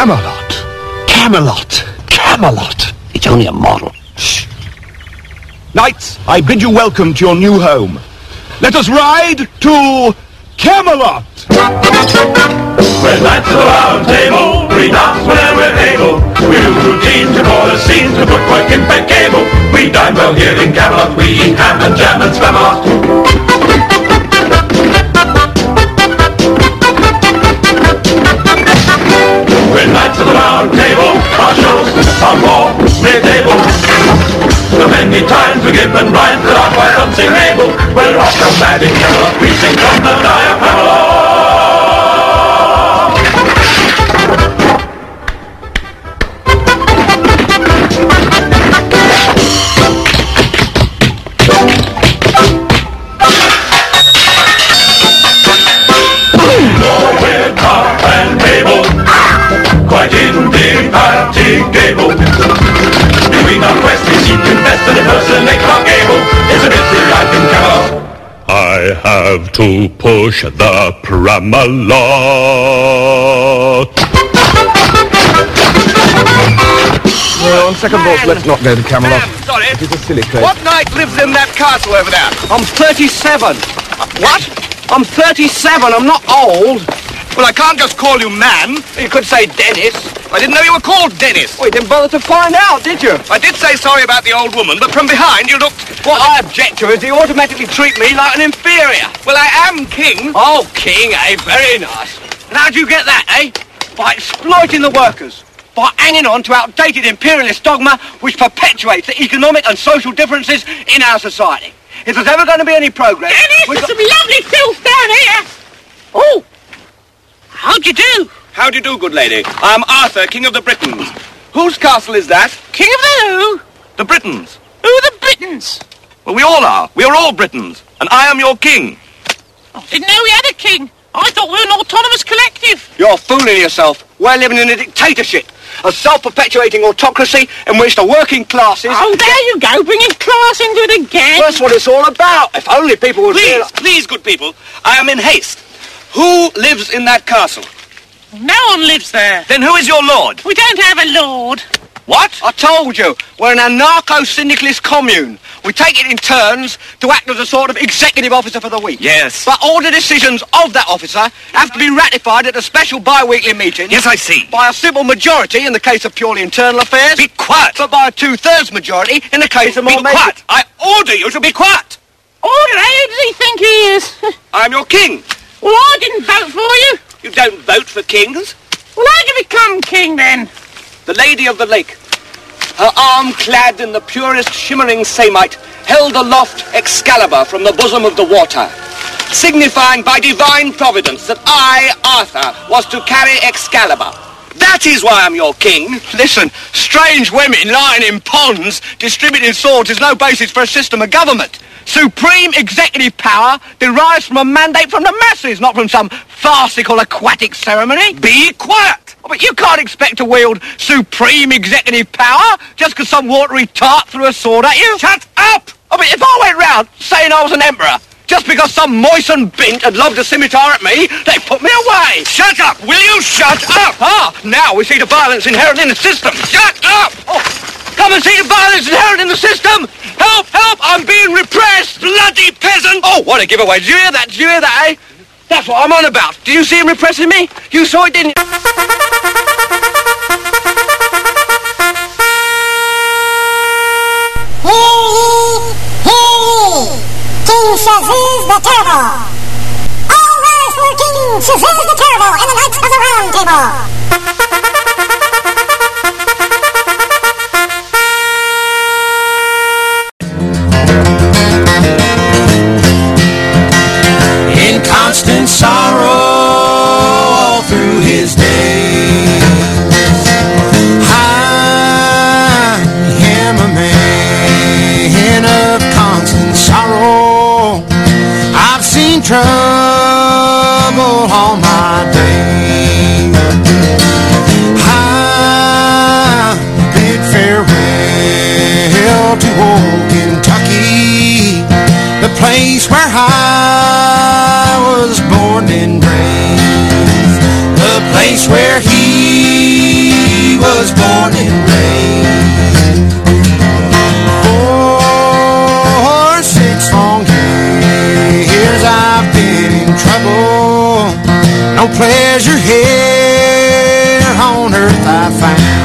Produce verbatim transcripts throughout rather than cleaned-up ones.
Camelot. Camelot. Camelot. It's only a model. Shh. Knights, I bid you welcome to your new home. Let us ride to Camelot. We're knights of the round table, we dance whenever we're able. We do routines to call us scenes to put work in bed cable. We dine well here in Camelot, we eat ham and jam and spam a lot. We're knights of the round table, our shows are more mid-table. So many times we give and rhymes that are quite unsingable. We're off and mad in Camelot, we sing from the diaphragm. Quite indefatigable. Between our quests we seek to invest and impersonate our gable. It's a busy life in Camelot. I have to push the Pramalot. Well, on second thoughts, let's not go to Camelot. Man, sorry. It is a silly place. What knight lives in that castle over there? I'm thirty-seven. Uh, what? I'm thirty-seven. I'm not old. Well, I can't just call you man. You could say Dennis. I didn't know you were called Dennis. Well, you didn't bother to find out, did you? I did say sorry about the old woman, but from behind you looked... What I object to is you automatically treat me like an inferior. Well, I am king. Oh, king, eh? Very nice. And how'd you get that, eh? By exploiting the workers. By hanging on to outdated imperialist dogma which perpetuates the economic and social differences in our society. If there's ever going to be any progress... Dennis, there's some lovely filth down here. Oh, how'd you do? How do you do, good lady? I am Arthur, King of the Britons. Whose castle is that? King of the who? The Britons. Who are the Britons? Well, we all are. We are all Britons. And I am your king. I didn't know we had a king. I thought we were an autonomous collective. You're fooling yourself. We're living in a dictatorship. A self-perpetuating autocracy in which the working classes... Oh, there you go, bringing class into it again. That's what it's all about. If only people would... Please, realize... please, good people. I am in haste. Who lives in that castle? No one lives there. Then who is your lord? We don't have a lord. What? I told you, we're an anarcho-syndicalist commune. We take it in turns to act as a sort of executive officer for the week. Yes. But all the decisions of that officer have to be ratified at a special bi-weekly meeting. Yes, I see. By a simple majority in the case of purely internal affairs. Be quiet. But by a two-thirds majority in the case of more... Be major... quiet. I order you to be quiet. Order, who does he think he is? I am your king. Well, I didn't vote for you. You don't vote for kings. Well, how'd you become king, then? The Lady of the Lake, her arm clad in the purest shimmering samite, held aloft Excalibur from the bosom of the water, signifying by divine providence that I, Arthur, was to carry Excalibur. That is why I'm your king. Listen, strange women lying in ponds distributing swords is no basis for a system of government. Supreme executive power derives from a mandate from the masses, not from some farcical aquatic ceremony. Be quiet. Oh, but you can't expect to wield supreme executive power just because some watery tart threw a sword at you. Shut up! I mean, if I went round saying I was an emperor, just because some moistened bint had lobbed a scimitar at me, they put me away. Shut up! Will you shut up? Ah, now we see the violence inherent in the system. Shut up! Oh, come and see the violence inherent in the system. Help, help, I'm being repressed. Bloody peasant! Oh, what a giveaway. Did you hear that? Did you hear that, eh? That's what I'm on about. Did you see him repressing me? You saw it, didn't you? King Shazuz the Terrible! All rise for King Shazuz the Terrible and the Knights of the Round Table! In constant sorrow all through his days, I am a man of constant sorrow. I've seen trouble all my days. I bid farewell to old Kentucky, the place where I was born and raised, the place where he morning rain. For six long years I've been in trouble. No pleasure here on earth I found.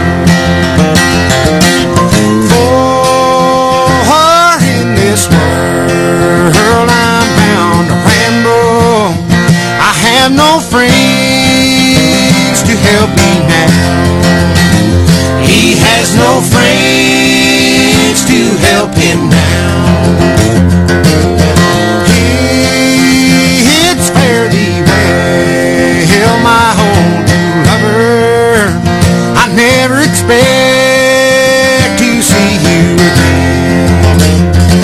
For in this world I'm bound to ramble. I have no friends to help me now. He has no friends to help him now. It's fare thee well, my old lover. I never expect to see you again.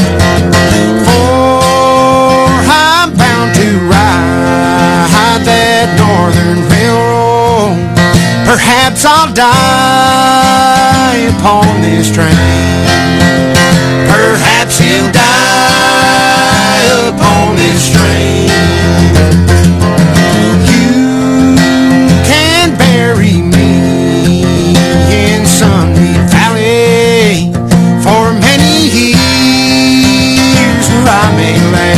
For I'm bound to ride that northern railroad. Perhaps I'll die upon this train. Perhaps he'll die upon this train. You can bury me in Sunbeam Valley for many years where I may lay.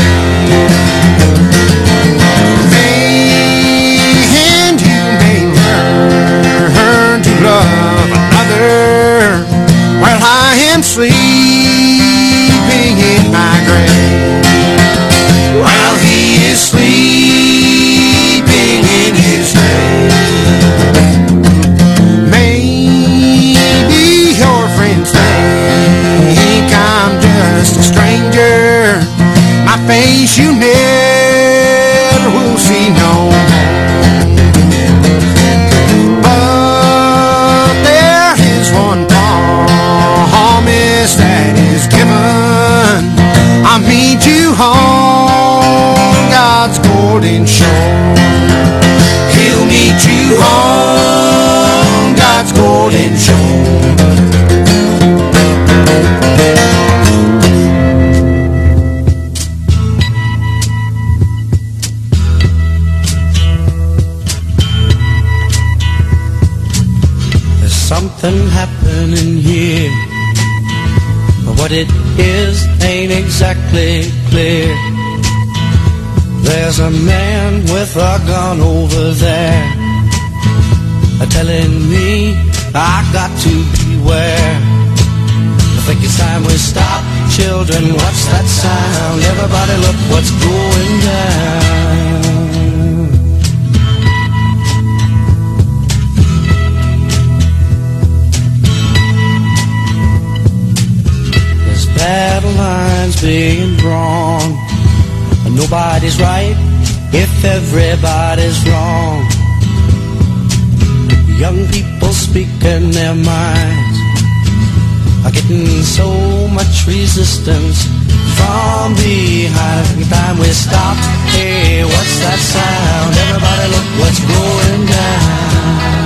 And you may learn to love another while I am sleeping in my grave. While he is sleeping in his grave. Maybe your friends think I'm just a stranger. My face you never will see no more. But there is one promise that is given. I'll meet you on God's golden shore. He'll meet you on God's golden shore. There's something happening here, but what it is ain't exactly clear. There's a man with a gun over there, a telling me I got to beware. I think it's time we stop. Children, what's that sound? Everybody look what's going down. There's battle lines being drawn. Nobody's right if everybody's wrong. Young people speaking their minds are getting so much resistance from behind. Every time we stop, hey, what's that sound? Everybody look what's going down.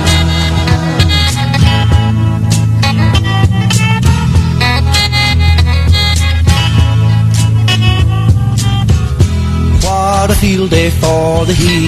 What a field day for the heat.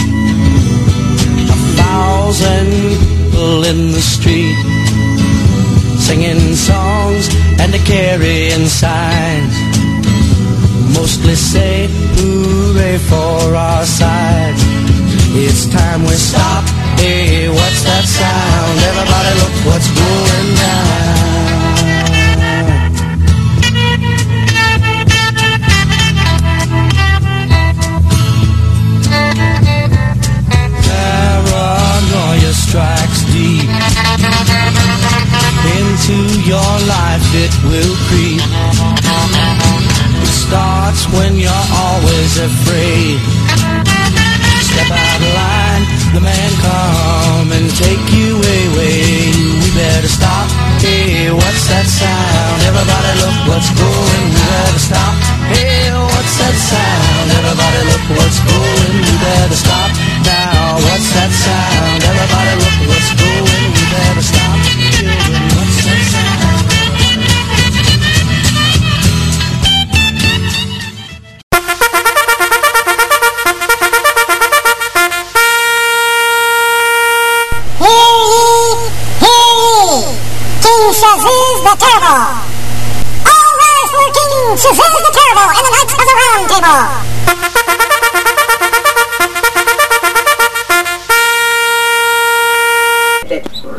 A thousand people in the street, singing songs and a carrying signs. Mostly say hooray for our side. It's time we stop. Hey, what's that sound? Everybody look what's going down. Strikes deep into your life, it will creep. It starts when you're always afraid. Step out of line, the man come and take you away. We better stop. Hey, what's that sound? Everybody look what's going. We better stop. Hey, what's that sound? Everybody look what's going. We better stop now. What's that sound? Everybody look what's going. We better stop. Children, what's that sound? Hear ye, hear ye.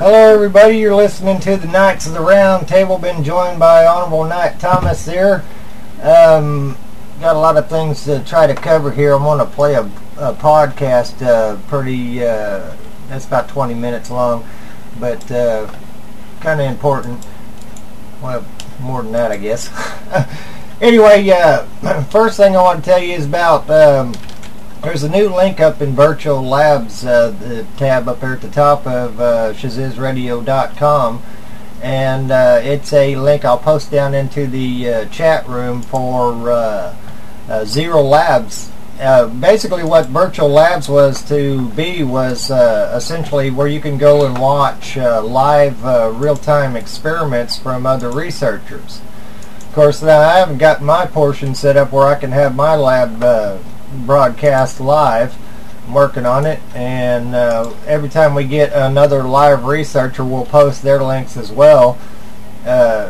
Hello everybody, you're listening to the Knights of the Round Table. Been joined by Honorable Knight Thomas there. Um, got a lot of things to try to cover here. I'm going to play a, a podcast, uh, pretty, uh, that's about twenty minutes long, but uh, kind of important. Well, more than that, I guess. Anyway, uh, first thing I want to tell you is about, um, there's a new link up in Virtual Labs, uh, the tab up there at the top of uh, shaziz radio dot com, and uh, it's a link I'll post down into the uh, chat room for uh, uh, Zero Labs. Uh, basically what Virtual Labs was to be was uh, essentially where you can go and watch uh, live uh, real-time experiments from other researchers. Of course, now I haven't got my portion set up where I can have my lab uh, broadcast live. I'm working on it, and uh, every time we get another live researcher, we'll post their links as well. Uh,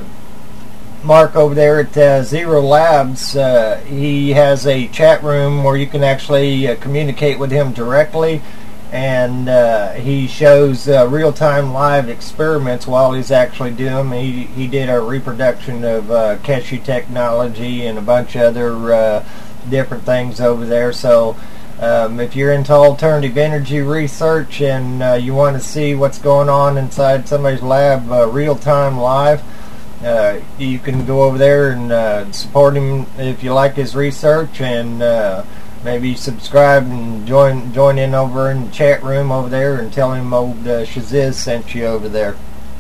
Mark over there at uh, Zero Labs, uh, he has a chat room where you can actually uh, communicate with him directly, and uh, he shows uh, real-time live experiments while he's actually doing them. He, he did a reproduction of uh, Keshe technology and a bunch of other uh, different things over there. So um, if you're into alternative energy research and uh, you want to see what's going on inside somebody's lab uh, real-time live, uh, you can go over there and uh, support him if you like his research, and uh, maybe subscribe and join join in over in the chat room over there and tell him old uh, Shaziz sent you over there.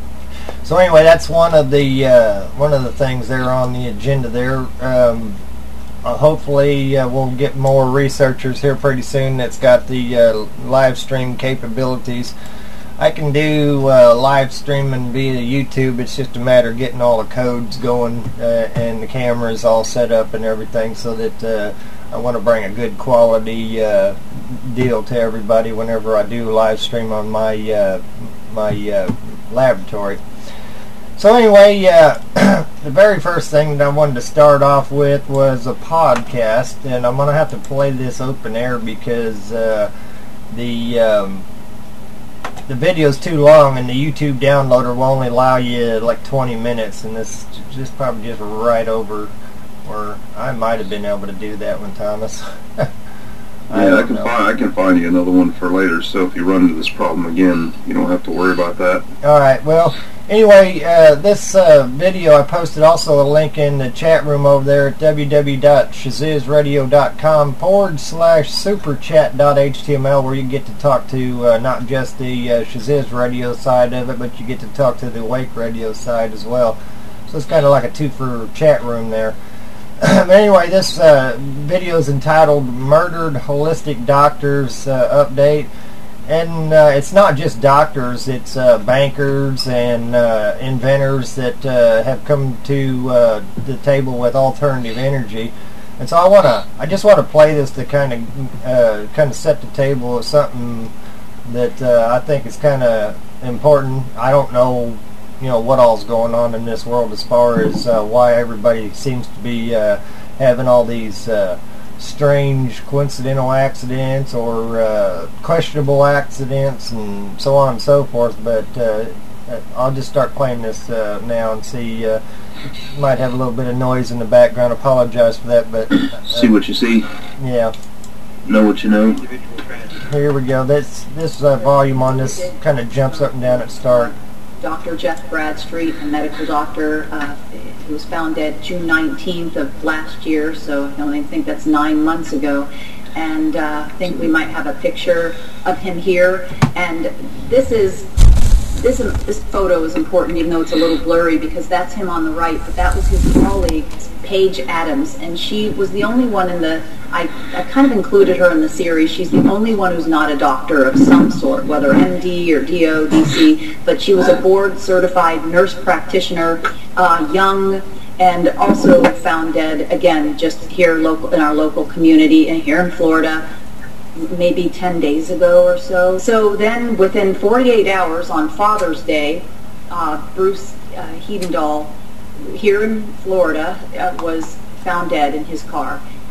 So anyway, that's one of the uh, one of the things there on the agenda there. Um, Uh, hopefully uh, we'll get more researchers here pretty soon that's got the uh, live stream capabilities. I can do uh, live streaming via YouTube. It's just a matter of getting all the codes going uh, and the cameras all set up and everything, so that uh, I want to bring a good quality uh, deal to everybody whenever I do live stream on my uh, my uh, laboratory. So anyway, uh, the very first thing that I wanted to start off with was a podcast, and I'm going to have to play this open air because uh, the um, the video's too long, and the YouTube downloader will only allow you like twenty minutes, and this is probably just right over where I might have been able to do that one, Thomas. I yeah, I can know. find I can find you another one for later. So if you run into this problem again, you don't have to worry about that. All right. Well, anyway, uh, this uh, video I posted also a link in the chat room over there at w w w dot shaziz radio dot com forward slash superchat dot h t m l, where you get to talk to uh, not just the uh, Shaziz radio side of it, but you get to talk to the Awake radio side as well. So it's kind of like a two-for chat room there. But anyway, this uh, video is entitled Murdered Holistic Doctors uh, Update. And uh, it's not just doctors, it's uh, bankers and uh, inventors that uh, have come to uh, the table with alternative energy. And so I want to, I just want to play this to kind of, uh, kind of set the table with something that uh, I think is kind of important. I don't know, you know, what all's going on in this world as far as uh, why everybody seems to be uh, having all these uh, strange coincidental accidents or uh, questionable accidents and so on and so forth, but uh, I'll just start playing this uh, now and see. Uh, might have a little bit of noise in the background. Apologize for that, but uh, see what you see. Yeah. Know what you know. Here we go. This this uh, volume on this kind of jumps up and down at start. Doctor Jeff Bradstreet, a medical doctor, uh, who was found dead June nineteenth of last year, so I only think that's nine months ago. And uh, I think we might have a picture of him here. And this is this this photo is important, even though it's a little blurry, because that's him on the right. But that was his colleague, Paige Adams, and she was the only one in the. I, I kind of included her in the series. She's the only one who's not a doctor of some sort, whether M D or D O, D C, but she was a board-certified nurse practitioner, uh, young, and also found dead, again, just here local in our local community and here in Florida, maybe ten days ago or so. So then within forty-eight hours on Father's Day, uh, Bruce uh, Hedendahl here in Florida uh, was found dead in his car.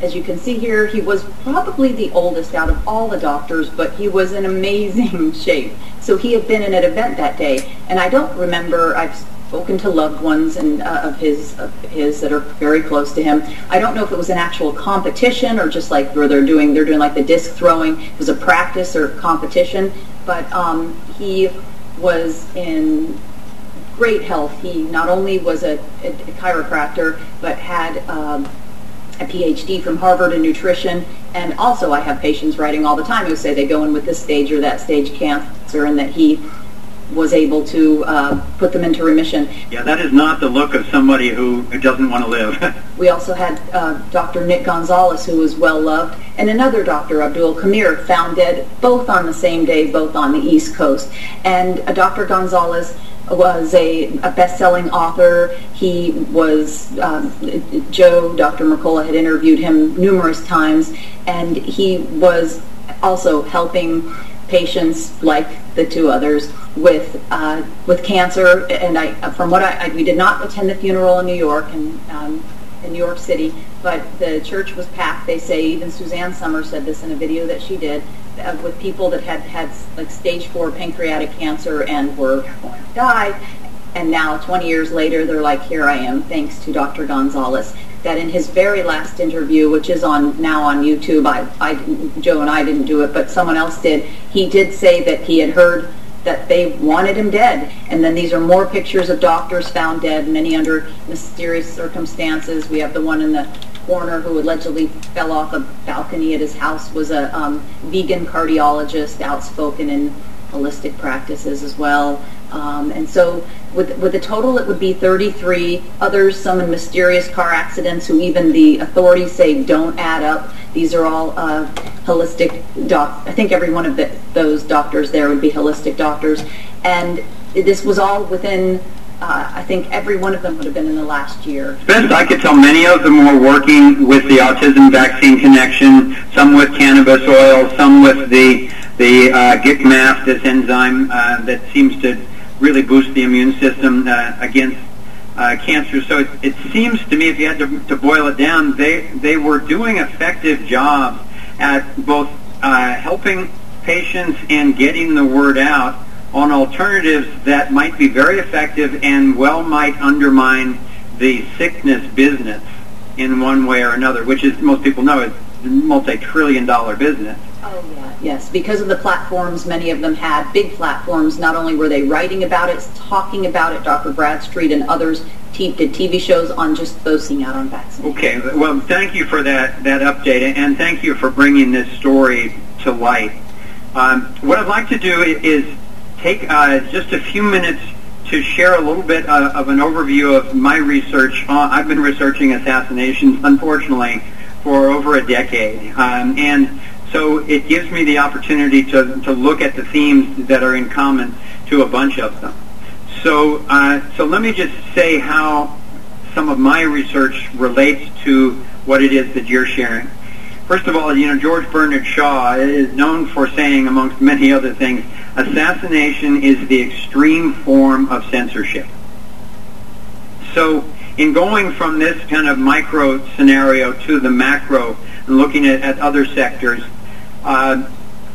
as you can see here, he was probably the oldest out of all the doctors, but he was in amazing shape. So he had been in an event that day, and I don't remember, I've spoken to loved ones and uh, of his of his that are very close to him. I don't know if it was an actual competition or just like where they're doing they're doing like the disc throwing. It was a practice or competition, but um, he was in great health. He not only was a, a, a chiropractor, but had um, a P H D from Harvard in nutrition. And also I have patients writing all the time who say they go in with this stage or that stage cancer, and that he was able to uh, put them into remission. Yeah, that is not the look of somebody who doesn't want to live. We also had uh, Doctor Nick Gonzalez, who was well loved, and another Doctor Abdul Kamir, found dead both on the same day, both on the East Coast. And uh, Doctor Gonzalez was a, a best-selling author. He was, um, Joe, Doctor Mercola had interviewed him numerous times, and he was also helping patients like the two others with uh, with cancer. And I, from what I, I, we did not attend the funeral in New York and um, in New York City, but the church was packed. They say even Suzanne Summers said this in a video that she did uh, with people that had had like stage four pancreatic cancer and were going to die. And now, twenty years later, they're like, here I am, thanks to Doctor Gonzalez. That in his very last interview, which is on now on YouTube, I, I, Joe and I didn't do it, but someone else did, he did say that he had heard that they wanted him dead. And then these are more pictures of doctors found dead, many under mysterious circumstances. We have the one in the corner who allegedly fell off a balcony at his house, was a um, vegan cardiologist, outspoken in holistic practices as well. Um, and so with, with the total, it would be thirty-three. Others, some in mysterious car accidents, who even the authorities say don't add up. These are all uh, holistic doc. I think every one of the, those doctors there would be holistic doctors. And this was all within, uh, I think every one of them would have been in the last year. As best I could tell, many of them were working with the Autism Vaccine Connection, some with cannabis oil, some with the, the uh, G I C M A F, this enzyme uh, that seems to really boost the immune system uh, against uh, cancer. So it, it seems to me, if you had to, to boil it down, they, they were doing effective jobs at both uh, helping patients and getting the word out on alternatives that might be very effective and well might undermine the sickness business in one way or another, which is, most people know, is a multi-trillion dollar business. Oh, yeah. Yes, because of the platforms, many of them had big platforms. Not only were they writing about it, talking about it, Doctor Bradstreet and others t- did T V shows on just focusing out on vaccines. Okay, well, thank you for that, that update, and thank you for bringing this story to light. Um, what I'd like to do is take uh, just a few minutes to share a little bit uh, of an overview of my research. Uh, I've been researching assassinations, unfortunately, for over a decade, um, and so it gives me the opportunity to, to look at the themes that are in common to a bunch of them. So, uh, so let me just say how some of my research relates to what it is that you're sharing. First of all, you know, George Bernard Shaw is known for saying, amongst many other things, assassination is the extreme form of censorship. So in going from this kind of micro scenario to the macro and looking at, at other sectors, uh,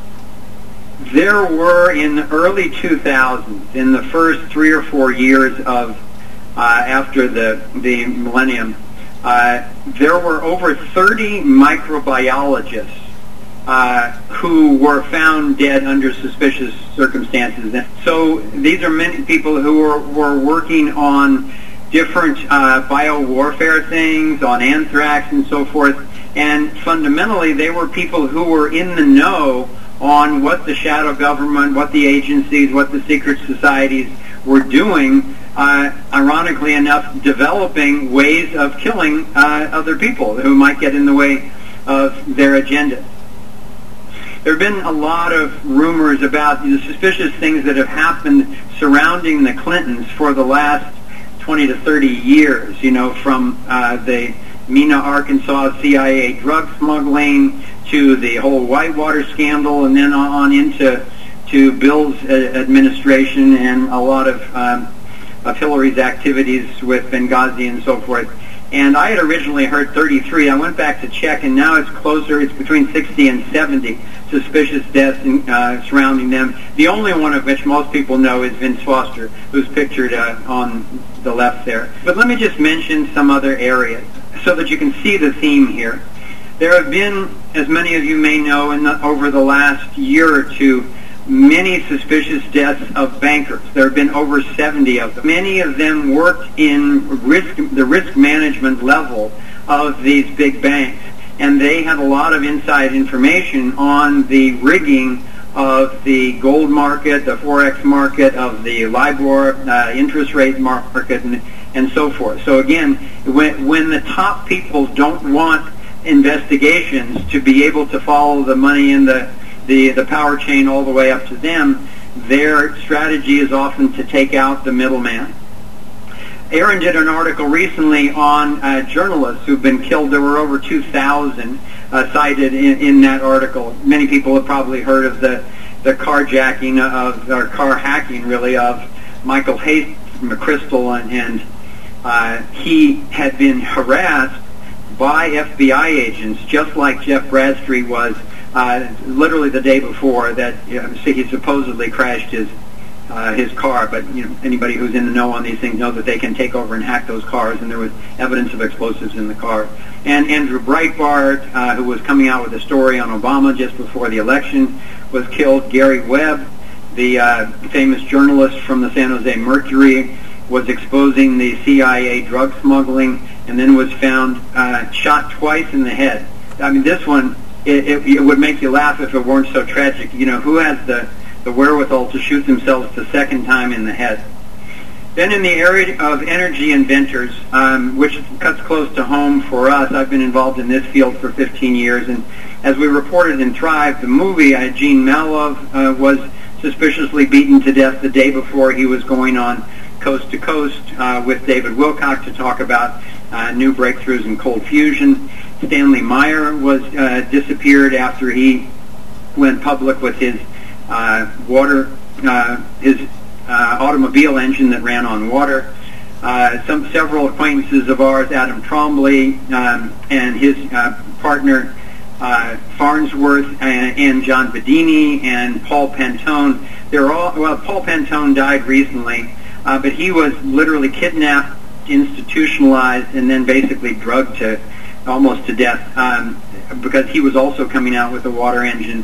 there were in the early two thousands, in the first three or four years of uh, after the, the millennium, uh, there were over thirty microbiologists uh, who were found dead under suspicious circumstances. And so these are many people who were, were working on different uh, biowarfare things, on anthrax and so forth, and fundamentally they were people who were in the know on what the shadow government, what the agencies, what the secret societies were doing, uh, ironically enough, developing ways of killing uh, other people who might get in the way of their agenda. There have been a lot of rumors about the suspicious things that have happened surrounding the Clintons for the last twenty to thirty years, you know, from uh, the Mena, Arkansas C I A drug smuggling to the whole Whitewater scandal, and then on into to Bill's uh, administration and a lot of, um, of Hillary's activities with Benghazi and so forth. And I had originally heard thirty-three. I went back to check, and now it's closer. It's between sixty and seventy suspicious deaths in, uh, surrounding them. The only one of which most people know is Vince Foster, who's pictured uh, on the left there. But let me just mention some other areas so that you can see the theme here. There have been, as many of you may know, in the, over the last year or two, many suspicious deaths of bankers. There have been over seventy of them. Many of them worked in risk, the risk management level of these big banks, and they had a lot of inside information on the rigging of the gold market, the Forex market, of the LIBOR uh, interest rate market, and, and so forth. So again, when, when the top people don't want investigations to be able to follow the money in the The, the power chain all the way up to them, their strategy is often to take out the middleman. Aaron did an article recently on uh, journalists who've been killed. There were over two thousand uh, cited in, in that article. Many people have probably heard of the, the carjacking of, or car hacking really, of Michael Hayes from McChrystal, and, and uh, he had been harassed by F B I agents, just like Jeff Bradstreet was Uh, literally the day before that. You know, he supposedly crashed his uh, his car, but you know, anybody who's in the know on these things know that they can take over and hack those cars, and there was evidence of explosives in the car. And Andrew Breitbart, uh, who was coming out with a story on Obama just before the election, was killed. Gary Webb, the uh, famous journalist from the San Jose Mercury, was exposing the C I A drug smuggling, and then was found uh, shot twice in the head. I mean, this one, It, it, it would make you laugh if it weren't so tragic. You know, who has the, the wherewithal to shoot themselves the second time in the head? Then in the area of energy inventors, um, which cuts close to home for us, I've been involved in this field for fifteen years, and as we reported in Thrive, the movie, uh, Gene Malov uh, was suspiciously beaten to death the day before he was going on Coast to Coast uh, with David Wilcock to talk about uh, new breakthroughs in cold fusion. Stanley Meyer was uh, disappeared after he went public with his uh, water, uh, his uh, automobile engine that ran on water. Uh, some several acquaintances of ours, Adam Trombley um, and his uh, partner uh, Farnsworth, and, and John Bedini and Paul Pantone. They're all well. Paul Pantone died recently, uh, but he was literally kidnapped, institutionalized, and then basically drugged to almost to death um, because he was also coming out with a water engine.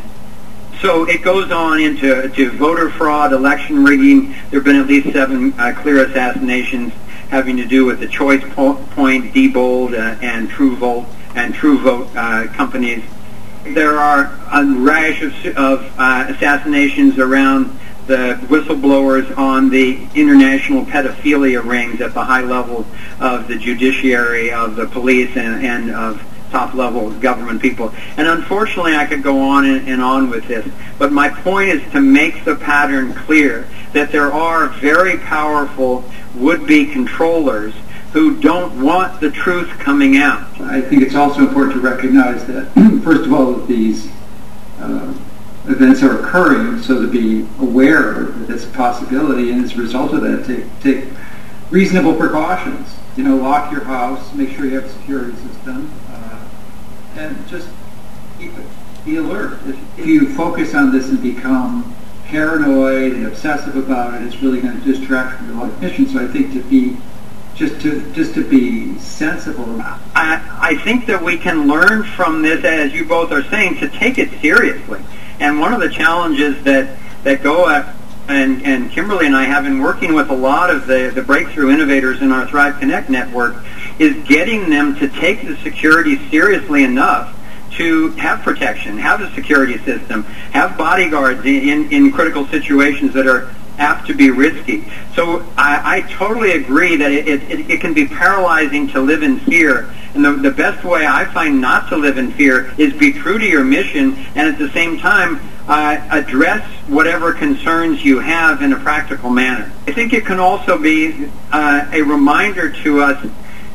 So it goes on into to voter fraud, election rigging. There have been at least seven uh, clear assassinations having to do with the Choice Point, Diebold, uh, and True Vote and True Vote uh, companies. There are a rash of, of uh, assassinations around the whistleblowers on the international pedophilia rings at the high level of the judiciary, of the police, and, and of top-level government people. And unfortunately, I could go on and, and on with this, but my point is to make the pattern clear that there are very powerful would-be controllers who don't want the truth coming out. I think it's also important to recognize that, first of all, these uh, events are occurring, so to be aware that it's a possibility, and as a result of that, take, take reasonable precautions. You know, lock your house, make sure you have a security system, uh, and just keep it, be alert. If, if you focus on this and become paranoid and obsessive about it, it's really going to distract from your life mission. So I think to be just to just to be sensible. I, I think that we can learn from this, as you both are saying, to take it seriously. And one of the challenges that, that Goa and, and Kimberly and I have been working with a lot of the, the breakthrough innovators in our Thrive Connect network is getting them to take the security seriously enough to have protection, have a security system, have bodyguards in, in, in critical situations that are apt to be risky. So I, I totally agree that it, it, it can be paralyzing to live in fear. And the, the best way I find not to live in fear is be true to your mission, and at the same time uh, address whatever concerns you have in a practical manner. I think it can also be uh, a reminder to us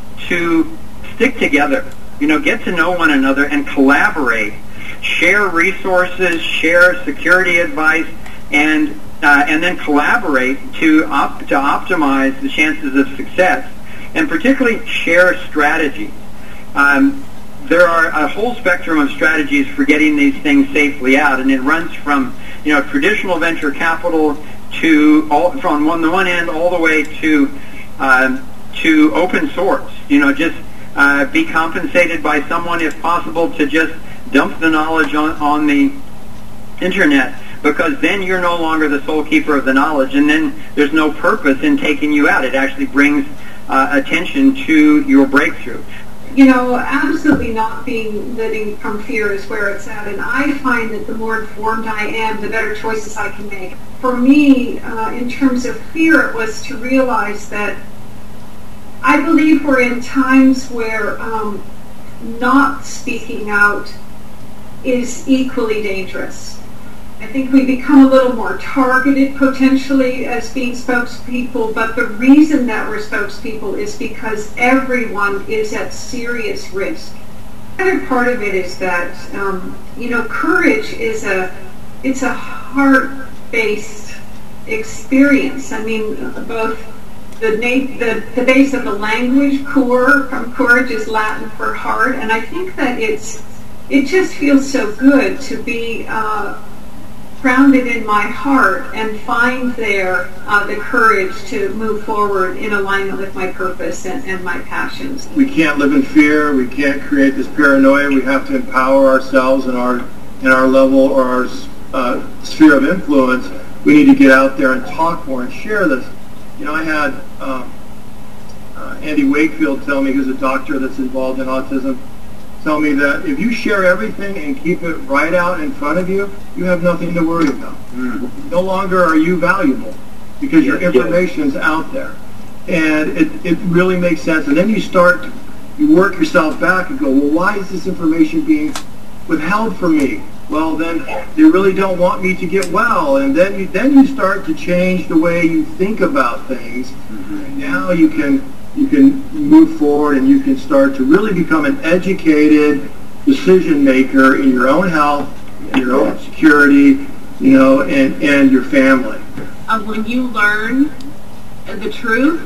to stick together, you know, get to know one another and collaborate, share resources, share security advice, and uh, and then collaborate to op- to optimize the chances of success. and particularly share strategies. Um, there are a whole spectrum of strategies for getting these things safely out, and it runs from, you know, traditional venture capital to all, from on the one end all the way to um, to open source. You know, just uh, be compensated by someone, if possible, to just dump the knowledge on, on the internet, because then you're no longer the sole keeper of the knowledge, and then there's no purpose in taking you out. It actually brings uh, attention to your breakthrough. You know, absolutely not being living from fear is where it's at, and I find that the more informed I am, the better choices I can make. For me, uh, in terms of fear, it was to realize that I believe we're in times where um, not speaking out is equally dangerous. I think we become a little more targeted potentially as being spokespeople, but the reason that we're spokespeople is because everyone is at serious risk. The other part of it is that, um, you know, courage is a, it's a heart-based experience. I mean, both the, na- the, the base of the language, cor, from courage is Latin for heart, and I think that it's, it just feels so good to be uh, grounded in my heart and find there uh, the courage to move forward in alignment with my purpose and, and my passions. We can't live in fear. We can't create this paranoia. We have to empower ourselves in our in our level or our uh, sphere of influence. We need to get out there and talk more and share this. You know, I had um, uh, Andy Wakefield tell me, who's a doctor that's involved in autism, tell me that if you share everything and keep it right out in front of you, you have nothing to worry about. Mm. No longer are you valuable because your information's out there. And it, it really makes sense. And then you start, you work yourself back and go, well, why is this information being withheld from me? Well, then they really don't want me to get well. And then you, then you start to change the way you think about things. Mm-hmm. And now you can you can move forward and you can start to really become an educated decision maker in your own health, in your own security, you know, and, and your family. Uh, when you learn the truth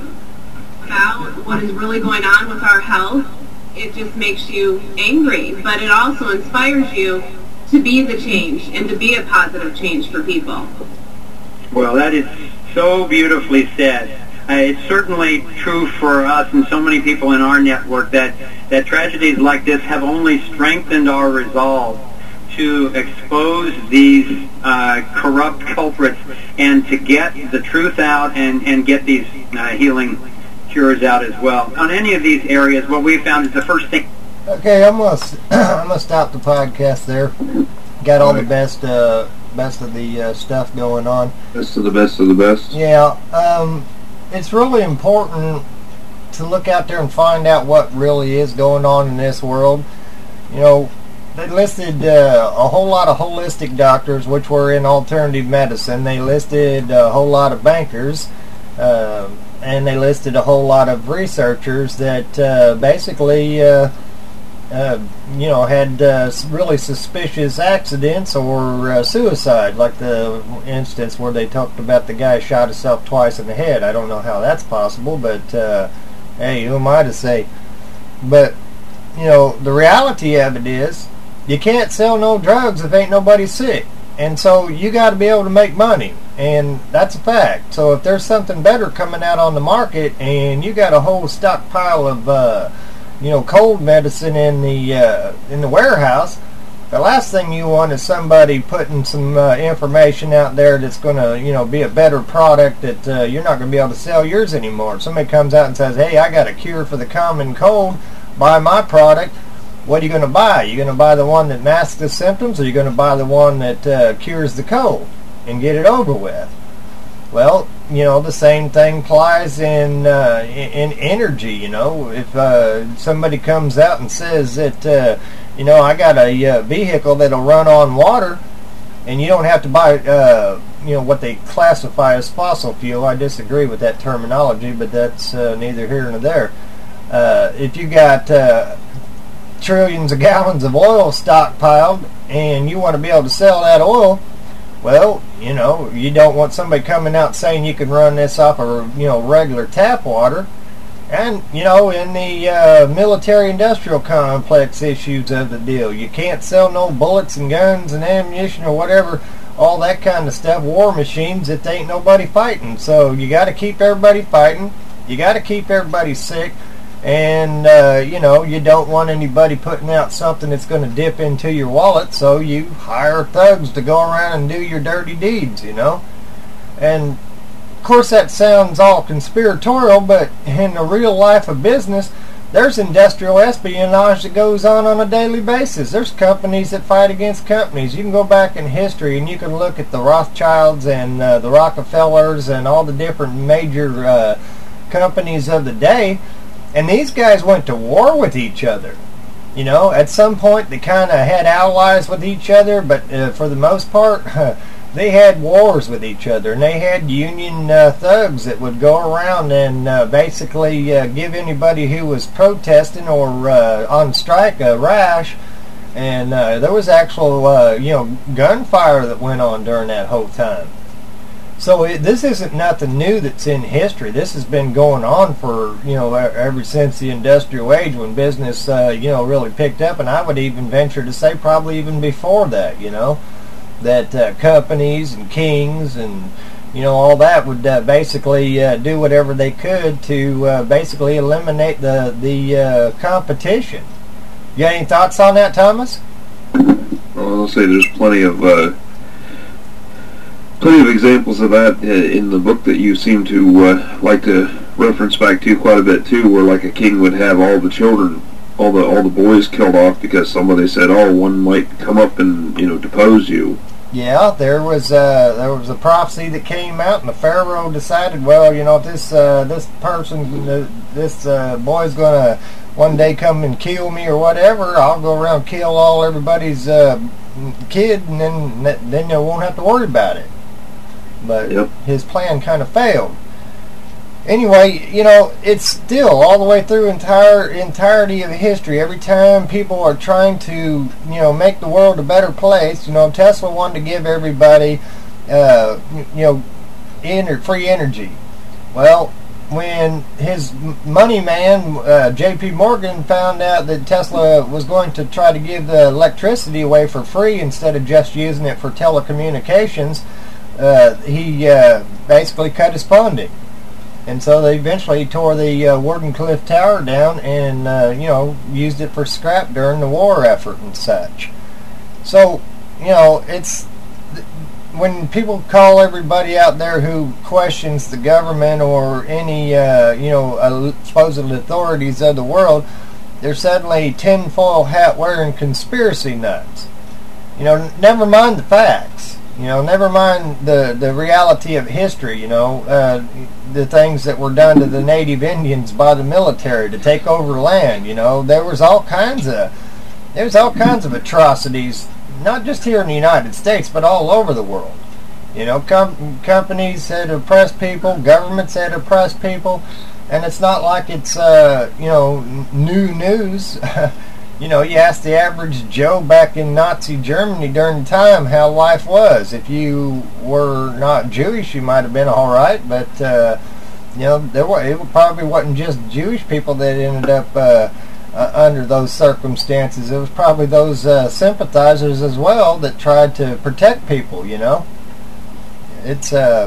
about what is really going on with our health, it just makes you angry, but it also inspires you to be the change and to be a positive change for people. Well, that is so beautifully said. Uh, it's certainly true for us and so many people in our network that, that tragedies like this have only strengthened our resolve to expose these uh, corrupt culprits and to get the truth out and, and get these uh, healing cures out as well. On any of these areas, what we found is the first thing... Okay, I'm going to I'm gonna stop the podcast there. Got all the best uh, best of the uh, stuff going on. Best of the best of the best. Yeah. Um, it's really important to look out there and find out what really is going on in this world. You know, they listed uh, a whole lot of holistic doctors, which were in alternative medicine. They listed a whole lot of bankers, uh, and they listed a whole lot of researchers that uh, basically, uh, uh, you know, had uh, really suspicious accidents or uh, suicide, like the instance where they talked about the guy shot himself twice in the head. I don't know how that's possible, but uh, hey, who am I to say? But, you know, the reality of it is, you can't sell no drugs if ain't nobody sick. And so you got to be able to make money. And that's a fact. So if there's something better coming out on the market and you got a whole stockpile of, uh, you know, cold medicine in the uh, in the warehouse, the last thing you want is somebody putting some uh, information out there that's going to, you know, be a better product that uh, you're not going to be able to sell yours anymore. If somebody comes out and says, hey, I got a cure for the common cold, buy my product. What are you going to buy? Are you going to buy the one that masks the symptoms, or are you going to buy the one that uh, cures the cold and get it over with? Well, you know, the same thing applies in uh, in, in energy. You know, if uh, somebody comes out and says that, uh, you know, I got a uh, vehicle that'll run on water, and you don't have to buy, uh, you know, what they classify as fossil fuel. I disagree with that terminology, but that's uh, neither here nor there. Uh, if you got uh, trillions of gallons of oil stockpiled and you want to be able to sell that oil, well, you know, you don't want somebody coming out saying you can run this off of, you know, regular tap water. And, you know, in the uh, military-industrial complex issues of the deal, you can't sell no bullets and guns and ammunition or whatever, all that kind of stuff, war machines, if there ain't nobody fighting. So you got to keep everybody fighting. You got to keep everybody sick. And, uh, you know, you don't want anybody putting out something that's going to dip into your wallet, so you hire thugs to go around and do your dirty deeds, you know. And, of course, that sounds all conspiratorial, but in the real life of business, there's industrial espionage that goes on on a daily basis. There's companies that fight against companies. You can go back in history and you can look at the Rothschilds and uh, the Rockefellers and all the different major uh, companies of the day. And these guys went to war with each other. You know, at some point they kind of had allies with each other, but uh, for the most part, they had wars with each other. And they had Union uh, thugs that would go around and uh, basically uh, give anybody who was protesting or uh, on strike a rash. And uh, there was actual, uh, you know, gunfire that went on during that whole time. So it, this isn't nothing new that's in history. This has been going on for, you know, ever since the industrial age when business, uh, you know, really picked up. And I would even venture to say probably even before that, you know, that uh, companies and kings and, you know, all that would uh, basically uh, do whatever they could to uh, basically eliminate the, the uh, competition. You got any thoughts on that, Thomas? Well, I'll say there's plenty of... Uh Plenty of examples of that uh, in the book that you seem to uh, like to reference back to quite a bit too, where like a king would have all the children, all the all the boys killed off because somebody said, "Oh, one might come up and you know depose you." Yeah, there was uh, there was a prophecy that came out, and the Pharaoh decided, well, you know, if this uh, this person, uh, this uh, boy's gonna one day come and kill me or whatever, I'll go around and kill all everybody's uh, kid, and then then you won't have to worry about it. But yep. His plan kind of failed. Anyway, you know, it's still all the way through entire entirety of history. Every time people are trying to, you know, make the world a better place, you know, Tesla wanted to give everybody, uh, you know, ener- free energy. Well, when his money man, uh, J P Morgan, found out that Tesla was going to try to give the electricity away for free instead of just using it for telecommunications, Uh, he uh, basically cut his funding, and so they eventually tore the uh, Wardenclyffe Tower down and uh, you know used it for scrap during the war effort and such. So you know it's when people call everybody out there who questions the government or any uh, you know uh, supposed authorities of the world, they're suddenly tinfoil hat wearing conspiracy nuts. You know, never mind the facts. You know, never mind the, the reality of history, you know, uh, the things that were done to the native Indians by the military to take over land, you know. There was all kinds of, there was all kinds of atrocities, not just here in the United States, but all over the world. You know, com- companies had oppressed people, governments had oppressed people, and it's not like it's, uh, you know, n- new news. You know, you ask the average Joe back in Nazi Germany during the time how life was. If you were not Jewish, you might have been all right, but uh, you know, there were it probably wasn't just Jewish people that ended up uh, uh, under those circumstances. It was probably those uh, sympathizers as well that tried to protect people. You know, it's uh,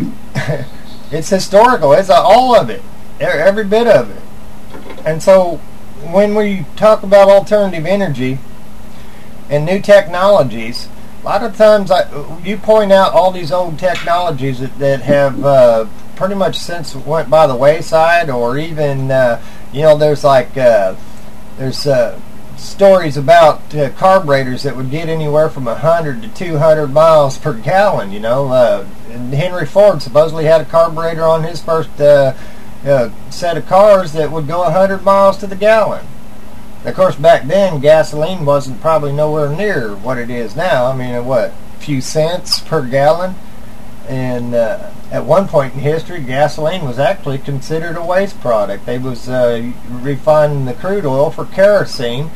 it's historical. It's uh, all of it, every bit of it, and so. When we talk about alternative energy and new technologies, a lot of times I, you point out all these old technologies that, that have uh, pretty much since went by the wayside, or even uh, you know there's like uh, there's uh, stories about uh, carburetors that would get anywhere from one hundred to two hundred miles per gallon. You know, uh, Henry Ford supposedly had a carburetor on his first uh, Uh, set of cars that would go one hundred miles to the gallon. Of course, back then, gasoline wasn't probably nowhere near what it is now. I mean, what, a few cents per gallon? And uh, at one point in history, gasoline was actually considered a waste product. They was uh, refining the crude oil for kerosene,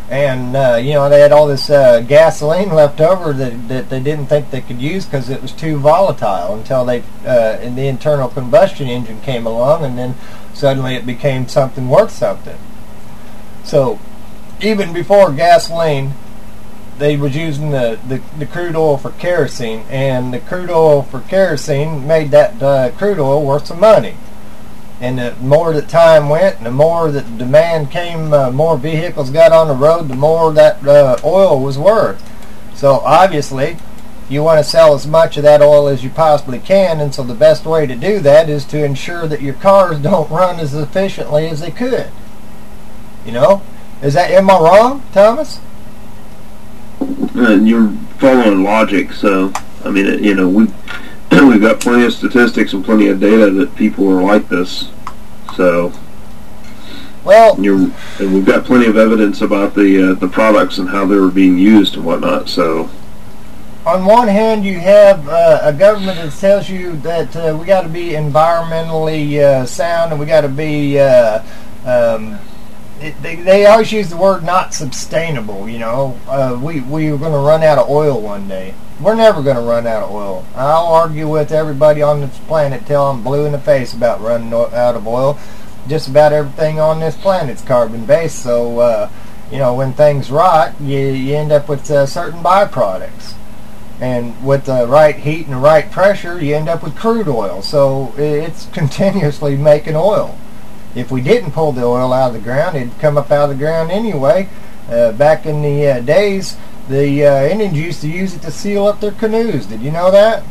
And, uh, you know, they had all this uh, gasoline left over that, that they didn't think they could use because it was too volatile until they, uh, and the internal combustion engine came along, and then suddenly it became something worth something. So, even before gasoline, they was using the, the, the crude oil for kerosene, and the crude oil for kerosene made that uh, crude oil worth some money. And the more that time went, and the more that demand came, uh, more vehicles got on the road, the more that uh, oil was worth. So obviously, you want to sell as much of that oil as you possibly can, and so the best way to do that is to ensure that your cars don't run as efficiently as they could. You know? Is that, am I wrong, Thomas? And you're following logic, so, I mean, you know, we... we've got plenty of statistics and plenty of data that people are like this. So, well, you're, and we've got plenty of evidence about the uh, the products and how they were being used and whatnot. So, on one hand, you have uh, a government that tells you that uh, we got to be environmentally uh, sound and we got to be. Uh, um, it, they, they always use the word not sustainable. You know, uh, we we are going to run out of oil one day. We're never going to run out of oil. I'll argue with everybody on this planet till I'm blue in the face about running out of oil. Just about everything on this planet's carbon-based, so, uh, you know, when things rot, you, you end up with uh, certain byproducts. And with the right heat and the right pressure, you end up with crude oil. So it's continuously making oil. If we didn't pull the oil out of the ground, it'd come up out of the ground anyway. Uh, back in the uh, days, the uh, Indians used to use it to seal up their canoes. Did you know that?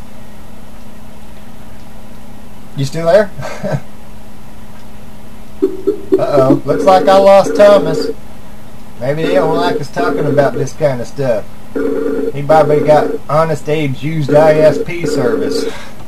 You still there? Uh-oh. Looks like I lost Thomas. Maybe they don't like us talking about this kind of stuff. He probably got Honest Abe's used I S P service.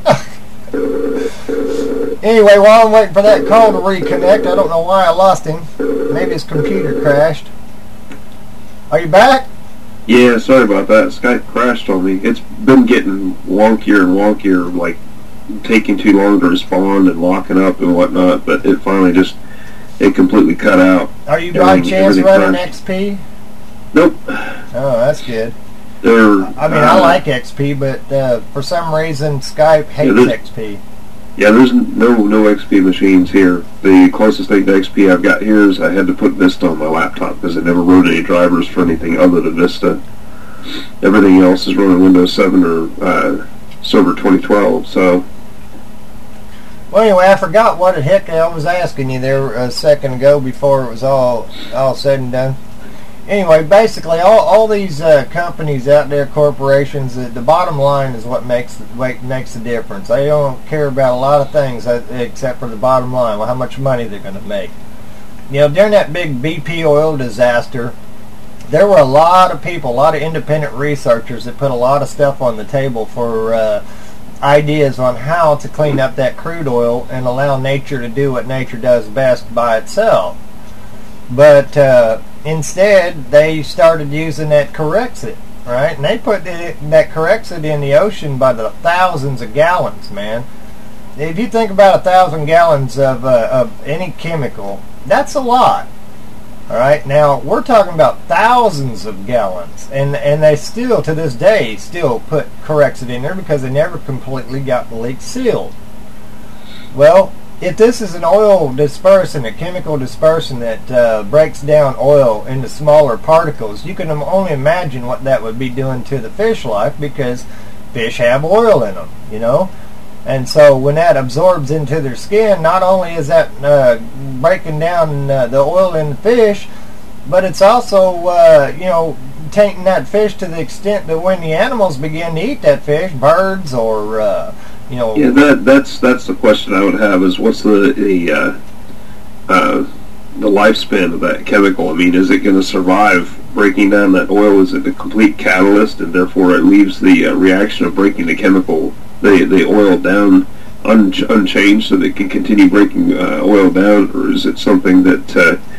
Anyway, while I'm waiting for that call to reconnect, I don't know why I lost him. Maybe his computer crashed. Are you back? Yeah, sorry about that. Skype crashed on me. It's been getting wonkier and wonkier, like taking too long to respond and locking up and whatnot, but it finally just, it completely cut out. Are you by chance running X P? Nope. Oh, that's good. They're, I mean, uh, I like X P, but uh, for some reason Skype hates yeah, X P. Yeah, there's no no X P machines here. The closest thing to X P I've got here is I had to put Vista on my laptop because I never wrote any drivers for anything other than Vista. Everything else is running Windows seven or uh, Server twenty twelve, so... Well, anyway, I forgot what the heck I was asking you there a second ago before it was all all said and done. Anyway, basically, all all these uh, companies out there, corporations, the, the bottom line is what makes what makes the difference. They don't care about a lot of things except for the bottom line, well, how much money they're going to make. You know, during that big B P oil disaster, there were a lot of people, a lot of independent researchers that put a lot of stuff on the table for uh, ideas on how to clean up that crude oil and allow nature to do what nature does best by itself. But uh, instead, they started using that Corexit, right? And they put it, that Corexit in the ocean by the thousands of gallons, man. If you think about a thousand gallons of, uh, of any chemical, that's a lot. All right, now we're talking about thousands of gallons, and and they still, to this day, still put Corexit in there because they never completely got the leak sealed. Well, if this is an oil dispersant, a chemical dispersant that uh, breaks down oil into smaller particles, you can only imagine what that would be doing to the fish life, because fish have oil in them, you know. And so when that absorbs into their skin, not only is that uh, breaking down uh, the oil in the fish, but it's also, uh, you know, tainting that fish to the extent that when the animals begin to eat that fish, birds or, uh, you know... Yeah, that, that's that's the question I would have, is what's the the, uh, uh, the lifespan of that chemical? I mean, is it going to survive breaking down that oil? Is it a complete catalyst, and therefore it leaves the uh, reaction of breaking the chemical... The, the oil down un, unchanged so that it can continue breaking uh, oil down, or is it something that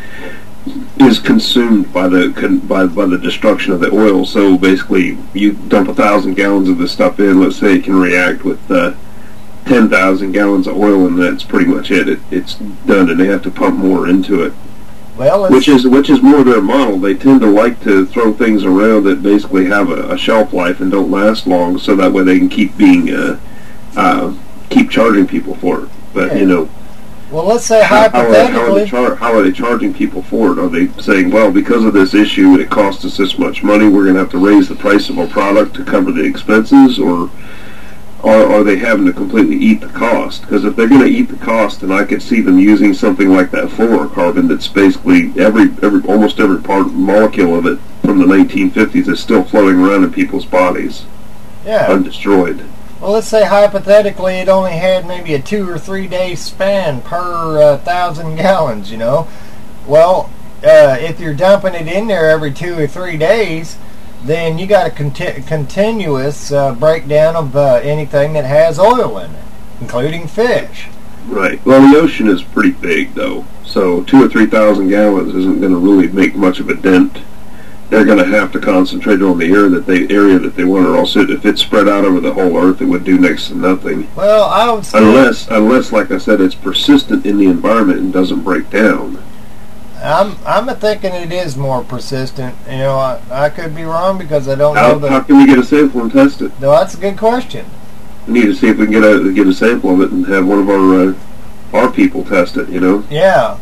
uh, is consumed by the con, by by the destruction of the oil? So basically, you dump a thousand gallons of this stuff in. Let's say it can react with uh, ten thousand gallons of oil, and that's pretty much it. it. It's done, and they have to pump more into it. Well, which is which is more their model. They tend to like to throw things around that basically have a, a shelf life and don't last long, so that way they can keep being uh, uh, keep charging people for it. But Yeah. you know, well, let's say how, how, are, how, are hypothetically. they char- how are they charging people for it? Are they saying, well, because of this issue, it costs us this much money, we're going to have to raise the price of our product to cover the expenses, or Or are they having to completely eat the cost? Because if they're going to eat the cost, then I could see them using something like that fluorocarbon that's basically every, every almost every part molecule of it from the nineteen fifties is still floating around in people's bodies, Yeah. undestroyed. Well, let's say hypothetically it only had maybe a two or three day span per uh, thousand gallons, you know. Well, uh, if you're dumping it in there every two or three days, then you got a conti- continuous uh, breakdown of uh, anything that has oil in it, including fish. Right. Well, the ocean is pretty big, though, so two or three thousand gallons isn't going to really make much of a dent. They're going to have to concentrate on the area that they area that they want, or else it, if it's spread out over the whole Earth, it would do next to nothing. Well, I would say unless, unless, like I said, it's persistent in the environment and doesn't break down. I'm I'm a thinking it is more persistent. You know, I, I could be wrong because I don't How, know the. how can we get a sample and test it? No, that's a good question. We need to see if we can get a get a sample of it and have one of our uh, our people test it. You know. Yeah,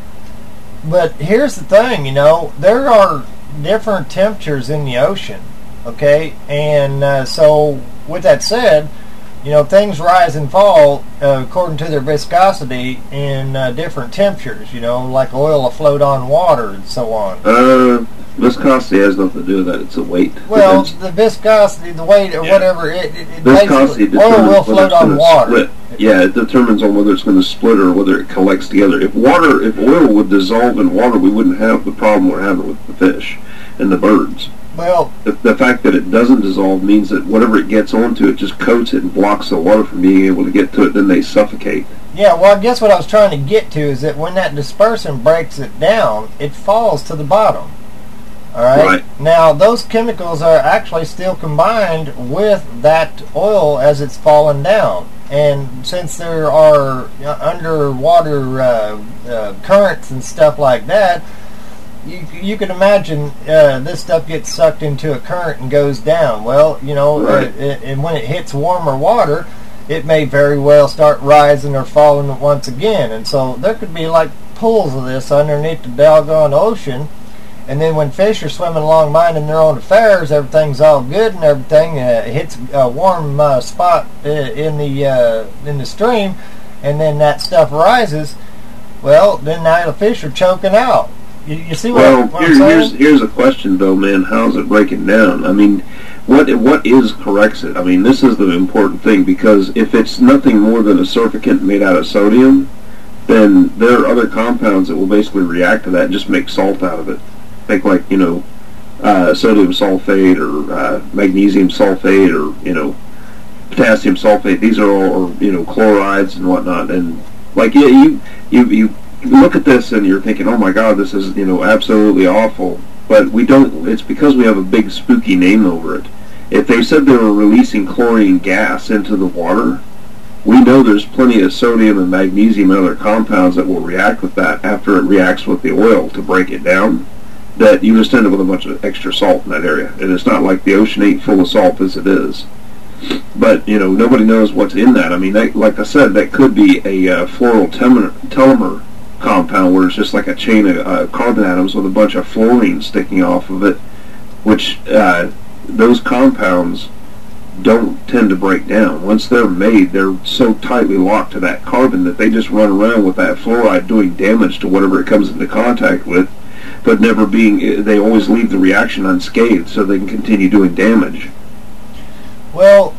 but here's the thing. You know, there are different temperatures in the ocean. Okay, and uh, so with that said, you know, things rise and fall uh, according to their viscosity in uh, different temperatures. You know, like oil will float on water and so on. Uh, viscosity has nothing to do with that. It's a weight. Well, Depends. the viscosity, the weight, or Yeah. whatever, it, it, it Viscosity basically, oil determines will whether float it's on gonna water. split. Yeah, it determines on whether it's going to split or whether it collects together. If water, if oil would dissolve in water, we wouldn't have the problem we're having with the fish and the birds. Well, The, the fact that it doesn't dissolve means that whatever it gets onto, it just coats it and blocks the water from being able to get to it. Then they suffocate. yeah, well, I guess what I was trying to get to is that when that dispersant breaks it down, it falls to the bottom. All right? Right. Now, those chemicals are actually still combined with that oil as it's falling down. And since there are uh, underwater uh, uh, currents and stuff like that, you you can imagine uh, this stuff gets sucked into a current and goes down. Well, you know, Right. uh, it, and when it hits warmer water, it may very well start rising or falling once again. And so there could be like pools of this underneath the doggone ocean. And then when fish are swimming along minding their own affairs, everything's all good and everything uh, hits a warm uh, spot uh, in the uh, in the stream, and then that stuff rises. Well, then now the fish are choking out. You, you see what, Well, I, what here, I'm saying? here's here's a question though, man. How's it breaking down? I mean, what what is corrects it? I mean, this is the important thing, because if it's nothing more than a surfactant made out of sodium, then there are other compounds that will basically react to that and just make salt out of it. Think like, you know, uh, sodium sulfate or uh, magnesium sulfate or, you know, potassium sulfate. These are all, or, you know, chlorides and whatnot. And like, yeah, you you you look at this and you're thinking, oh my God, this is, you know, absolutely awful. But we don't. It's because we have a big spooky name over it. If they said they were releasing chlorine gas into the water, we know there's plenty of sodium and magnesium and other compounds that will react with that after it reacts with the oil to break it down, that you just end up with a bunch of extra salt in that area. And it's not like the ocean ain't full of salt as it is. But, you know, nobody knows what's in that. I mean, that, like I said, that could be a uh, fluoral temer, telemer compound where it's just like a chain of uh, carbon atoms with a bunch of fluorine sticking off of it, which uh, those compounds don't tend to break down. Once they're made, they're so tightly locked to that carbon that they just run around with that fluoride doing damage to whatever it comes into contact with, but never being, they always leave the reaction unscathed so they can continue doing damage. Well,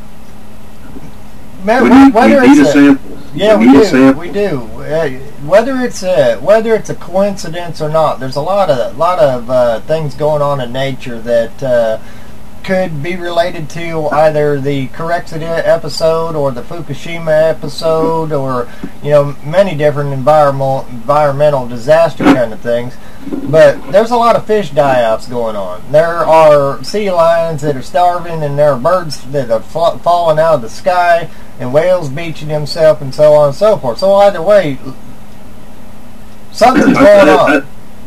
man, We need, whether we need it's a sample. yeah, we we need do, a sample. we do. Uh, whether it's a whether it's a coincidence or not, there's a lot of lot of uh, things going on in nature that uh, could be related to either the Corexit episode or the Fukushima episode, or, you know, many different environmental environmental disaster kind of things. But there's a lot of fish die-offs going on. There are sea lions that are starving, and there are birds that are fl- falling out of the sky, and whales beaching themselves, and so on and so forth. So either way, something's going I, on. I,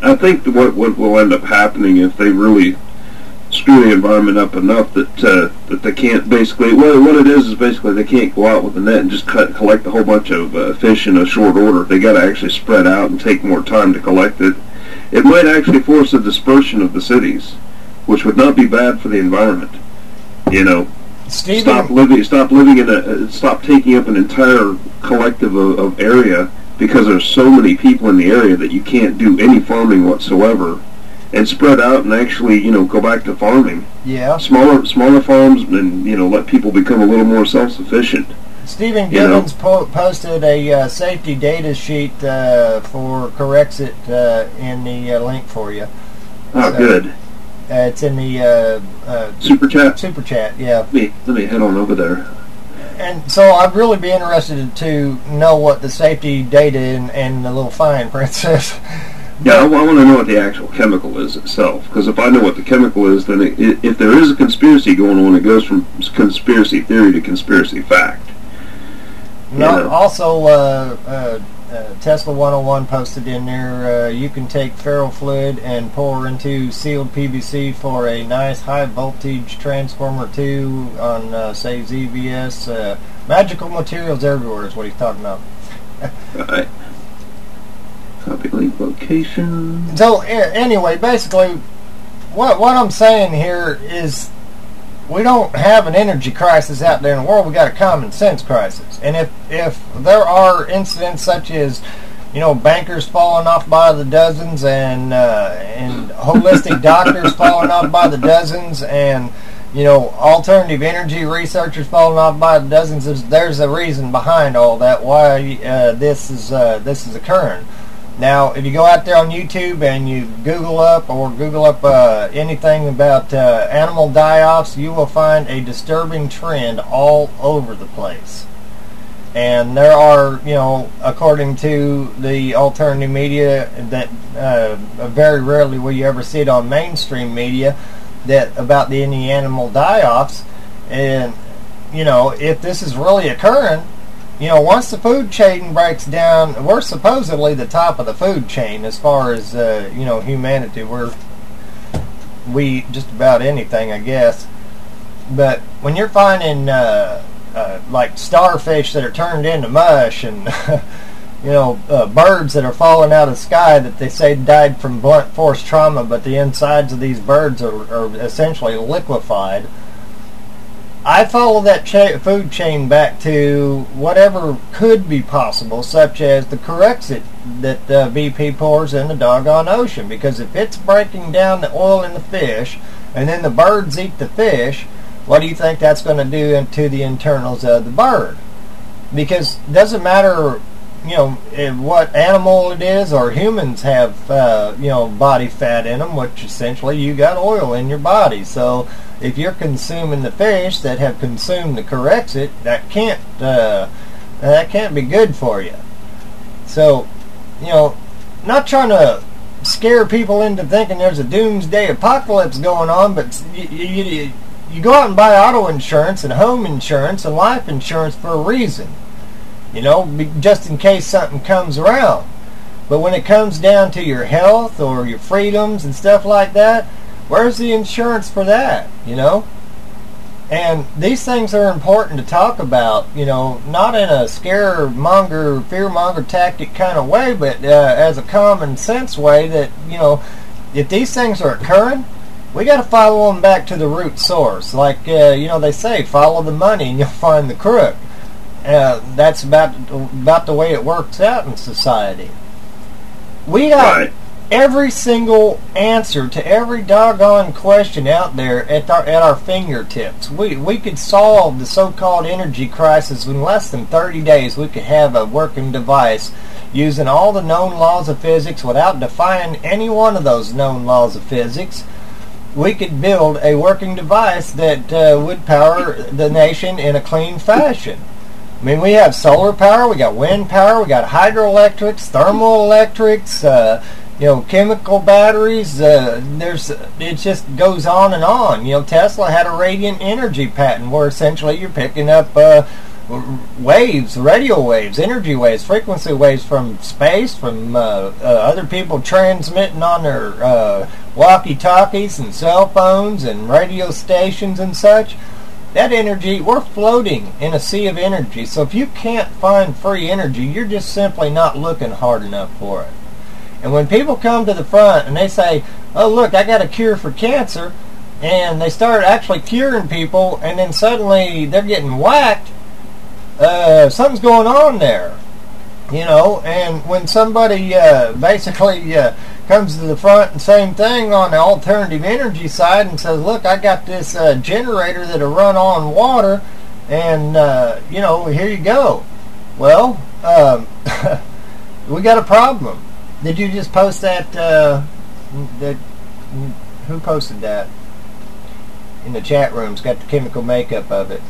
I think what what will end up happening if they really screw the environment up enough that uh, that they can't basically what what it is is basically they can't go out with a net and just cut, collect a whole bunch of uh, fish in a short order. They got to actually spread out and take more time to collect it. It might actually force a dispersion of the cities, which would not be bad for the environment. You know, Stephen, stop living stop living in a uh, stop taking up an entire collective of, of area because there's so many people in the area that you can't do any farming whatsoever. And spread out and actually, you know, go back to farming. Yeah. Smaller, smaller farms, and you know, let people become a little more self-sufficient. Stephen Gibbons po- posted a uh, safety data sheet uh, for Corexit uh, in the uh, link for you. Oh, so, good. Uh, it's in the uh, uh, super chat. Super chat, yeah. Let me let me head on over there. And so I'd really be interested to know what the safety data and, and the little fine print says. Yeah, I, I want to know what the actual chemical is itself, because if I know what the chemical is, then it, it, if there is a conspiracy going on, it goes from conspiracy theory to conspiracy fact. No, know? Also, uh, uh, uh, Tesla one oh one posted in there, uh, you can take ferro fluid and pour into sealed P V C for a nice high voltage transformer two on, uh, say, Z V S. Uh, magical materials everywhere is what he's talking about. Right. Copy link location. So anyway, basically, what what I'm saying here is we don't have an energy crisis out there in the world. We got a common sense crisis. And if if there are incidents such as, you know, bankers falling off by the dozens and uh, and holistic doctors falling off by the dozens and, you know, alternative energy researchers falling off by the dozens, there's, there's a reason behind all that why uh, this is uh, this is occurring. Now, if you go out there on YouTube and you Google up or Google up uh, anything about uh, animal die-offs, you will find a disturbing trend all over the place. And there are, you know, according to the alternative media, that uh, very rarely will you ever see it on mainstream media, that about the any animal die-offs. And, you know, if this is really occurring, you know, once the food chain breaks down, we're supposedly the top of the food chain as far as, uh, you know, humanity. We're, we eat just about anything, I guess. But when you're finding, uh, uh, like, starfish that are turned into mush and, you know, uh, birds that are falling out of the sky that they say died from blunt force trauma, but the insides of these birds are, are essentially liquefied, I follow that cha- food chain back to whatever could be possible, such as the Corexit that uh, B P pours in the doggone ocean. Because if it's breaking down the oil in the fish, and then the birds eat the fish, what do you think that's going to do to the internals of the bird? Because it doesn't matter, you know, what animal it is, or humans have, uh, you know, body fat in them, which essentially you got oil in your body. So if you're consuming the fish that have consumed the Corexit, that can't uh, that can't be good for you. So, you know, not trying to scare people into thinking there's a doomsday apocalypse going on, but you, you, you go out and buy auto insurance and home insurance and life insurance for a reason. You know, just in case something comes around. But when it comes down to your health or your freedoms and stuff like that, where's the insurance for that, you know? And these things are important to talk about, you know, not in a scaremonger, fearmonger tactic kind of way, but uh, as a common sense way that, you know, if these things are occurring, we got to follow them back to the root source. Like, uh, you know, they say, follow the money and you'll find the crook. Uh, that's about about the way it works out in society. We got right. every single answer to every doggone question out there at our, at our fingertips. We we could solve the so-called energy crisis in less than thirty days. We could have a working device using all the known laws of physics without defying any one of those known laws of physics. We could build a working device that uh, would power the nation in a clean fashion. I mean, we have solar power, we got wind power, we got hydroelectrics, thermal electrics, uh, you know, chemical batteries. Uh, there's, it just goes on and on. You know, Tesla had a radiant energy patent where essentially you're picking up uh, waves, radio waves, energy waves, frequency waves from space, from uh, uh, other people transmitting on their uh, walkie-talkies and cell phones and radio stations and such. That energy, we're floating in a sea of energy. So if you can't find free energy, you're just simply not looking hard enough for it. And when people come to the front and they say, oh, look, I got a cure for cancer, and they start actually curing people, and then suddenly they're getting whacked, uh, something's going on there. You know, and when somebody uh, basically uh, comes to the front and same thing on the alternative energy side and says, look, I got this uh, generator that'll run on water, and, uh, you know, here you go. Well, um, we got a problem. Did you just post that, uh, that, who posted that? In the chat room, it's got the chemical makeup of it.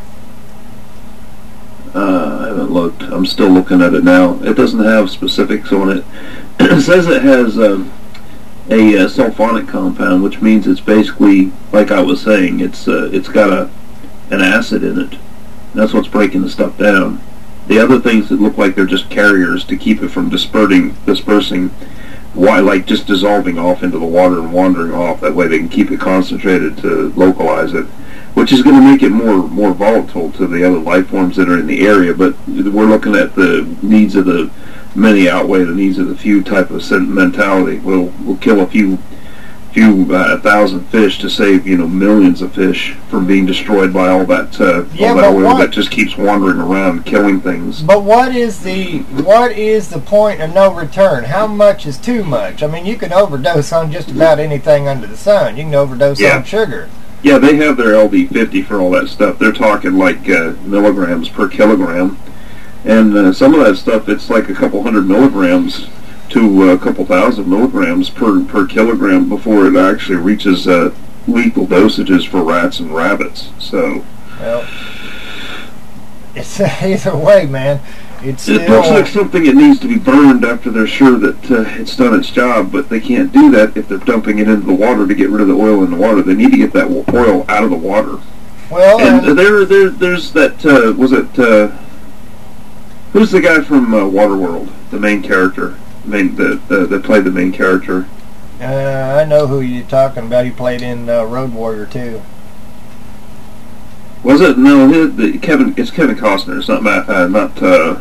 Uh, I haven't looked. I'm still looking at it now. It doesn't have specifics on it. It says it has um, a, a sulfonic compound, which means it's basically, like I was saying, it's uh, it's got a an acid in it. That's what's breaking the stuff down. The other things that look like they're just carriers to keep it from dispersing, dispersing, why like just dissolving off into the water and wandering off. That way they can keep it concentrated to localize it, which is going to make it more more volatile to the other life forms that are in the area. But we're looking at the needs of the many outweigh the needs of the few type of mentality. We'll we'll kill a few few uh, thousand fish to save you know millions of fish from being destroyed by all that uh, Yeah, all that but oil what- that just keeps wandering around killing things. But what is the what is the point of no return? How much is too much? I mean, you can overdose on just about anything under the sun. You can overdose Yeah. on sugar. Yeah, they have their L D fifty for all that stuff. They're talking like uh, milligrams per kilogram. And uh, some of that stuff, it's like a couple hundred milligrams to a couple thousand milligrams per, per kilogram before it actually reaches uh, lethal dosages for rats and rabbits. So, Well, it's either way, man. It's it still, looks like something that needs to be burned after they're sure that uh, it's done its job, but they can't do that if they're dumping it into the water to get rid of the oil in the water. They need to get that oil out of the water. well, And and- there, there, there's that. Uh, was it? Uh, who's the guy from uh, Waterworld? The main character, main the, the that played the main character. uh, I know who you're talking about. He played in uh, Road Warrior too. Was it? No, his, the, Kevin. It's Kevin Costner. It's not Matt. Uh, not uh,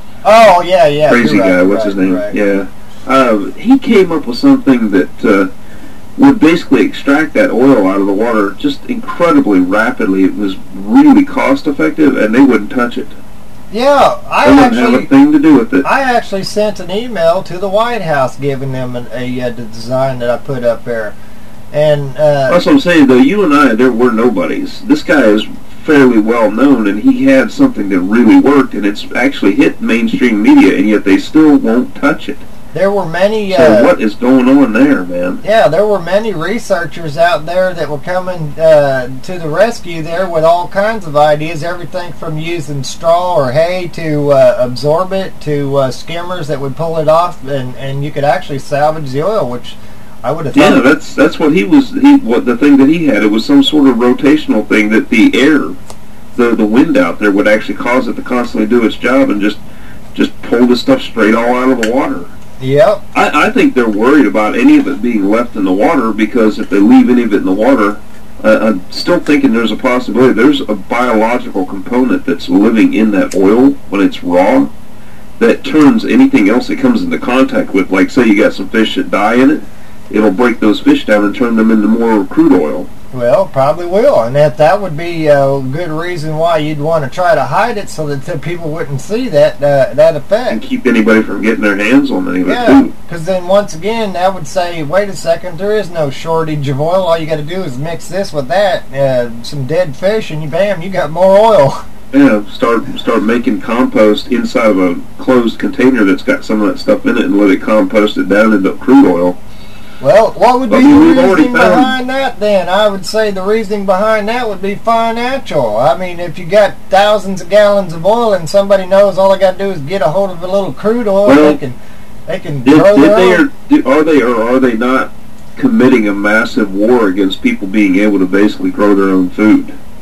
Oh yeah, yeah. crazy you're right, guy. What's right, his name? right. Yeah. Uh, he came up with something that uh, would basically extract that oil out of the water just incredibly rapidly. It was really cost effective, and they wouldn't touch it. Yeah, I They wouldn't actually. have a thing to do with it. I actually sent an email to the White House giving them an, a uh, the design that I put up there, and uh, That's what I'm saying, though. You and I, there were nobodies. This guy is fairly well known, and he had something that really worked, and it's actually hit mainstream media, and yet they still won't touch it. there were many. So Uh, what is going on there, man? Yeah, there were many researchers out there that were coming uh, to the rescue there with all kinds of ideas, everything from using straw or hay to uh, absorb it to uh, skimmers that would pull it off, and, and you could actually salvage the oil, which I would have thought. Yeah, that's that's what he was. He what the thing that he had. It was some sort of rotational thing that the air, the the wind out there would actually cause it to constantly do its job and just just pull the stuff straight all out of the water. Yep. I, I think they're worried about any of it being left in the water, because if they leave any of it in the water, uh, I'm still thinking there's a possibility. There's a biological component that's living in that oil when it's raw that turns anything else it comes into contact with. Like, say you got some fish that die in it, it'll break those fish down and turn them into more crude oil. Well, probably will, and that that would be a good reason why you'd want to try to hide it so that the people wouldn't see that uh, that effect. And keep anybody from getting their hands on any of it, Yeah, too. because then once again, that would say, wait a second, there is no shortage of oil. All you got to do is mix this with that, uh, some dead fish, and you bam, you got more oil. Yeah, start start making compost inside of a closed container that's got some of that stuff in it, and let it compost it down into crude oil. Well, what would But be the we've already reasoning found- behind that then? I would say the reasoning behind that would be financial. I mean, if you got thousands of gallons of oil and somebody knows all I got to do is get a hold of a little crude oil, Well, they can they can Did, grow did their they own. or do, are they or are they not committing a massive war against people being able to basically grow their own food?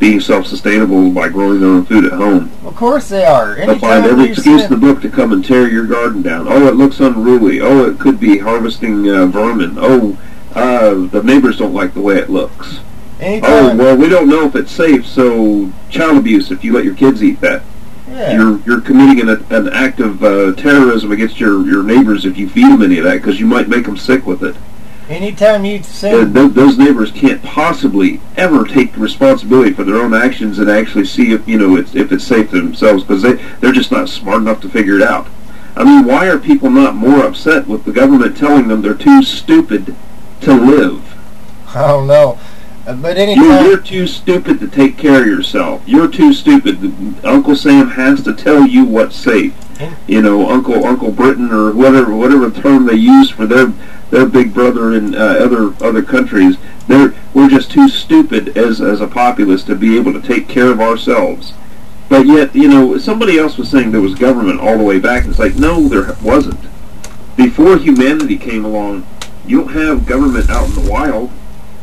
being self-sustainable by growing their own food at home. Of course they are. They'll find every excuse in the book to come and tear your garden down. Oh, it looks unruly. Oh, it could be harvesting uh, vermin. Oh, uh, the neighbors don't like the way it looks. Anytime. Oh, well, we don't know if it's safe, so child abuse if you let your kids eat that. Yeah. You're you're committing an, an act of uh, terrorism against your, your neighbors if you feed them any of that, because you might make them sick with it. Anytime you send... Th- those neighbors can't possibly ever take responsibility for their own actions and actually see if, you know, it's, if it's safe to themselves, because they, they're just not smart enough to figure it out. I mean, why are people not more upset with the government telling them they're too stupid to live? I don't know. Uh, but anytime... You're, you're too stupid to take care of yourself. You're too stupid. Uncle Sam has to tell you what's safe. You know, Uncle Uncle Britain or whatever whatever term they use for their their big brother in uh, other other countries. They're we're just too stupid as as a populace to be able to take care of ourselves. But yet, you know, somebody else was saying there was government all the way back. It's like, no, there wasn't. Before humanity came along, you don't have government out in the wild.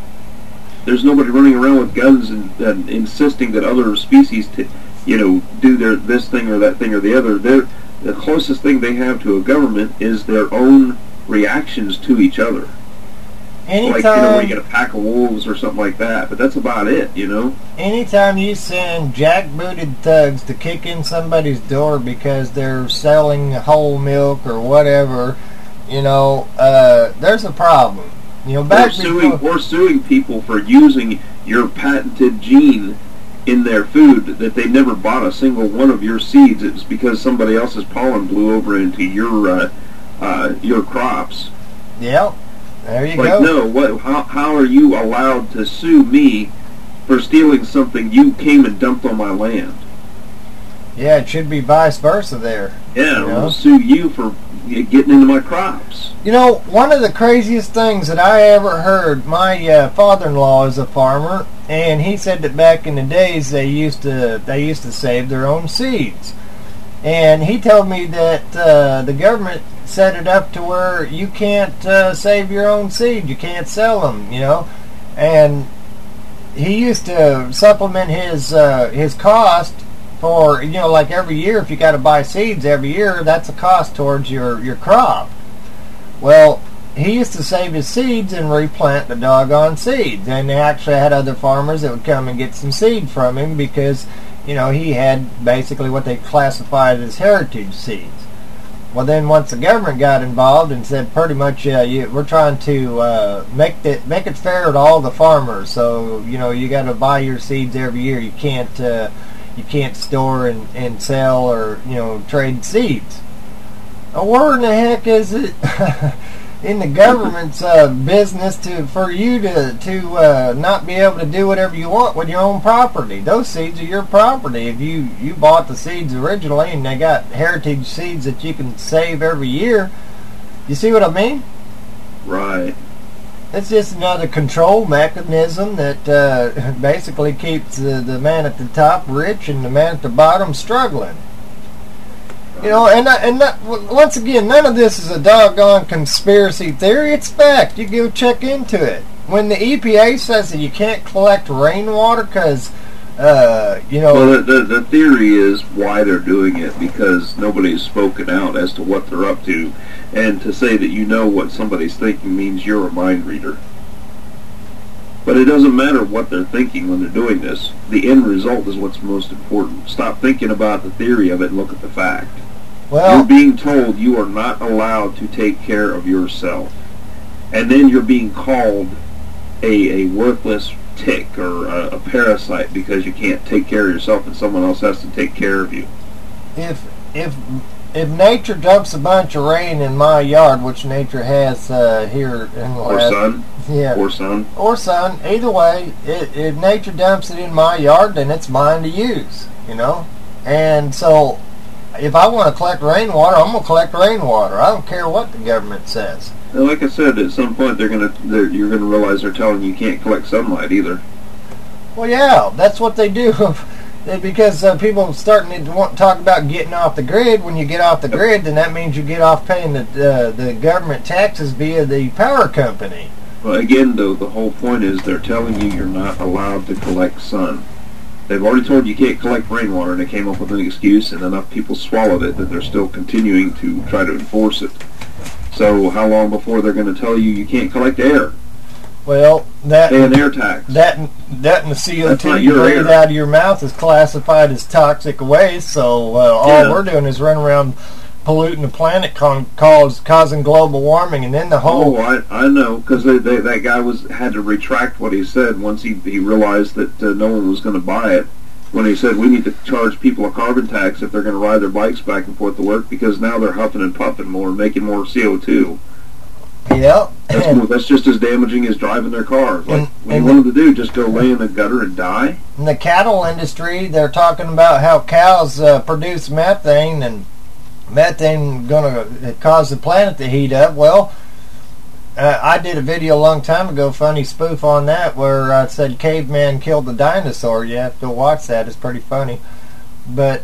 There's nobody running around with guns and, and insisting that other species, t- you know, do their this thing or that thing or the other. They're, the closest thing they have to a government is their own reactions to each other. Anytime, like, you know, where you get a pack of wolves or something like that. But that's about it, you know. Anytime you send jackbooted thugs to kick in somebody's door because they're selling whole milk or whatever, you know, uh, there's a problem. You know, back or suing, before, or suing people for using your patented gene in their food that they never bought a single one of your seeds. It was because somebody else's pollen blew over into your uh, uh, your crops. Yeah, there you like, go. no, what? How how are you allowed to sue me for stealing something you came and dumped on my land? Yeah, it should be vice versa there. Yeah, you I'm know? gonna sue you for getting into my crops. You know, one of the craziest things that I ever heard, my uh, father-in-law is a farmer, and he said that back in the days they used to they used to save their own seeds. And he told me that uh, the government set it up to where you can't uh, save your own seed, you can't sell them, you know. And he used to supplement his uh, his cost for, you know, like every year, if you got to buy seeds every year, that's a cost towards your, your crop. Well, he used to save his seeds and replant the doggone seeds. And they actually had other farmers that would come and get some seed from him because, you know, he had basically what they classified as heritage seeds. Well, then once the government got involved and said pretty much, uh, you, we're trying to uh, make it make it fair to all the farmers. So, you know, you got to buy your seeds every year. You can't uh, you can't store and, and sell or, you know, trade seeds. Now, where in the heck is it in the government's uh, business to for you to to uh, not be able to do whatever you want with your own property? Those seeds are your property. If you, you bought the seeds originally and they got heritage seeds that you can save every year, you see what I mean? Right. It's just another control mechanism that uh, basically keeps the, the man at the top rich and the man at the bottom struggling. You know, and and that, once again, none of this is a doggone conspiracy theory. It's fact. You go check into it. When the E P A says that you can't collect rainwater because, uh, you know... Well, the, the, the theory is why they're doing it, because nobody's spoken out as to what they're up to. And to say that you know what somebody's thinking means you're a mind reader. But it doesn't matter what they're thinking when they're doing this. The end result is what's most important. Stop thinking about the theory of it and look at the fact. Well, you're being told you are not allowed to take care of yourself. And then you're being called a, a worthless tick or a, a parasite because you can't take care of yourself and someone else has to take care of you. If if if nature dumps a bunch of rain in my yard, which nature has uh, here in the Or last, sun. yeah, Or sun. or sun, either way, it, if nature dumps it in my yard, then it's mine to use, you know. And so, if I want to collect rainwater, I'm going to collect rainwater. I don't care what the government says. And like I said, at some point they're gonna they're, you're gonna realize they're telling you you can't collect sunlight either. Well, yeah, that's what they do. Because uh, people starting to want to talk about getting off the grid. When you get off the grid, then that means you get off paying the uh, the government taxes via the power company. Well, again, though, the whole point is they're telling you you're not allowed to collect sun. They've already told you can't collect rainwater, and they came up with an excuse, and enough people swallowed it that they're still continuing to try to enforce it. So how long before they're going to tell you you can't collect air? Well, that Pay an air tax. That that and the C O That's two not you your breathe air. out of your mouth is classified as toxic waste. So uh, all Yeah. we're doing is running around polluting the planet, con- cause, causing global warming, and then the whole. Oh, I, I know, because they, they, that guy was had to retract what he said once he, he realized that uh, no one was going to buy it. When he said we need to charge people a carbon tax if they're going to ride their bikes back and forth to work, because now they're huffing and puffing more and making more C O two. Yep. That's, more, that's just as damaging as driving their cars. Like, And- what and you want them to do, just go lay in the gutter and die? In the cattle industry, they're talking about how cows uh, produce methane, and methane going to cause the planet to heat up. Well, uh, I did a video a long time ago, funny spoof on that, where I said caveman killed the dinosaur. You have to watch that; it's pretty funny. But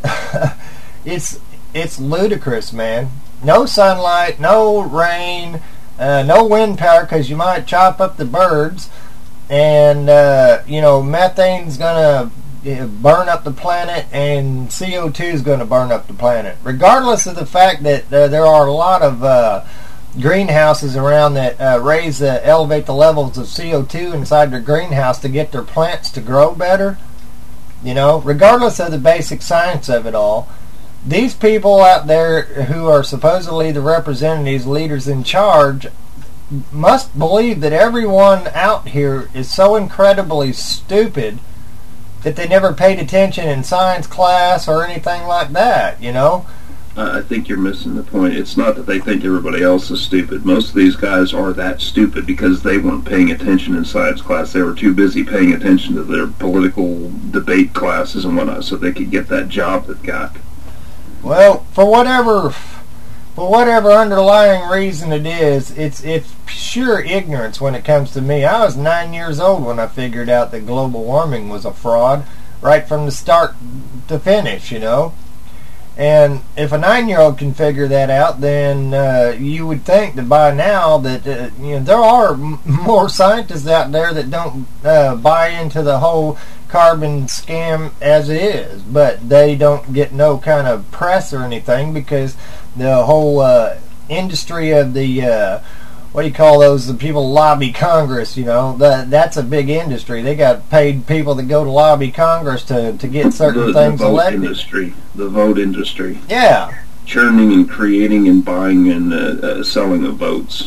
it's it's ludicrous, man. No sunlight, no rain, uh, no wind power, because you might chop up the birds, and uh, you know methane's gonna burn up the planet, and C O two is going to burn up the planet, regardless of the fact that uh, there are a lot of uh, greenhouses around that uh, raise, uh, elevate the levels of C O two inside their greenhouse to get their plants to grow better. You know, regardless of the basic science of it all, these people out there who are supposedly the representatives, leaders in charge, must believe that everyone out here is so incredibly stupid that they never paid attention in science class or anything like that, you know? Uh, I think you're missing the point. It's not that they think everybody else is stupid. Most of these guys are that stupid because they weren't paying attention in science class. They were too busy paying attention to their political debate classes and whatnot so they could get that job that got. Well, for whatever for whatever underlying reason it is, it's it's pure ignorance when it comes to me. I was nine years old when I figured out that global warming was a fraud, right from the start to finish, you know. And if a nine-year-old can figure that out, then uh, you would think that by now that uh, you know there are m- more scientists out there that don't uh, buy into the whole carbon scam as it is, but they don't get no kind of press or anything because the whole uh, industry of the uh, what do you call those? The people lobby Congress. You know that that's a big industry. They got paid people that go to lobby Congress to to get certain the, things the vote elected. industry, the vote industry. Yeah. Churning and creating and buying and uh, uh, selling of votes.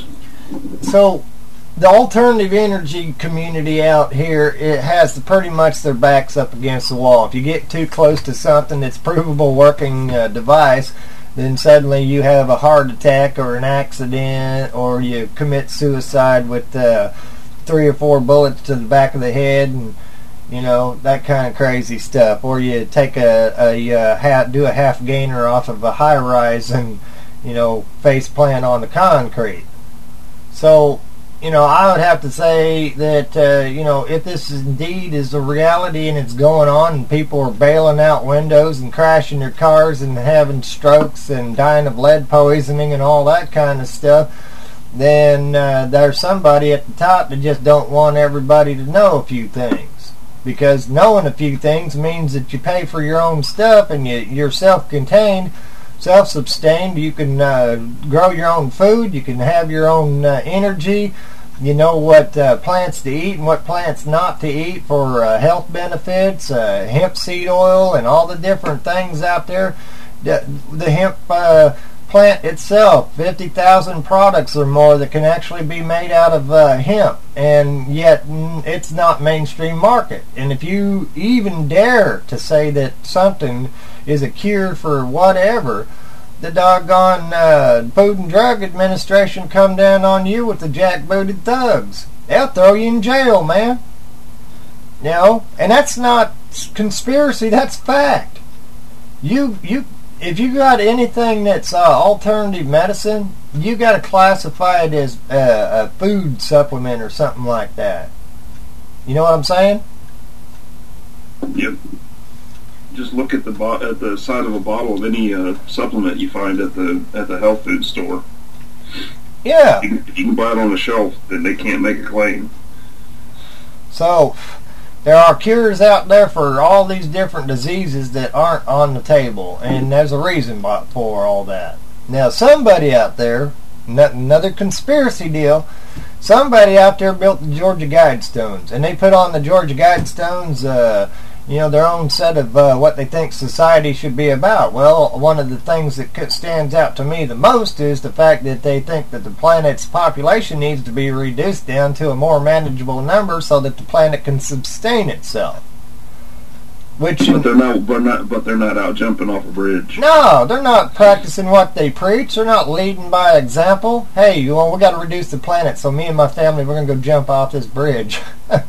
So the alternative energy community out here, it has pretty much their backs up against the wall. If you get too close to something that's provable working uh, device, then suddenly you have a heart attack or an accident, or you commit suicide with uh, three or four bullets to the back of the head, and you know that kind of crazy stuff. Or you take a, a, a half, do a half gainer off of a high rise and you know face plant on the concrete. So you know I would have to say that uh, you know if this is indeed is a reality and it's going on, and people are bailing out windows and crashing their cars and having strokes and dying of lead poisoning and all that kind of stuff, then uh, there's somebody at the top that just don't want everybody to know a few things. Because knowing a few things means that you pay for your own stuff and you, you're self-contained, self-sustained. You can uh, grow your own food. You can have your own uh, energy. You know what uh, plants to eat and what plants not to eat for uh, health benefits, uh, hemp seed oil, and all the different things out there. The, the hemp uh, plant itself, fifty thousand products or more that can actually be made out of uh, hemp, and yet mm, it's not mainstream market. And if you even dare to say that something is a cure for whatever, the doggone uh, Food and Drug Administration come down on you with the jackbooted thugs. They'll throw you in jail, man. You know, and that's not conspiracy, that's fact. You, you, if you got anything that's uh, alternative medicine, you got to classify it as uh, a food supplement or something like that. You know what I'm saying? Yep. Just look at the bo- at the side of a bottle of any uh, supplement you find at the at the health food store. Yeah. You can, if you can buy it on the shelf, then they can't make a claim. So, There are cures out there for all these different diseases that aren't on the table, and there's a reason for all that. Now, somebody out there, another conspiracy deal, somebody out there built the Georgia Guidestones, and they put on the Georgia Guidestones, uh, you know, their own set of uh, what they think society should be about. Well, one of the things that stands out to me the most is the fact that they think that the planet's population needs to be reduced down to a more manageable number so that the planet can sustain itself. Which but they're not, but not, but they're not out jumping off a bridge. No, they're not practicing what they preach. They're not leading by example. Hey, you know, we got to reduce the planet, so me and my family, we're gonna go jump off this bridge.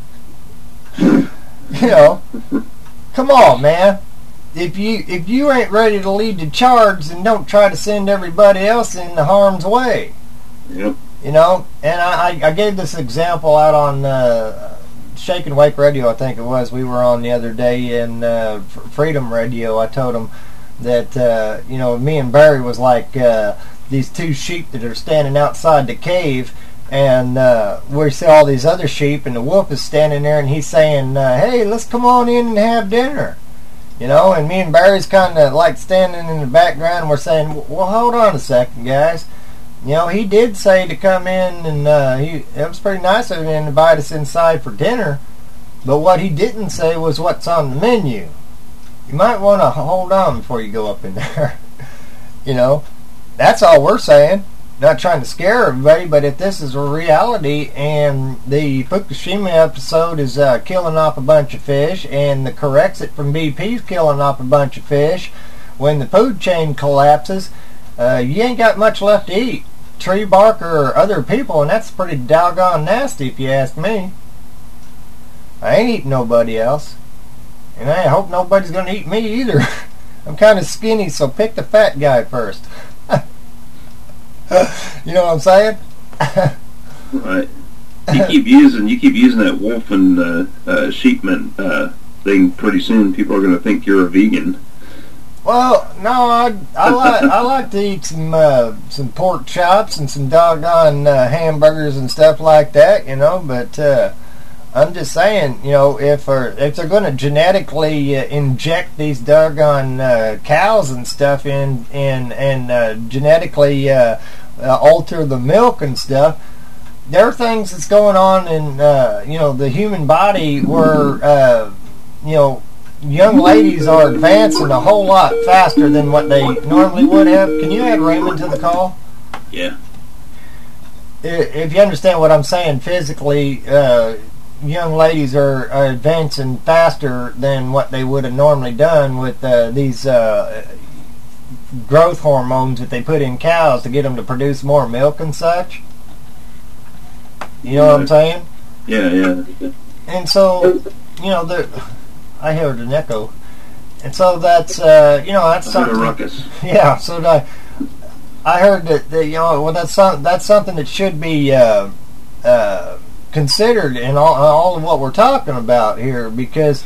You know, come on, man. If you if you ain't ready to lead the charge, then don't try to send everybody else into harm's way. Yep. You know, and I, I gave this example out on uh, Shake and Wake Radio, I think it was. We were on the other day in uh, Freedom Radio. I told them that, uh, you know, me and Barry was like uh, these two sheep that are standing outside the cave, and uh, we see all these other sheep, and the wolf is standing there, and he's saying, uh, hey, let's come on in and have dinner. You know, and me and Barry's kind of like standing in the background, and we're saying, well, hold on a second, guys. You know, he did say to come in, and uh, he, it was pretty nice of him to invite us inside for dinner, but what he didn't say was what's on the menu. You might want to hold on before you go up in there. You know, that's all we're saying. Not trying to scare everybody, but if this is a reality and the Fukushima episode is uh, killing off a bunch of fish, and the Corexit from B P is killing off a bunch of fish, when the food chain collapses, uh, you ain't got much left to eat. Tree bark or other people, and that's pretty doggone nasty if you ask me. I ain't eating nobody else, and I hope nobody's going to eat me either. I'm kind of skinny, so pick the fat guy first. You know what I'm saying? Right. You keep using you keep using that wolf and uh, uh, sheepman uh, thing. Pretty soon, people are going to think you're a vegan. Well, no, I I like I like to eat some uh, some pork chops and some doggone uh, hamburgers and stuff like that. You know, but uh, I'm just saying, you know, if uh, if they're going to genetically uh, inject these doggone uh, cows and stuff in in and uh, genetically uh, uh, alter the milk and stuff, there are things that's going on in uh, you know, the human body where uh, you know, young ladies are advancing a whole lot faster than what they normally would have. Can you add Raymond to the call? Yeah. If you understand what I'm saying, physically. Uh, young ladies are, are advancing faster than what they would have normally done with uh, these uh, growth hormones that they put in cows to get them to produce more milk and such. You know what I'm saying? Yeah, yeah. And so, you know, the I heard an echo, and so that's uh, you know, that's I heard something. a ruckus. Yeah, so I I heard that, that you know, well, that's some, that's something that should be uh, uh, considered in all, all of what we're talking about here, because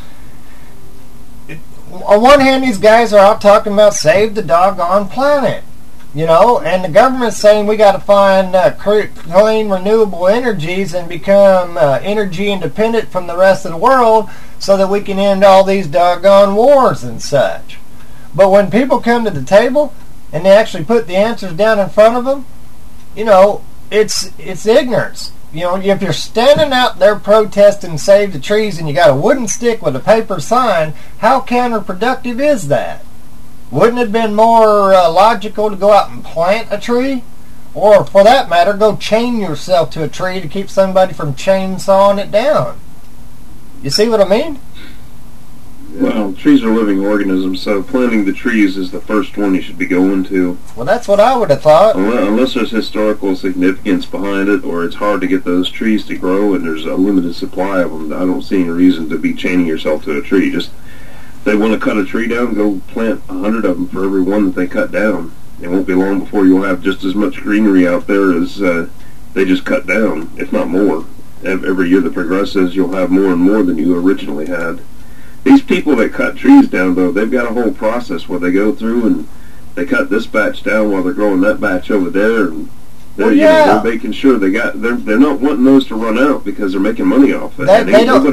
it, on one hand, these guys are out talking about save the doggone planet, you know, and the government's saying we got to find uh, clean, renewable energies and become uh, energy independent from the rest of the world so that we can end all these doggone wars and such. But when people come to the table and they actually put the answers down in front of them, you know, it's it's ignorance. You know, if you're standing out there protesting save the trees and you got a wooden stick with a paper sign, how counterproductive is that? Wouldn't it have been more uh, logical to go out and plant a tree? Or, for that matter, go chain yourself to a tree to keep somebody from chainsawing it down? You see what I mean? Well, trees are living organisms, so planting the trees is the first one you should be going to. Well, that's what I would have thought. Unless, unless there's historical significance behind it, or it's hard to get those trees to grow and there's a limited supply of them, I don't see any reason to be chaining yourself to a tree. Just, if they want to cut a tree down, go plant a hundred of them for every one that they cut down. It won't be long before you'll have just as much greenery out there as uh, they just cut down, if not more. Every year that progresses, you'll have more and more than you originally had. These people that cut trees down, though, they've got a whole process where they go through and they cut this batch down while they're growing that batch over there, and they're, well, you yeah. know, they're making sure they got. They're they're not wanting those to run out because they're making money off it. They, and they ain't don't, nobody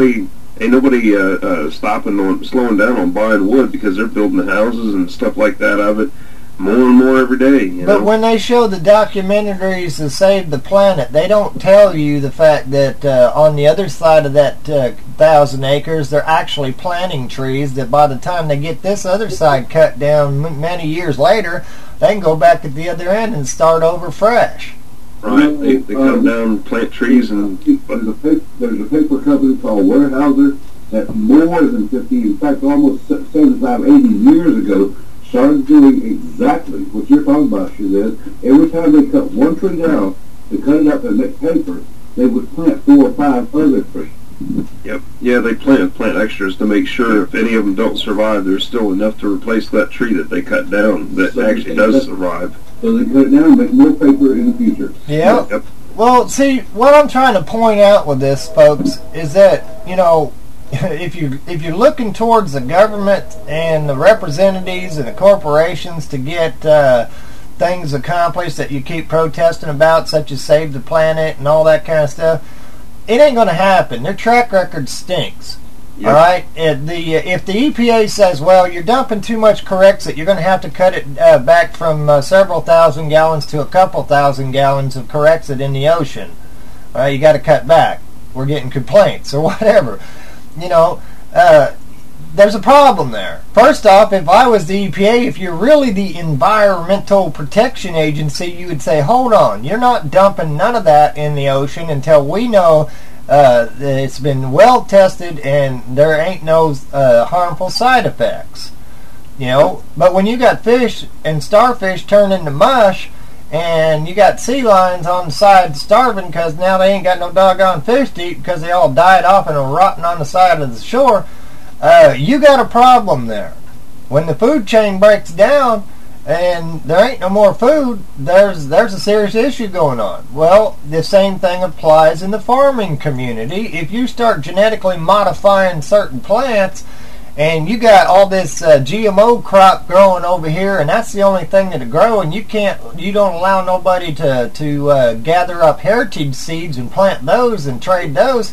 Ain't nobody uh, uh, stopping on, slowing down on buying wood because they're building houses and stuff like that out of it more and more every day. You But know? when they show the documentaries to save the planet, they don't tell you the fact that uh, on the other side of that uh, thousand acres, they're actually planting trees that by the time they get this other side cut down m- many years later, they can go back at the other end and start over fresh. Right, they, they come down, plant trees, and there's a paper, there's a paper company called Weyerhaeuser that more than fifty, in fact, almost seventy-five, eighty years ago, started doing exactly what you're talking about, Shazed. Every time they cut one tree down to cut it up and make paper, they would plant four or five other trees. Yep. Yeah, they plant plant extras to make sure if any of them don't survive, there's still enough to replace that tree that they cut down that So actually does survive. So they cut it down and make more paper in the future. Yeah. Yep. Well, see, what I'm trying to point out with this, folks, is that, you know, if you if you're looking towards the government and the representatives and the corporations to get uh, things accomplished that you keep protesting about, such as Save the Planet and all that kind of stuff, it ain't going to happen. Their track record stinks. Yep. All right. If the if the E P A says, well, you're dumping too much Corexit, you're going to have to cut it uh, back from uh, several thousand gallons to a couple thousand gallons of Corexit in the ocean. All right, you got to cut back. We're getting complaints or whatever. You know, uh, there's a problem there. First off, if I was the E P A, if you're really the Environmental Protection Agency, you would say, hold on, you're not dumping none of that in the ocean until we know uh, that it's been well tested and there ain't no uh, harmful side effects. You know, but when you got fish and starfish turned into mush, and you got sea lions on the side starving because now they ain't got no doggone fish to eat because they all died off and are rotting on the side of the shore, uh, you got a problem there. When the food chain breaks down and there ain't no more food, there's there's a serious issue going on. Well, the same thing applies in the farming community. If you start genetically modifying certain plants, and you got all this uh, G M O crop growing over here, and that's the only thing that'll grow, and you can't, you don't allow nobody to to uh, gather up heritage seeds and plant those and trade those.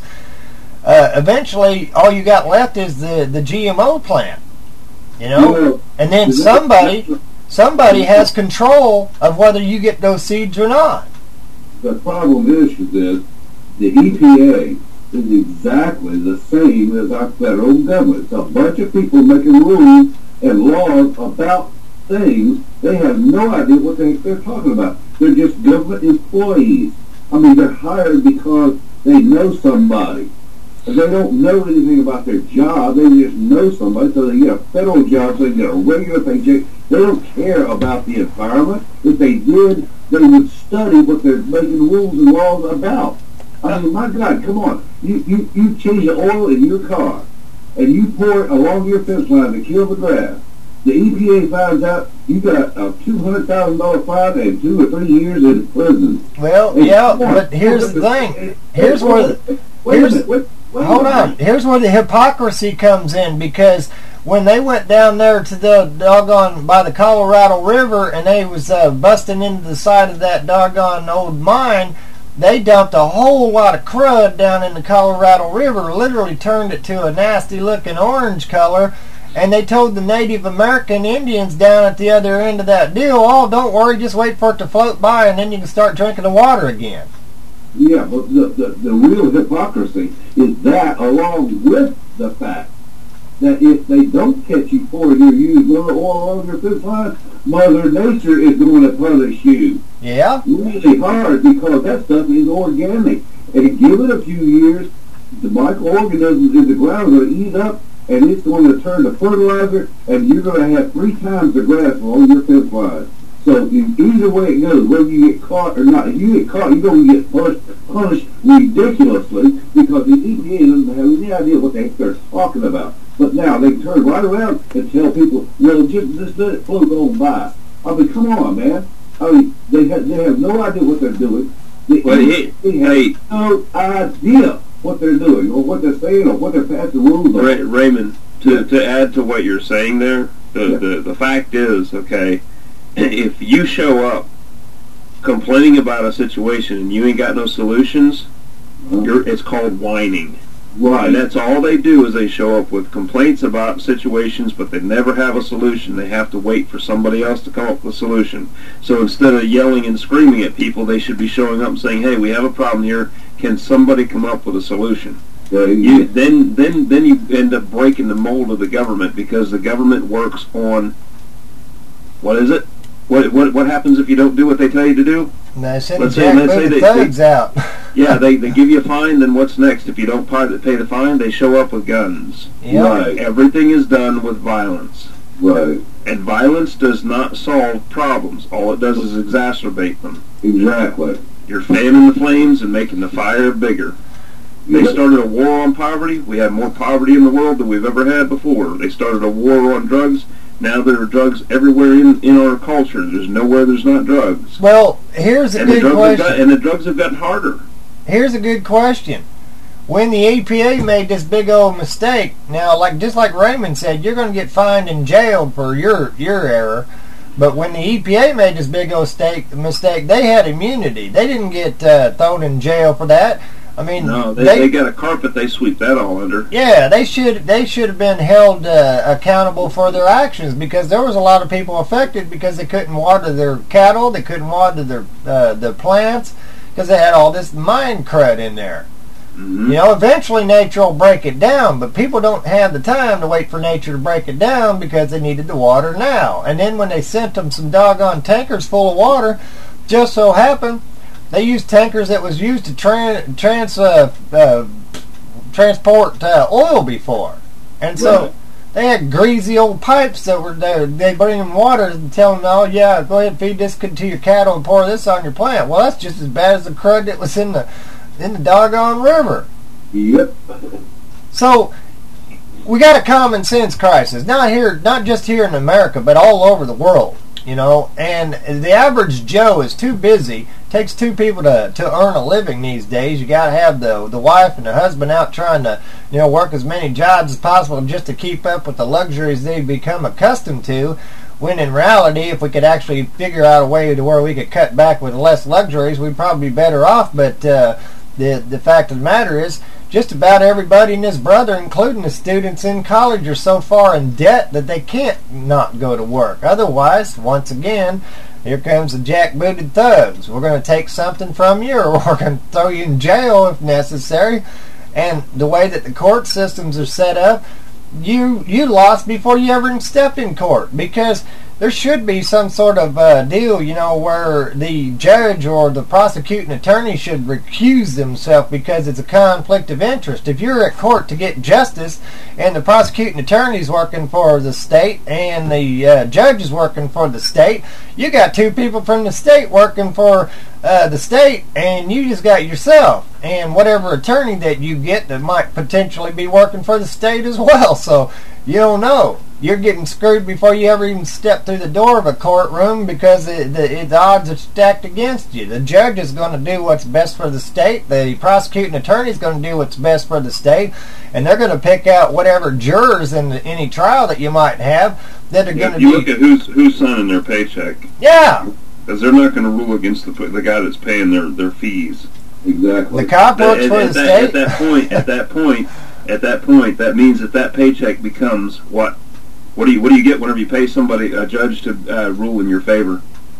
Uh, eventually, all you got left is the the G M O plant, you know. Well, and then somebody somebody has control of whether you get those seeds or not. The problem is that the E P A is exactly the same as our federal government. It's a bunch of people making rules and laws about things. They have no idea what they, they're talking about. They're just government employees. I mean, they're hired because they know somebody. And they don't know anything about their job. They just know somebody, so they get a federal job, so they get a regular paycheck. They don't care about the environment. If they did, they would study what they're making rules and laws about. I mean, my God, come on. You, you, you change the oil in your car, and you pour it along your fence line to kill the grass. The E P A finds out you got a two hundred thousand dollars fine and two or three years in prison. Well, hey, yeah, but here's the thing. Here's where the, here's, hold on. Here's where the hypocrisy comes in, because when they went down there to the doggone by the Colorado River and they was uh, busting into the side of that doggone old mine, they dumped a whole lot of crud down in the Colorado River, literally turned it to a nasty looking orange color, and they told the Native American Indians down at the other end of that deal, oh, don't worry, just wait for it to float by and then you can start drinking the water again. Yeah, but the, the, the real hypocrisy is that, along with the fact that if they don't catch you for you use little oil on your fence line, Mother Nature is going to punish you. Yeah. Really hard, because that stuff is organic. And give it a few years, the microorganisms in the ground are going to eat up, and it's going to turn to fertilizer, and you're going to have three times the grass along your fence line. So either way it goes, whether you get caught or not, if you get caught, you're going to get punished, punished ridiculously, because the E P A doesn't have any idea what the heck they're talking about. But now they turn right around and tell people, well, just, just let it float on by. I mean, come on, man. I mean, they have, they have no idea what they're doing. They, well, he, they have hey, no idea what they're doing, or what they're saying, or what they're passing rules on. Ray, Raymond, to, yeah. to add to what you're saying there, the, yeah. the, the fact is, okay, if you show up complaining about a situation and you ain't got no solutions, uh-huh. you're, it's called whining. Right. And that's all they do is they show up with complaints about situations, but they never have a solution. They have to wait for somebody else to come up with a solution. So instead of yelling and screaming at people, they should be showing up and saying, hey, we have a problem here. Can somebody come up with a solution? Right. You, then, then, then you end up breaking the mold of the government, because the government works on, what is it? What what what happens if you don't do what they tell you to do? They send let's the say, let's jackbooted say they, thugs they, out. yeah, they, they give you a fine, then what's next? If you don't pay the, pay the fine, they show up with guns. Yep. Right. Everything is done with violence. Right. And violence does not solve problems. All it does is exacerbate them. Exactly. You're fanning the flames and making the fire bigger. They started a war on poverty. We have more poverty in the world than we've ever had before. They started a war on drugs. Now there are drugs everywhere in, in our culture. There's nowhere there's not drugs. Well, here's a and good the question. Got, and the drugs have gotten harder. Here's a good question. When the E P A made this big old mistake, now, like just like Raymond said, you're going to get fined and jailed for your your error. But when the E P A made this big old mistake, mistake they had immunity. They didn't get uh, thrown in jail for that. I mean, no, they, they, they got a carpet. They sweep that all under. Yeah, they should they should have been held uh, accountable for their actions, because there was a lot of people affected because they couldn't water their cattle, they couldn't water their uh, their plants, because they had all this mine crud in there. Mm-hmm. You know, eventually nature will break it down, but people don't have the time to wait for nature to break it down because they needed the water now. And then when they sent them some doggone tankers full of water, just so happened they used tankers that was used to tran- trans uh, uh, transport uh, oil before, and so right. they had greasy old pipes that were there. They bring them water and tell them, "Oh yeah, go ahead and feed this to your cattle and pour this on your plant." Well, that's just as bad as the crud that was in the in the doggone river. Yep. So we got a common sense crisis, not here, not just here in America, but all over the world. You know, and the average Joe is too busy. Takes two people to, to earn a living these days. You got to have the the wife and the husband out trying to, you know, work as many jobs as possible just to keep up with the luxuries they've become accustomed to. When in reality, if we could actually figure out a way to where we could cut back with less luxuries, we'd probably be better off. But uh, the the fact of the matter is, just about everybody and his brother, including the students in college, are so far in debt that they can't not go to work. Otherwise, once again, here comes the jackbooted thugs. We're going to take something from you, or we're going to throw you in jail if necessary. And the way that the court systems are set up, you you lost before you ever stepped in court, because there should be some sort of uh, deal, you know, where the judge or the prosecuting attorney should recuse themselves because it's a conflict of interest. If you're at court to get justice and the prosecuting attorney's working for the state and the uh, judge is working for the state, you got two people from the state working for uh, the state, and you just got yourself and whatever attorney that you get that might potentially be working for the state as well. So you don't know. You're getting screwed before you ever even step through the door of a courtroom, because the, the, the odds are stacked against you. The judge is going to do what's best for the state. The prosecuting attorney is going to do what's best for the state. And they're going to pick out whatever jurors in the, any trial that you might have that are Yeah, going to you be... look at who's who's signing their paycheck. Yeah. Because they're not going to rule against the the guy that's paying their, their fees. Exactly. The cop works at, for at the that, state. At that point, at that point, at that point, that means that that paycheck becomes what? What do you what do you get whenever you pay somebody, a judge, to uh, rule in your favor?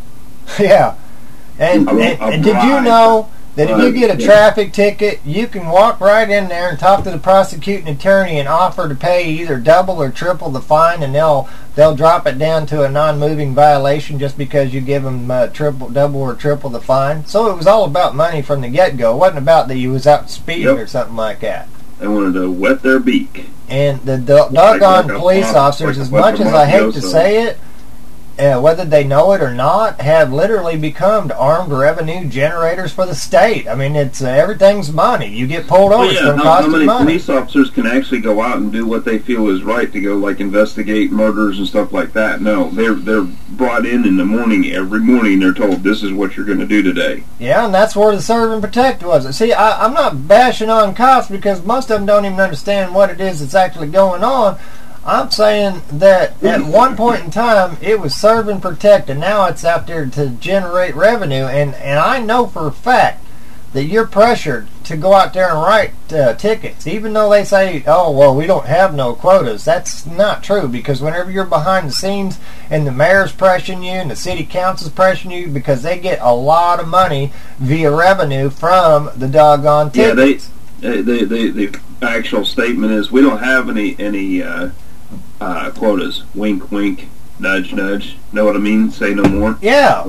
Yeah. And, A- and, a and did you bribe. know that if you Right, get a yeah. traffic ticket, you can walk right in there and talk to the prosecuting attorney and offer to pay either double or triple the fine, and they'll they'll drop it down to a non-moving violation just because you give them uh, triple, double or triple the fine. So it was all about money from the get-go. It wasn't about that you was out speeding Yep. or something like that. They wanted to wet their beak. And the do- Like- doggone like a police maf- officers, like a as bunch much of as I hate to mafiosos. say it, uh, whether they know it or not, have literally become armed revenue generators for the state. I mean, it's uh, everything's money. You get pulled over, Well, it's yeah, going to how, cost how you many money. police officers can actually go out and do what they feel is right to go, like, investigate murders and stuff like that? No, they're they're brought in in the morning, every morning. They're told, this is what you're going to do today. Yeah, and that's where the serve and protect was. See, I, I'm not bashing on cops because most of them don't even understand what it is that's actually going on. I'm saying that at one point in time it was serve and protect, and now it's out there to generate revenue. And, and I know for a fact that you're pressured to go out there and write uh, tickets, even though they say, oh, well, we don't have no quotas. That's not true, because whenever you're behind the scenes and the mayor's pressuring you and the city council's pressuring you, because they get a lot of money via revenue from the doggone tickets. Yeah, they, they, they, the actual statement is, we don't have any, any uh, uh, quotas. Wink, wink, nudge, nudge. Know what I mean? Say no more. Yeah.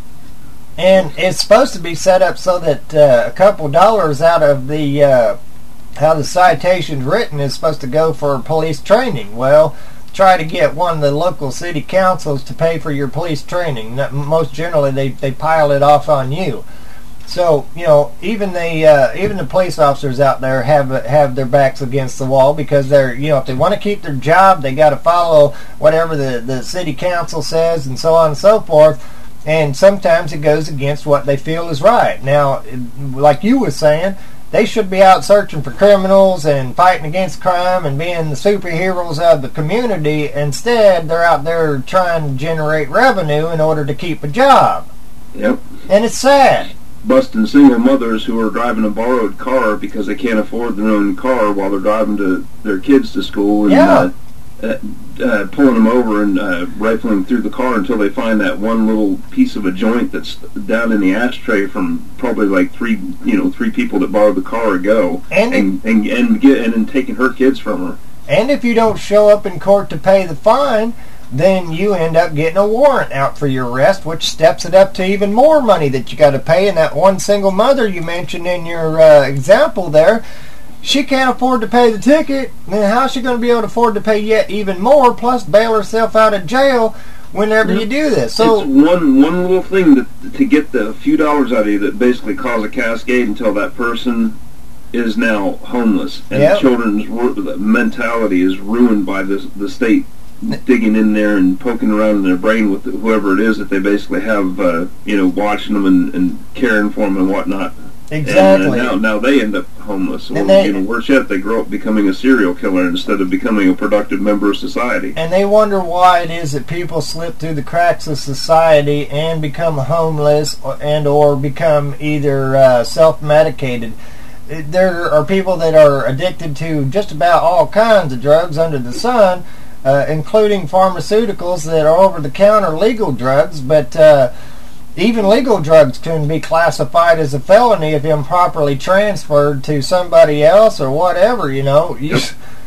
And it's supposed to be set up so that uh, a couple dollars out of the uh, how the citation's written is supposed to go for police training. Well, try to get one of the local city councils to pay for your police training. Most generally, they, they pile it off on you. So, you know, even the uh, even the police officers out there have have their backs against the wall, because they're, you know, if they want to keep their job, they got to follow whatever the, the city council says, and so on and so forth. And sometimes it goes against what they feel is right. Now, like you were saying, they should be out searching for criminals and fighting against crime and being the superheroes of the community. Instead, they're out there trying to generate revenue in order to keep a job. Yep. And it's sad. Busting single mothers who are driving a borrowed car because they can't afford their own car while they're driving to their kids to school, and yeah. uh, uh, uh, pulling them over and uh, rifling through the car until they find that one little piece of a joint that's down in the ashtray from probably like three, you know, three people that borrowed the car ago, and and and, and get and then taking her kids from her. And if you don't show up in court to pay the fine, then you end up getting a warrant out for your arrest, which steps it up to even more money that you got to pay. And that one single mother you mentioned in your uh, example there, she can't afford to pay the ticket. Then how's she going to be able to afford to pay yet even more, plus bail herself out of jail whenever you do this? So it's one one little thing that, to get the few dollars out of you that basically cause a cascade until that person is now homeless, and yep. the children's mentality is ruined by this, the state digging in there and poking around in their brain with whoever it is that they basically have, uh, you know, watching them and, and caring for them and whatnot. Exactly. And uh, now, now they end up homeless. Or, they, you know, worse yet, they grow up becoming a serial killer instead of becoming a productive member of society. And they wonder why it is that people slip through the cracks of society and become homeless or, and or become either uh, self-medicated. There are people that are addicted to just about all kinds of drugs under the sun, uh, including pharmaceuticals that are over-the-counter legal drugs, but uh, even legal drugs can be classified as a felony if improperly transferred to somebody else or whatever, you know. You,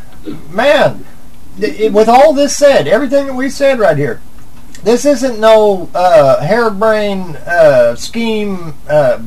man, it, with all this said, everything that we said right here, this isn't no uh, harebrained uh, scheme, uh,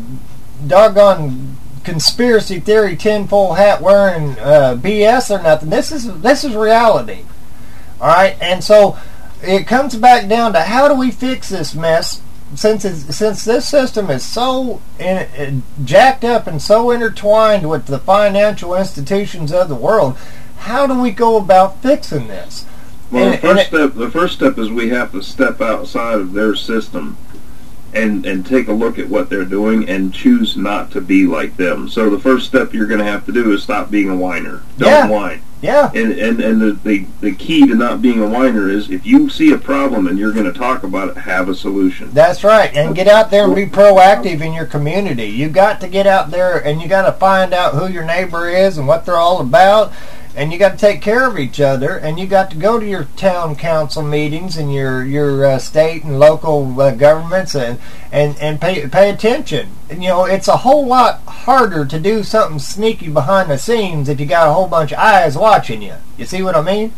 doggone conspiracy theory, tinfoil hat wearing uh, B S or nothing. This is this is reality. All right, and so it comes back down to how do we fix this mess? Since it's, since this system is so in, in, jacked up and so intertwined with the financial institutions of the world, how do we go about fixing this? Well, and, the first step the first step is we have to step outside of their system and and take a look at what they're doing and choose not to be like them. So the first step you're going to have to do is stop being a whiner. Don't yeah. whine. Yeah. And and, and the, the, the key to not being a whiner is if you see a problem and you're going to talk about it, have a solution. That's right. And get out there and be proactive in your community. You got to get out there and you got to find out who your neighbor is and what they're all about. And you got to take care of each other, and you got to go to your town council meetings and your your uh, state and local uh, governments, and and and pay pay attention. And, you know, it's a whole lot harder to do something sneaky behind the scenes if you got a whole bunch of eyes watching you. You see what I mean?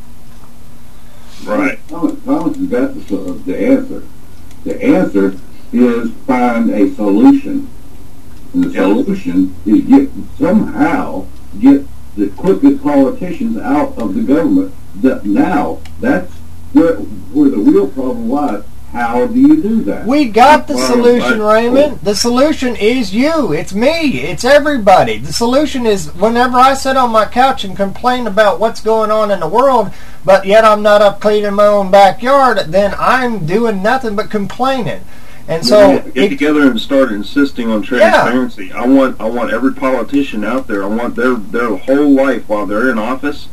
Right. Thomas, Thomas has got the, the answer. The answer is find a solution, and the Yeah. solution is get somehow get the crooked politicians out of the government. That now, that's where, where the real problem lies. How do you do that? We got the Well, solution, I- Raymond. The solution is you. It's me. It's everybody. The solution is whenever I sit on my couch and complain about what's going on in the world, but yet I'm not up cleaning my own backyard, then I'm doing nothing but complaining. And so get, get it, together and start insisting on transparency. I want I want every politician out there. I want their their whole life while they're in office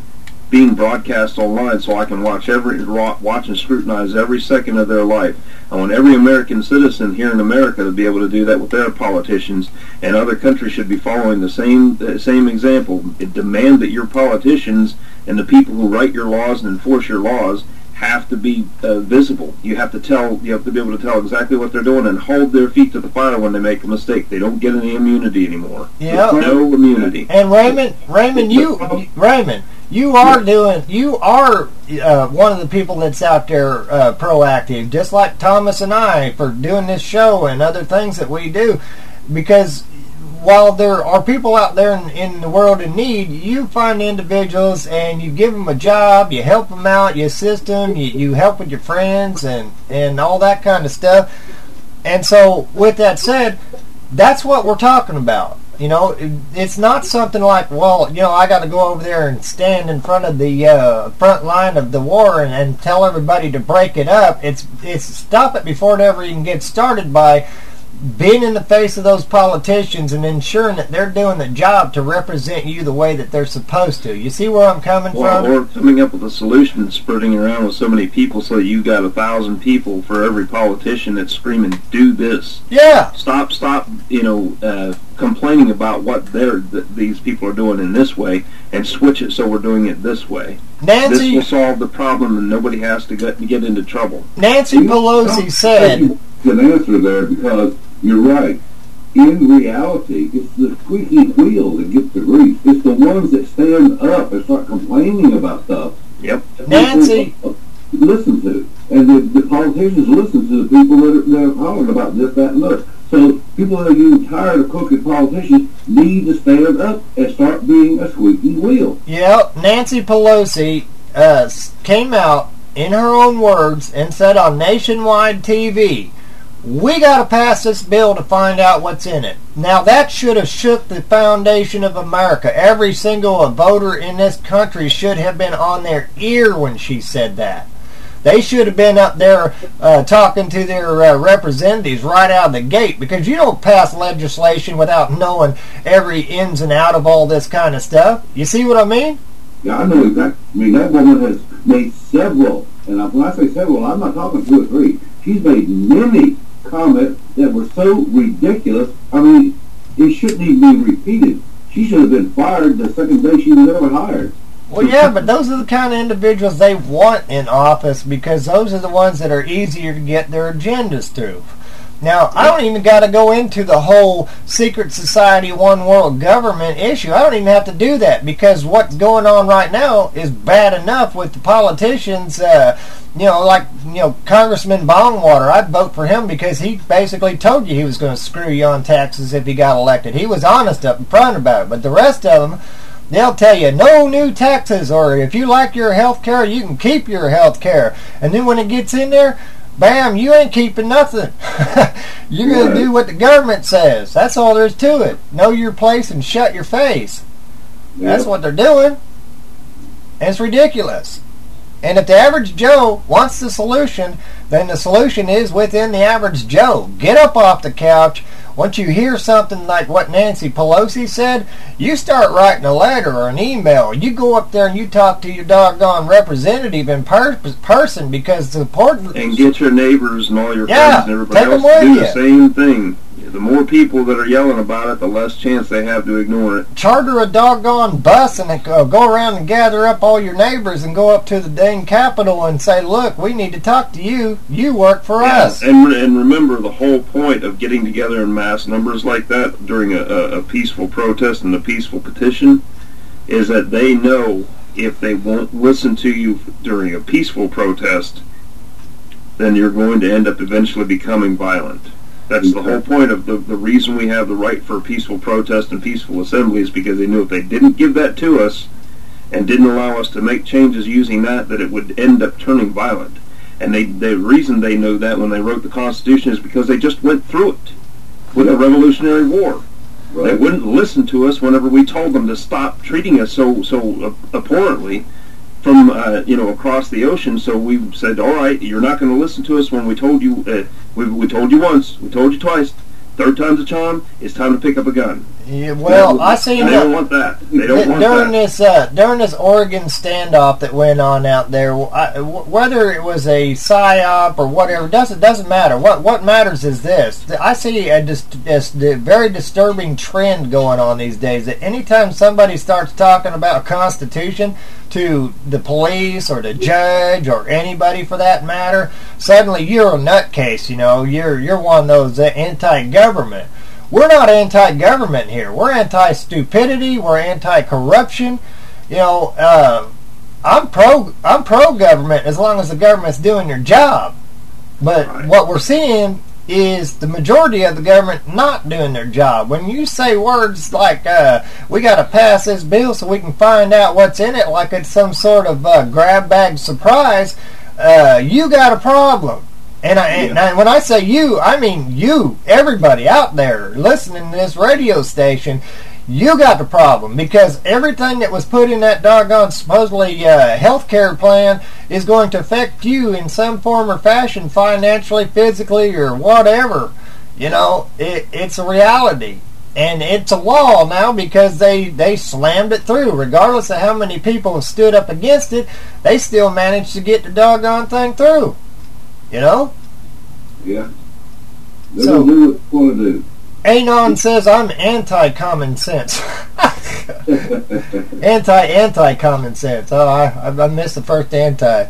being broadcast online so I can watch every watch and scrutinize every second of their life. I want every American citizen here in America to be able to do that with their politicians, and other countries should be following the same uh, same example. It demand that your politicians and the people who write your laws and enforce your laws have to be uh, visible. You have to tell, you have to be able to tell exactly what they're doing and hold their feet to the fire when they make a mistake. They don't get any immunity anymore. Yeah. No immunity. And Raymond, Raymond, you, Raymond, you are doing, you are uh, one of the people that's out there uh, proactive, just like Thomas and I, for doing this show and other things that we do, because while there are people out there in, in the world in need, you find individuals and you give them a job, you help them out, you assist them, you, you help with your friends and, and all that kind of stuff. And so, with that said, that's what we're talking about. You know, it, it's not something like, well, you know, I got to go over there and stand in front of the uh, front line of the war and, and tell everybody to break it up. It's it's stop it before it ever even gets started by being in the face of those politicians and ensuring that they're doing the job to represent you the way that they're supposed to. You see where I'm coming well, from? Or coming up with a solution and spreading around with so many people so that you got a thousand people for every politician that's screaming, do this. Yeah. Stop, stop, you know, uh, complaining about what they're, th- these people are doing in this way, and switch it so we're doing it this way. Nancy, this will solve the problem and nobody has to get, get into trouble. Nancy Pelosi said... An answer there, because you're right. In reality, it's the squeaky wheel that gets the grease. It's the ones that stand up and start complaining about stuff. Yep. Nancy, listen to, and the, the politicians listen to the people that are, that are hollering about this, that, and other. So people that are getting tired of crooked politicians need to stand up and start being a squeaky wheel. Yep. Nancy Pelosi uh, came out in her own words and said on nationwide T V, we got to pass this bill to find out what's in it. Now, that should have shook the foundation of America. Every single voter in this country should have been on their ear when she said that. They should have been up there uh, talking to their uh, representatives right out of the gate, because you don't pass legislation without knowing every ins and out of all this kind of stuff. You see what I mean? Yeah, I know exactly. I mean, that woman has made several, and when I say several, I'm not talking two or three. She's made many comments that were so ridiculous. I mean, it shouldn't even be repeated. She should have been fired the second day she was ever hired. Well, yeah, but those are the kind of individuals they want in office, because those are the ones that are easier to get their agendas through. Now, I don't even got to go into the whole secret society, one world government issue. I don't even have to do that, because what's going on right now is bad enough with the politicians. Uh, you know, like, you know, Congressman Bongwater, I'd vote for him because he basically told you he was going to screw you on taxes if he got elected. He was honest up front about it. But the rest of them, they'll tell you no new taxes, or if you like your health care, you can keep your health care. And then when it gets in there, bam, you ain't keeping nothing. You're going to do what the government says. That's all there is to it. Know your place and shut your face. Yep. That's what they're doing. And it's ridiculous. And if the average Joe wants the solution, then the solution is within the average Joe. Get up off the couch. Once you hear something like what Nancy Pelosi said, you start writing a letter or an email. You go up there and you talk to your doggone representative in per- person, because it's important. And get your neighbors and all your yeah, friends and everybody else to do the same thing. The more people that are yelling about it, the less chance they have to ignore it. Charter a doggone bus and uh, go around and gather up all your neighbors and go up to the dang Capitol and say, look, we need to talk to you. You work for yeah, us. And, and remember, the whole point of getting together in mass numbers like that during a, a, a peaceful protest and a peaceful petition is that they know if they won't listen to you during a peaceful protest, then you're going to end up eventually becoming violent. That's the whole point of the, the reason we have the right for peaceful protest and peaceful assembly, is because they knew if they didn't give that to us and didn't allow us to make changes using that, that it would end up turning violent. And they, the reason they know that when they wrote the Constitution is because they just went through it with a Revolutionary War. Right. They wouldn't listen to us whenever we told them to stop treating us so so abhorrently from uh, you know across the ocean. So we said, all right, you're not going to listen to us when we told you. Uh, we we told you once, we told you twice. Third time's a charm. It's time to pick up a gun. Yeah, well, I seen They don't want that. They don't want during that. this uh, during this Oregon standoff that went on out there. I, w- whether it was a psyop or whatever, doesn't doesn't matter. What what matters is this: I see a dis- dis- a very disturbing trend going on these days. That anytime somebody starts talking about a constitution to the police or the judge or anybody for that matter, suddenly you're a nutcase. You know, you're you're one of those uh, anti-government. We're not anti-government here. We're anti-stupidity. We're anti-corruption. You know, uh, I'm pro. I'm pro-government as long as the government's doing their job. But right. What we're seeing is the majority of the government not doing their job. When you say words like uh, "we got to pass this bill so we can find out what's in it," like it's some sort of uh, grab bag surprise, uh, you got a problem. And, I, and I, when I say you, I mean you, everybody out there listening to this radio station, you got the problem, because everything that was put in that doggone supposedly uh, health care plan is going to affect you in some form or fashion, financially, physically, or whatever. You know, it, it's a reality. And it's a law now because they, they slammed it through. Regardless of how many people have stood up against it, they still managed to get the doggone thing through. You know? Yeah. They So- don't do what they want to do. Anon says I'm anti-common sense. Anti-anti-common sense. Oh, I, I missed the first anti.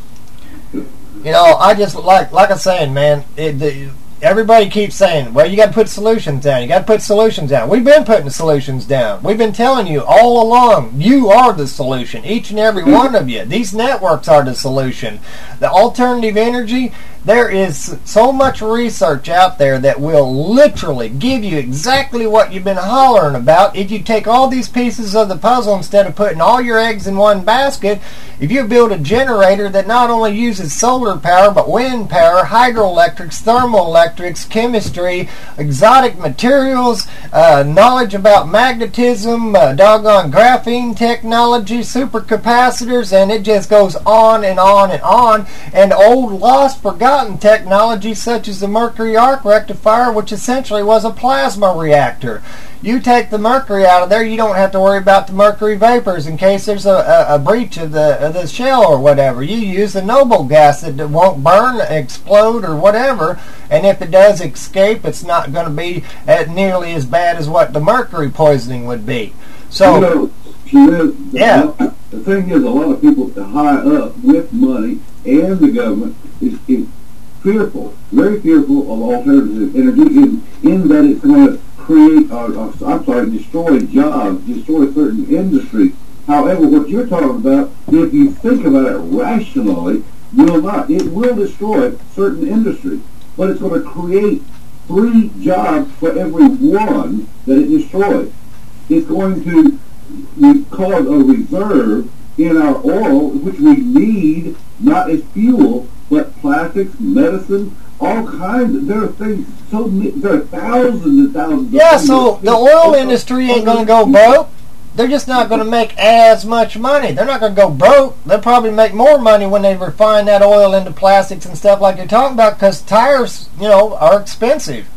You know, I just, like like I'm saying, man, it, the, everybody keeps saying, well, you got to put solutions down. You got to put solutions down. We've been putting solutions down. We've been telling you all along, you are the solution. Each and every one of you. These networks are the solution. The alternative energy, there is so much research out there that will literally give you exactly what you've been hollering about. If you take all these pieces of the puzzle, instead of putting all your eggs in one basket, if you build a generator that not only uses solar power, but wind power, hydroelectrics, thermoelectrics, chemistry, exotic materials, uh, knowledge about magnetism, uh, doggone graphene technology, supercapacitors, and it just goes on and on and on, and old, lost, forgotten technology such as the mercury arc rectifier, which essentially was a plasma reactor. You take the mercury out of there, you don't have to worry about the mercury vapors in case there's a, a, a breach of the of the shell or whatever. You use the noble gas that won't burn, explode, or whatever, and if it does escape, it's not going to be at nearly as bad as what the mercury poisoning would be. So, you know, you know, the, yeah. The thing is, a lot of people high up with money and the government is, is fearful, very fearful of alternative energy in, in that it's going to create, or, or, I'm sorry, destroy jobs, destroy certain industries. However, what you're talking about, if you think about it rationally, will not. It will destroy certain industries, but it's going to create three jobs for every one that it destroys. It's going to cause a reserve in our oil, which we need, not as fuel, but plastics, medicine, all kinds of, there are things, so many, there are thousands and thousands yeah, of things. so the oil industry ain't going to go broke. They're just not going to make as much money. They're not going to go broke. They'll probably make more money when they refine that oil into plastics and stuff like you're talking about, because tires, you know, are expensive.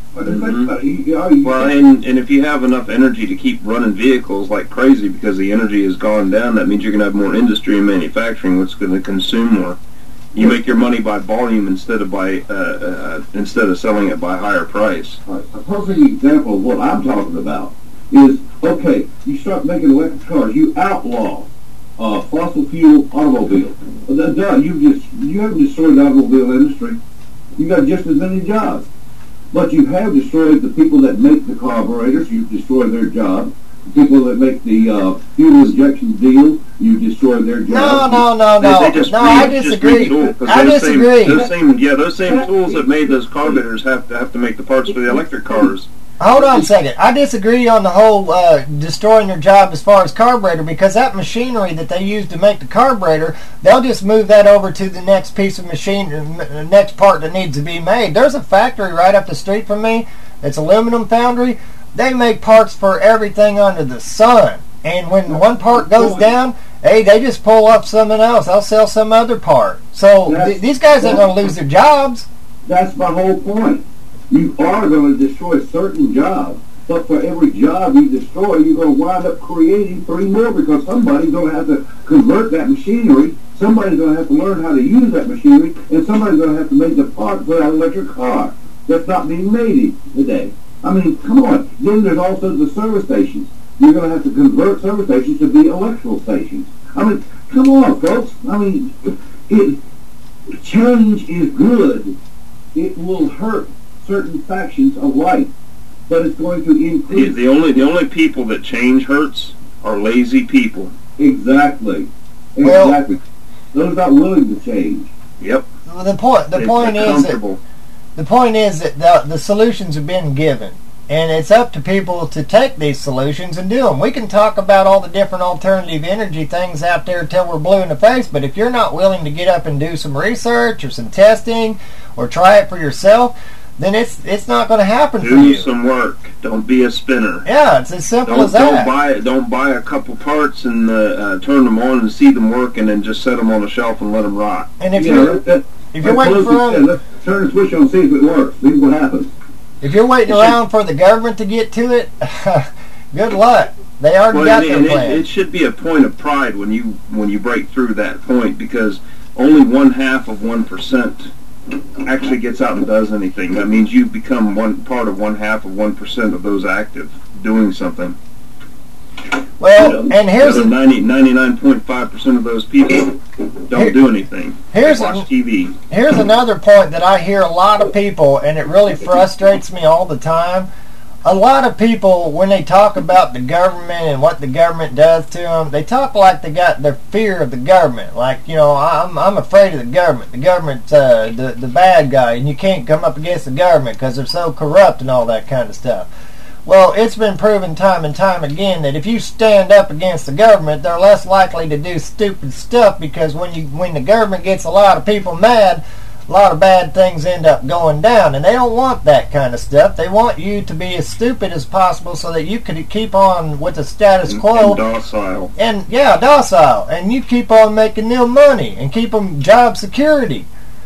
Mm-hmm. Well, and, and if you have enough energy to keep running vehicles like crazy because the energy has gone down, that means you're going to have more industry and manufacturing, which is going to consume more. You make your money by volume instead of by uh, uh, instead of selling it by higher price. Right. A perfect example of what I'm talking about is, okay, you start making electric cars, you outlaw uh, fossil fuel automobiles. Well, duh, you just you haven't destroyed the automobile industry. You got just as many jobs. But you have destroyed the people that make the carburetors. You've destroyed their jobs. The people that make the uh, fuel injection deals, you destroy their jobs. No, no, no, no. They, they just no, re, I disagree. Just retool, I those disagree. Same, those same, yeah, those same tools that made those carburetors have to have to make the parts for the electric cars. Hold on a second. I disagree on the whole uh, destroying their job as far as carburetor, because that machinery that they use to make the carburetor, they'll just move that over to the next piece of machine, the next part that needs to be made. There's a factory right up the street from me. It's Aluminum Foundry. They make parts for everything under the sun. And when one part goes down, hey, they just pull up something else. They'll sell some other part. So th- these guys ain't going to lose their jobs. That's my whole point. You are going to destroy certain jobs, But for every job you destroy, you're going to wind up creating three more because somebody's going to have to convert that machinery, somebody's going to have to learn how to use that machinery, and somebody's going to have to make the part for that electric car that's not being made today. I mean, come on. Then there's also the service stations. You're going to have to convert service stations to be electrical stations. I mean, come on, folks. I mean, it, change is good. It will hurt certain factions of life, but it's going to increase. The, the only the only people that change hurts are lazy people. Exactly. Well, Exactly. Those not willing to change. Yep. Well, the point the They- point they're is that comfortable. the point is that the the solutions have been given, and it's up to people to take these solutions and do them. We can talk about all the different alternative energy things out there till we're blue in the face, but if you're not willing to get up and do some research or some testing or try it for yourself, then it's it's not going to happen for Do you. some work. Don't be a spinner. Yeah, it's as simple Don't, as that. don't buy don't buy a couple parts and uh, uh, turn them on and see them work, and then just set them on a shelf and let them rot. And if Yeah, you're that- that- if you're like waiting for Pelosi said, them, let's turn the switch on and see if it works. See what happens. if you're waiting around for the government to get to it, good luck. They already Well, got and, their and plan. it, it should be a point of pride when you when you break through that point, because only one half of one percent actually gets out and does anything. That means you become one part of one half of one percent of those active doing something. Well, and here's the a, ninety, ninety-nine point five percent of those people don't do anything. here's they a- watch T V. Here's another point that I hear a lot of people, and it really frustrates me all the time. A lot of people, when they talk about the government and what the government does to them, they talk like they got their fear of the government. Like, you know, I'm I'm afraid of the government. The government's uh, the the bad guy, and you can't come up against the government because they're so corrupt and all that kind of stuff. Well, it's been proven time and time again that if you stand up against the government, they're less likely to do stupid stuff, because when you when the government gets a lot of people mad, a lot of bad things end up going down, and they don't want that kind of stuff. They want you to be as stupid as possible so that you could keep on with the status And, quo. and docile. And, yeah, docile. And you keep on making them money and keep them job security.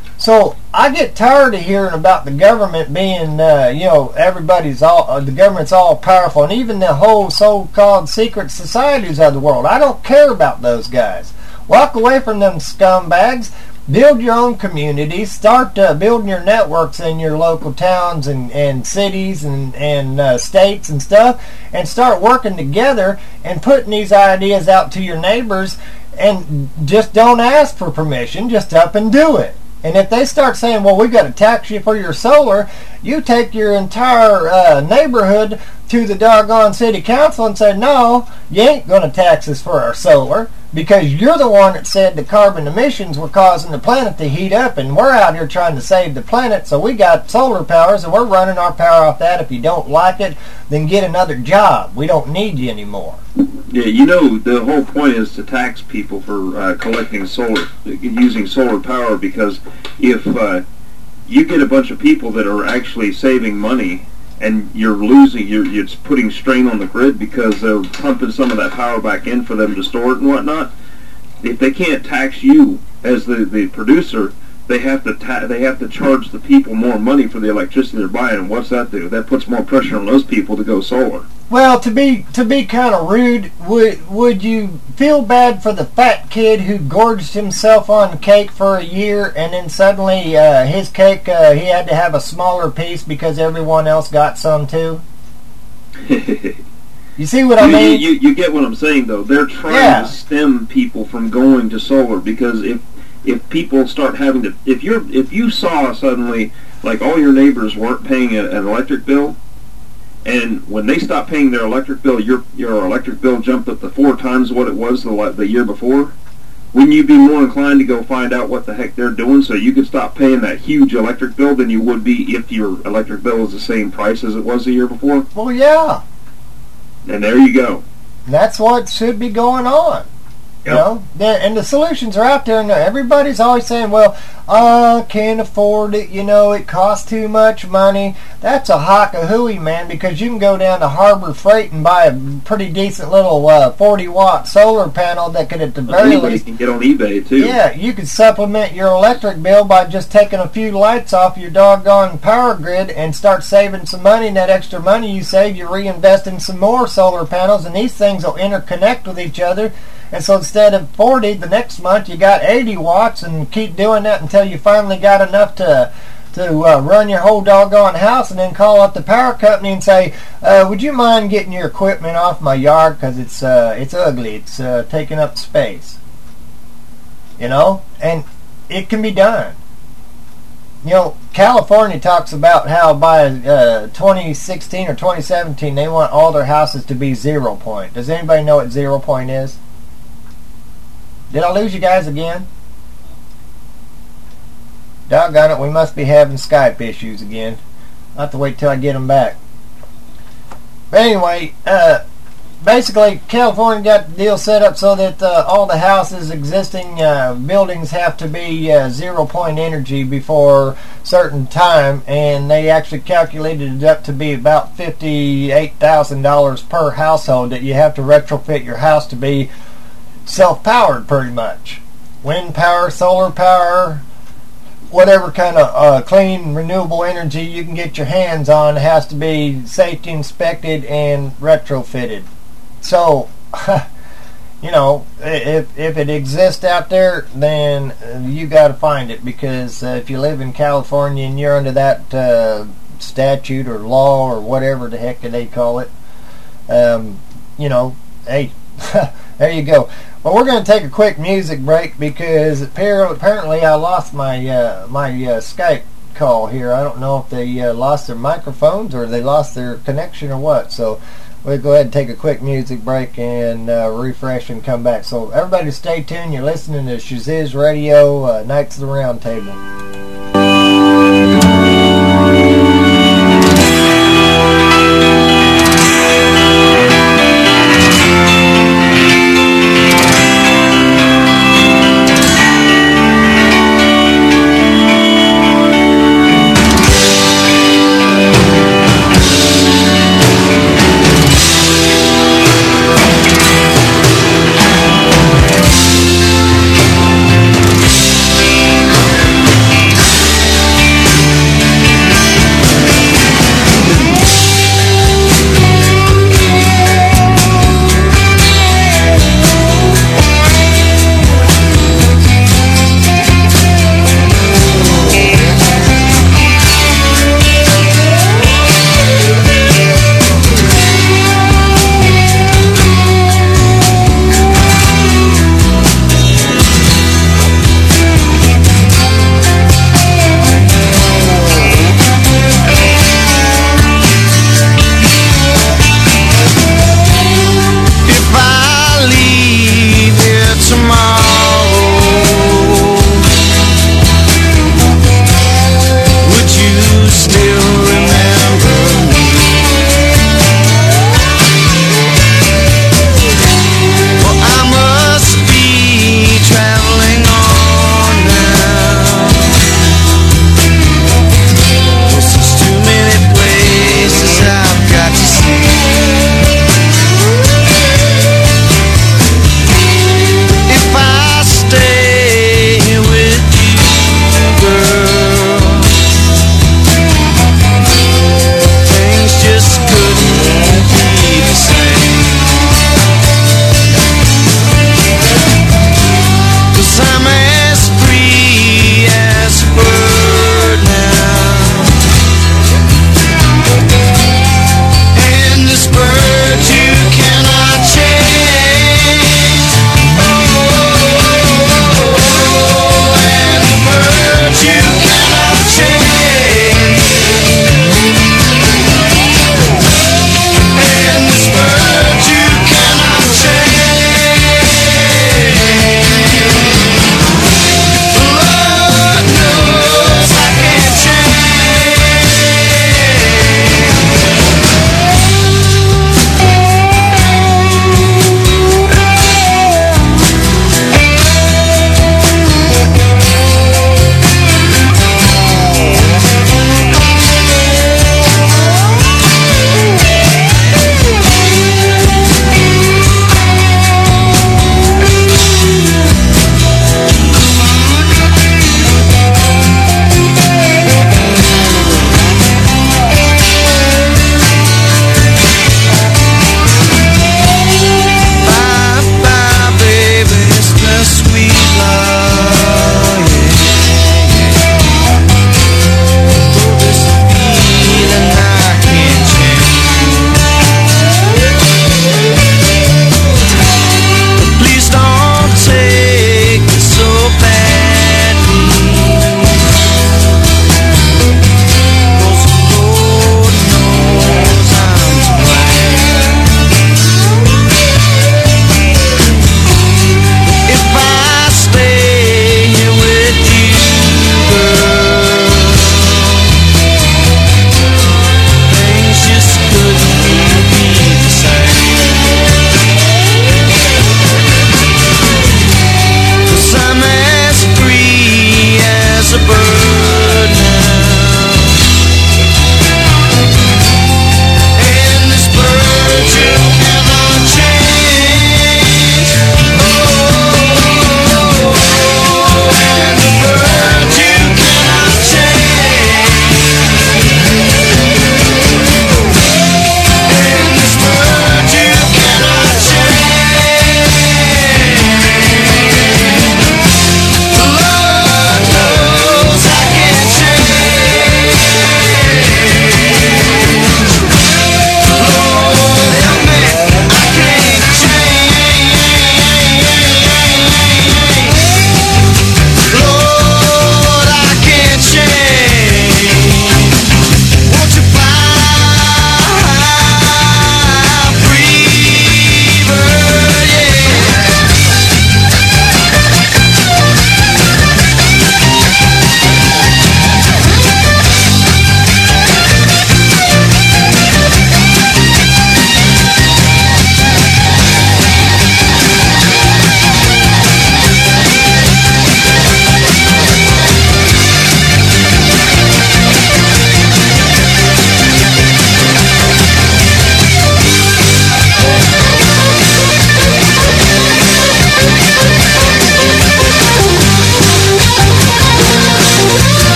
So I get tired of hearing about the government being, uh, you know, everybody's all, uh, the government's all powerful, and even the whole so-called secret societies of the world. I don't care about those guys. Walk away from them scumbags. Build your own communities. Start uh, building your networks in your local towns and, and cities and, and uh, states and stuff, and start working together and putting these ideas out to your neighbors, and just don't ask for permission. Just up and do it. And if they start saying, well, we've got to tax you for your solar, you take your entire uh, neighborhood to the doggone city council and say, no, you ain't going to tax us for our solar, because you're the one that said the carbon emissions were causing the planet to heat up, and we're out here trying to save the planet, so we got solar powers, and we're running our power off that. If you don't like it, then get another job. We don't need you anymore. Yeah, you know, the whole point is to tax people for uh, collecting solar, using solar power, because if uh, you get a bunch of people that are actually saving money, and you're losing, you're, you're putting strain on the grid because they're pumping some of that power back in for them to store it and whatnot. If they can't tax you as the, the producer, they have to ta- they have to charge the people more money for the electricity they're buying. And what's that do? That puts more pressure on those people to go solar. Well, to be to be kind of rude, would would you feel bad for the fat kid who gorged himself on cake for a year, and then suddenly uh, his cake uh, he had to have a smaller piece because everyone else got some too? You see what I you, mean? You, you, you get what I'm saying, though. They're trying Yeah. to stem people from going to solar, because if if people start having to, if you're if you saw suddenly like all your neighbors weren't paying a, an electric bill, and when they stopped paying their electric bill, your your electric bill jumped up to four times what it was the the year before. Wouldn't you be more inclined to go find out what the heck they're doing so you could stop paying that huge electric bill than you would be if your electric bill was the same price as it was the year before? Well, yeah. And there you go. That's what should be going on. You know, and the solutions are out there, and everybody's always saying, well, I can't afford it, you know, it costs too much money. That's a hock a hooey, man, because you can go down to Harbor Freight and buy a pretty decent little uh, forty watt solar panel that could, at the very Anybody least... can get on eBay, too. Yeah, you could supplement your electric bill by just taking a few lights off your doggone power grid and start saving some money, and that extra money you save, you reinvest in some more solar panels, and these things will interconnect with each other. And so instead of forty, the next month you got eighty watts, and keep doing that until you finally got enough to to uh, run your whole doggone house, and then call up the power company and say, uh, would you mind getting your equipment off my yard because it's uh, it's ugly, it's uh, taking up space. You know, and it can be done. You know, California talks about how by uh, twenty sixteen or twenty seventeen they want all their houses to be zero point. Does anybody know what zero point is? Did I lose you guys again? Doggone it, we must be having Skype issues again. I'll have to wait till I get them back. But anyway, uh, basically, California got the deal set up so that uh, all the houses, existing uh, buildings, have to be uh, zero-point energy before certain time, and they actually calculated it up to be about fifty-eight thousand dollars per household that you have to retrofit your house to be self-powered, pretty much. Wind power, solar power, whatever kind of uh, clean, renewable energy you can get your hands on has to be safety inspected and retrofitted. So, you know, if if it exists out there, then you got to find it, because uh, if you live in California and you're under that uh, statute or law or whatever the heck they call it, um, you know, hey, there you go. Well, we're going to take a quick music break because apparently I lost my uh, my uh, Skype call here. I don't know if they uh, lost their microphones or they lost their connection or what. So we'll go ahead and take a quick music break and uh, refresh and come back. So everybody stay tuned. You're listening to Shaziz Radio, uh, Knights of the Round Table. Thank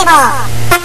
Table.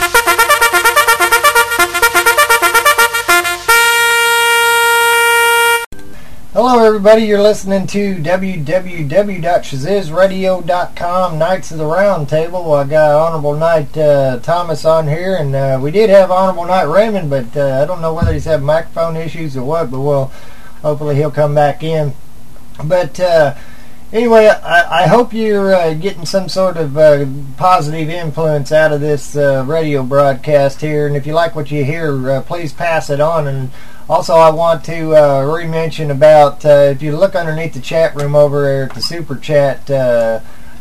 Hello everybody, you're listening to w w w dot shaziz radio dot com, Knights of the Round Table. I got Honorable Knight uh, Thomas on here, and uh, we did have Honorable Knight Raymond, but uh, I don't know whether he's having microphone issues or what, but we'll, hopefully he'll come back in. But uh, anyway, I, I hope you're uh, getting some sort of uh, positive influence out of this uh, radio broadcast here, and if you like what you hear, uh, please pass it on. And also, I want to uh, re-mention about, uh, if you look underneath the chat room over there at the super chat uh,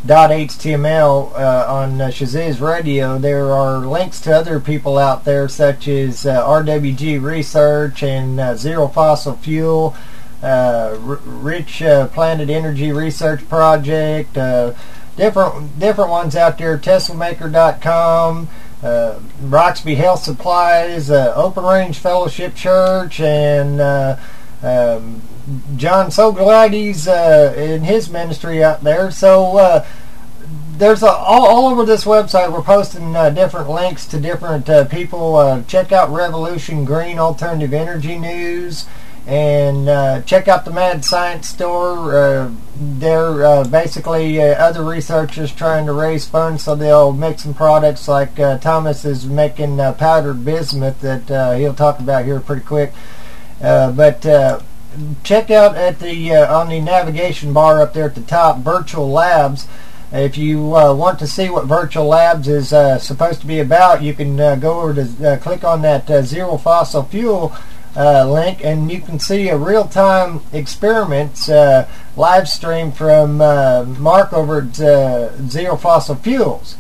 .html uh, on uh, Shaziz Radio, there are links to other people out there such as uh, R W G Research and uh, Zero Fossil Fuel, uh, R- Rich uh, Planet Energy Research Project, uh, different different ones out there, Tesla Maker dot com, Uh, Roxby Health Supplies, uh, Open Range Fellowship Church, and uh, um, John Sogolaides uh, in his ministry out there. So uh, there's a, all, all over this website we're posting uh, different links to different uh, people. Uh, check out Revolution Green Alternative Energy News, and uh, check out the Mad Science Store. Uh, they're uh, basically uh, other researchers trying to raise funds so they'll make some products like uh, Thomas is making uh, powdered bismuth that uh, he'll talk about here pretty quick. Uh, but uh, check out at the uh, on the navigation bar up there at the top, Virtual Labs. If you uh, want to see what Virtual Labs is uh, supposed to be about, you can uh, go over to uh, click on that uh, Zero Fossil Fuel Uh, link, and you can see a real-time experiments uh, live stream from uh, Mark over at uh, Zero Fossil Fuels.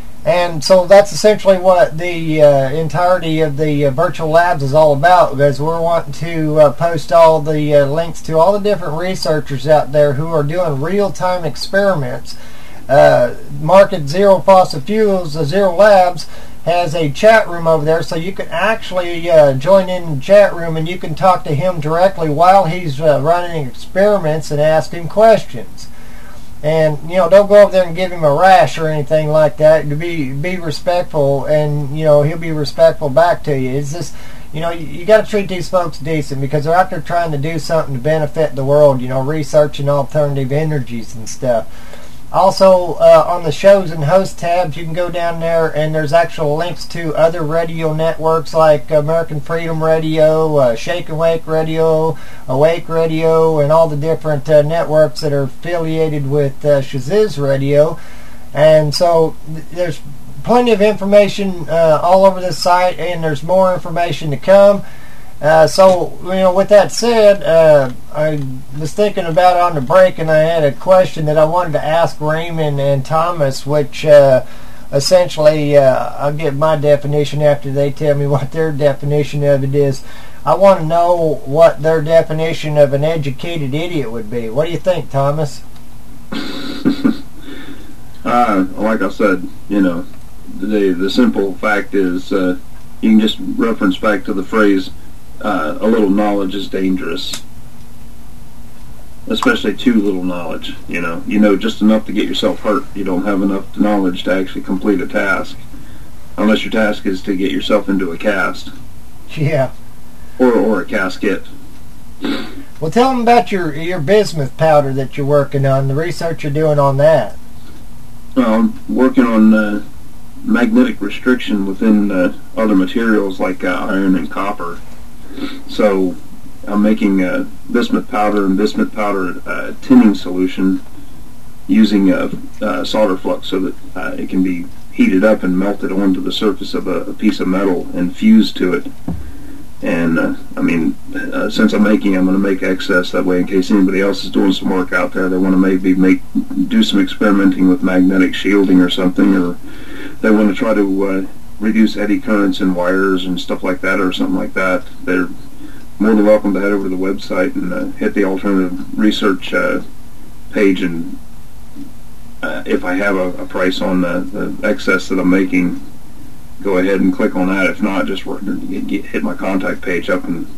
And so that's essentially what the uh, entirety of the uh, Virtual Labs is all about, because we're wanting to uh, post all the uh, links to all the different researchers out there who are doing real-time experiments. Uh, Mark at Zero Fossil Fuels, uh, Zero Labs, has a chat room over there, so you can actually uh, join in the chat room and you can talk to him directly while he's uh, running experiments and ask him questions. And, you know, don't go over there and give him a rash or anything like that. To be be respectful, and, you know, he'll be respectful back to you. It's just, you know, you, you got to treat these folks decent, because they're out there trying to do something to benefit the world, you know, researching alternative energies and stuff. Also, uh, on the shows and host tabs, you can go down there and there's actual links to other radio networks like American Freedom Radio, uh, Shake and Wake Radio, Awake Radio, and all the different uh, networks that are affiliated with uh, Shaziz Radio. And so th- there's plenty of information uh, all over this site, and there's more information to come. Uh, so, you know, with that said, uh, I was thinking about it on the break, and I had a question that I wanted to ask Raymond and Thomas, which uh, essentially, uh, I'll get my definition after they tell me what their definition of it is. I want to know what their definition of an educated idiot would be. What do you think, Thomas? uh, like I said, you know, the, the simple fact is uh, you can just reference back to the phrase, Uh, a little knowledge is dangerous, especially too little knowledge. You know, you know just enough to get yourself hurt. You don't have enough knowledge to actually complete a task, unless your task is to get yourself into a cast. Yeah. Or or a casket. Well, tell them about your your bismuth powder that you're working on, the research you're doing on that. Well, I'm working on uh, magnetic restriction within uh, other materials like uh, iron and copper. So I'm making uh, bismuth powder and bismuth powder uh, tinning solution using a, a solder flux so that uh, it can be heated up and melted onto the surface of a, a piece of metal and fused to it. And uh, I mean, uh, since I'm making, I'm going to make excess that way in case anybody else is doing some work out there. They want to maybe make do some experimenting with magnetic shielding or something, or they want to try to uh, reduce eddy currents in wires and stuff like that, or something like that. They're more than welcome to head over to the website and uh, hit the alternative research uh, page, and uh, if I have a, a price on the, the excess that I'm making, go ahead and click on that. If not, just work, get, get, hit my contact page up and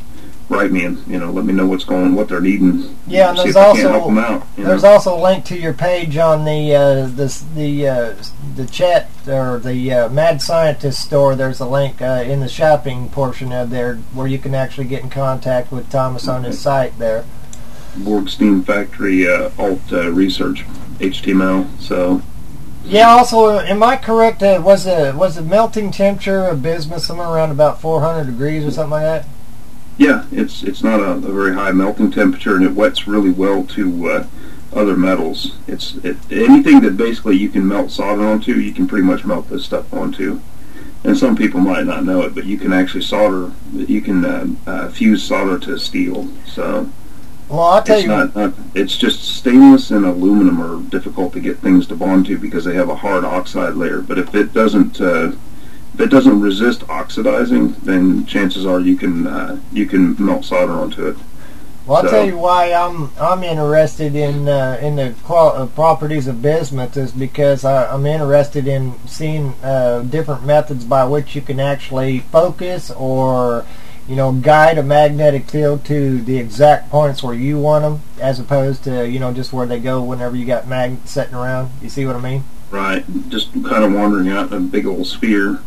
write me and, you know, let me know what's going, what they're needing. Yeah, and see there's if I also can't help them out. You there's know? also a link to your page on the uh, this the uh, the chat or the uh, Mad Scientist store. There's a link uh, in the shopping portion of there where you can actually get in contact with Thomas on his site there. Borg Steam Factory uh, Alt uh, Research H T M L. So. Yeah. Also, am I correct? Uh, was the was the melting temperature of bismuth somewhere around about four hundred degrees or something like that? Yeah, it's it's not a, a very high melting temperature, and it wets really well to uh, other metals. It's it, anything that basically you can melt solder onto, you can pretty much melt this stuff onto. And some people might not know it, but you can actually solder, you can uh, uh, fuse solder to steel. So. Well, I'll tell it's you. Not, not, it's just stainless and aluminum are difficult to get things to bond to because they have a hard oxide layer. But if it doesn't, uh, if it doesn't resist oxidizing, then chances are you can uh, you can melt solder onto it. Well, I'll so, tell you why I'm I'm interested in uh, in the qual- uh, properties of bismuth is because I, I'm interested in seeing uh, different methods by which you can actually focus or, you know, guide a magnetic field to the exact points where you want them, as opposed to, you know, just where they go whenever you got magnets sitting around. You see what I mean? Right. Just kind of wandering out in a big old sphere.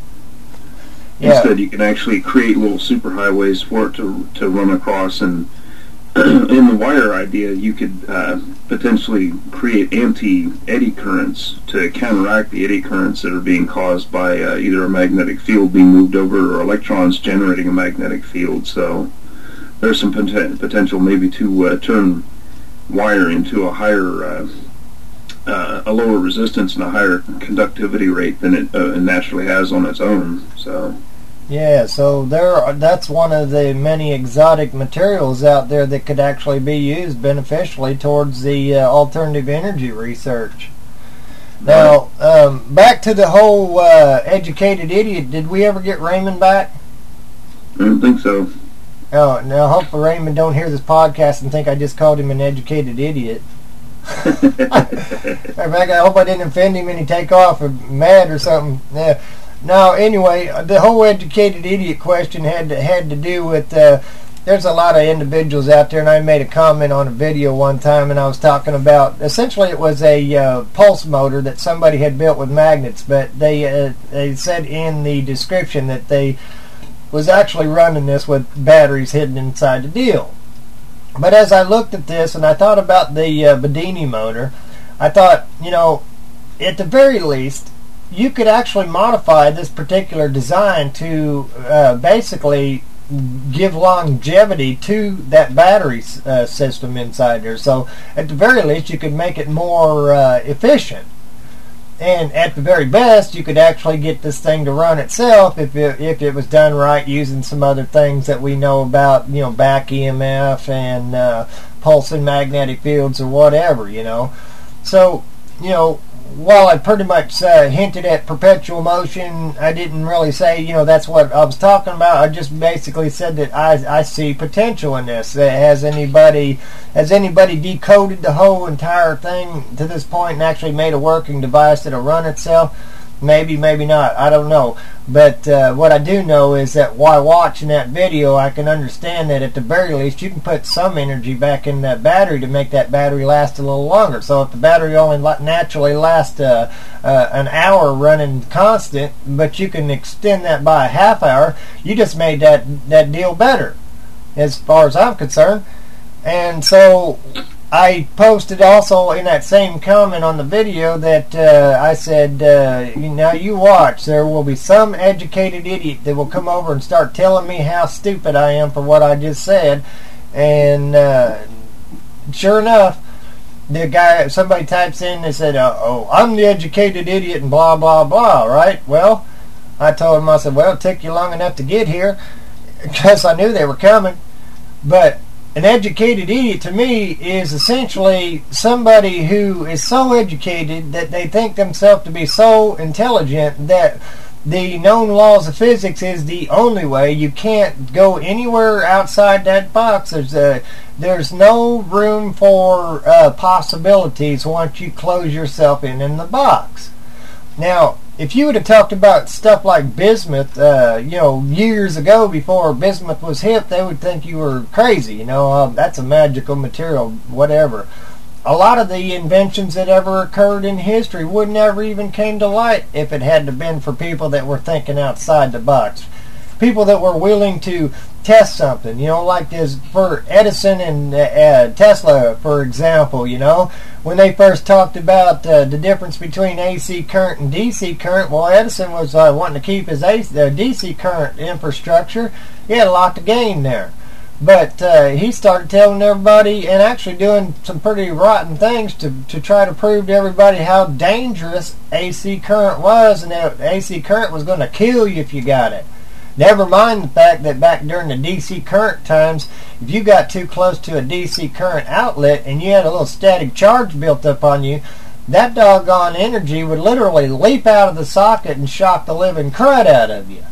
Yeah. Instead, you can actually create little superhighways for it to to run across. And in the wire idea, you could uh, potentially create anti-eddy currents to counteract the eddy currents that are being caused by uh, either a magnetic field being moved over or electrons generating a magnetic field. So there's some poten- potential maybe to uh, turn wire into a higher, uh, uh, a lower resistance and a higher conductivity rate than it uh, naturally has on its own. So. Yeah, so there. Are, that's one of the many exotic materials out there that could actually be used beneficially towards the uh, alternative energy research. Now, um, back to the whole uh, educated idiot. Did we ever get Raymond back? I don't think so. Oh, now I hope Raymond don't hear this podcast and think I just called him an educated idiot. In fact, I hope I didn't offend him and he take off or mad or something. Yeah. Now, anyway, the whole educated idiot question had to, had to do with, uh, there's a lot of individuals out there, and I made a comment on a video one time, and I was talking about, essentially it was a uh, pulse motor that somebody had built with magnets, but they, uh, they said in the description that they was actually running this with batteries hidden inside the deal. But as I looked at this, and I thought about the uh, Bedini motor, I thought, you know, at the very least, you could actually modify this particular design to uh, basically give longevity to that battery uh, system inside there. So at the very least, you could make it more uh, efficient. And at the very best, you could actually get this thing to run itself if it, if it was done right using some other things that we know about, you know, back E M F and uh, pulsing magnetic fields or whatever, you know. So, you know, while I pretty much uh, hinted at perpetual motion, I didn't really say, you know, that's what I was talking about. I just basically said that I, I see potential in this. Uh, has anybody has anybody decoded the whole entire thing to this point and actually made a working device that'll run itself? Maybe, maybe not. I don't know. But uh, what I do know is that while watching that video, I can understand that at the very least you can put some energy back in that battery to make that battery last a little longer. So if the battery only naturally lasts uh, uh, an hour running constant, but you can extend that by a half hour, you just made that, that deal better as far as I'm concerned. And so I posted also in that same comment on the video that uh, I said, uh, now you watch, there will be some educated idiot that will come over and start telling me how stupid I am for what I just said. And uh, sure enough, the guy, somebody types in, they said, uh, oh, I'm the educated idiot and blah, blah, blah, right? Well, I told him, I said, well, it took you long enough to get here because I knew they were coming. But an educated idiot to me is essentially somebody who is so educated that they think themselves to be so intelligent that the known laws of physics is the only way. You can't go anywhere outside that box. There's a, there's no room for uh, possibilities once you close yourself in in the box. Now, if you would have talked about stuff like bismuth, uh, you know, years ago before bismuth was hip, they would think you were crazy. You know, um, that's a magical material, whatever. A lot of the inventions that ever occurred in history would never even came to light if it hadn't been for people that were thinking outside the box. People that were willing to test something, you know, like this for Edison and uh, uh, Tesla, for example, you know, when they first talked about uh, the difference between A C current and D C current, well, Edison was uh, wanting to keep his A C, uh, D C current infrastructure. He had a lot to gain there. But uh, he started telling everybody and actually doing some pretty rotten things to, to try to prove to everybody how dangerous A C current was, and that A C current was going to kill you if you got it. Never mind the fact that back during the D C current times, if you got too close to a D C current outlet and you had a little static charge built up on you, that doggone energy would literally leap out of the socket and shock the living crud out of you.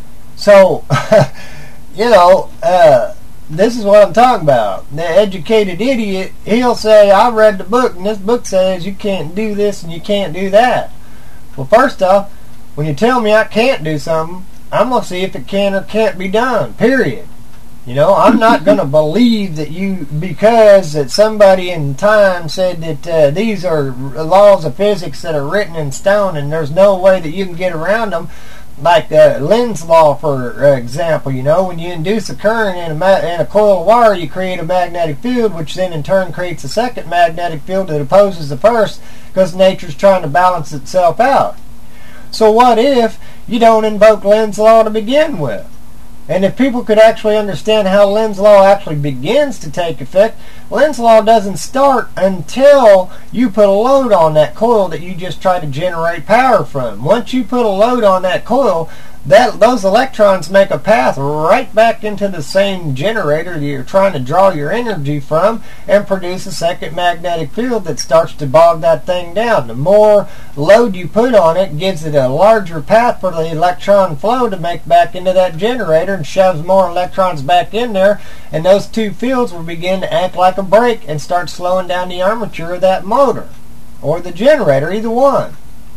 So, you know, uh, this is what I'm talking about. The educated idiot, he'll say, I read the book, and this book says you can't do this and you can't do that. Well, first off, when you tell me I can't do something, I'm going to see if it can or can't be done, period. You know, I'm not going to believe that you, because that somebody in time said that uh, these are laws of physics that are written in stone and there's no way that you can get around them. Like uh, Lenz's law, for example, you know, when you induce a current in a, ma- in a coil of wire, you create a magnetic field, which then in turn creates a second magnetic field that opposes the first, because nature's trying to balance itself out. So what if you don't invoke Lenz's law to begin with? And if people could actually understand how Lenz's law actually begins to take effect, Lenz's law doesn't start until you put a load on that coil that you just tried to generate power from. Once you put a load on that coil, that those electrons make a path right back into the same generator that you're trying to draw your energy from and produce a second magnetic field that starts to bog that thing down. The more load you put on it gives it a larger path for the electron flow to make back into that generator and shoves more electrons back in there, and those two fields will begin to act like a brake and start slowing down the armature of that motor or the generator, either one.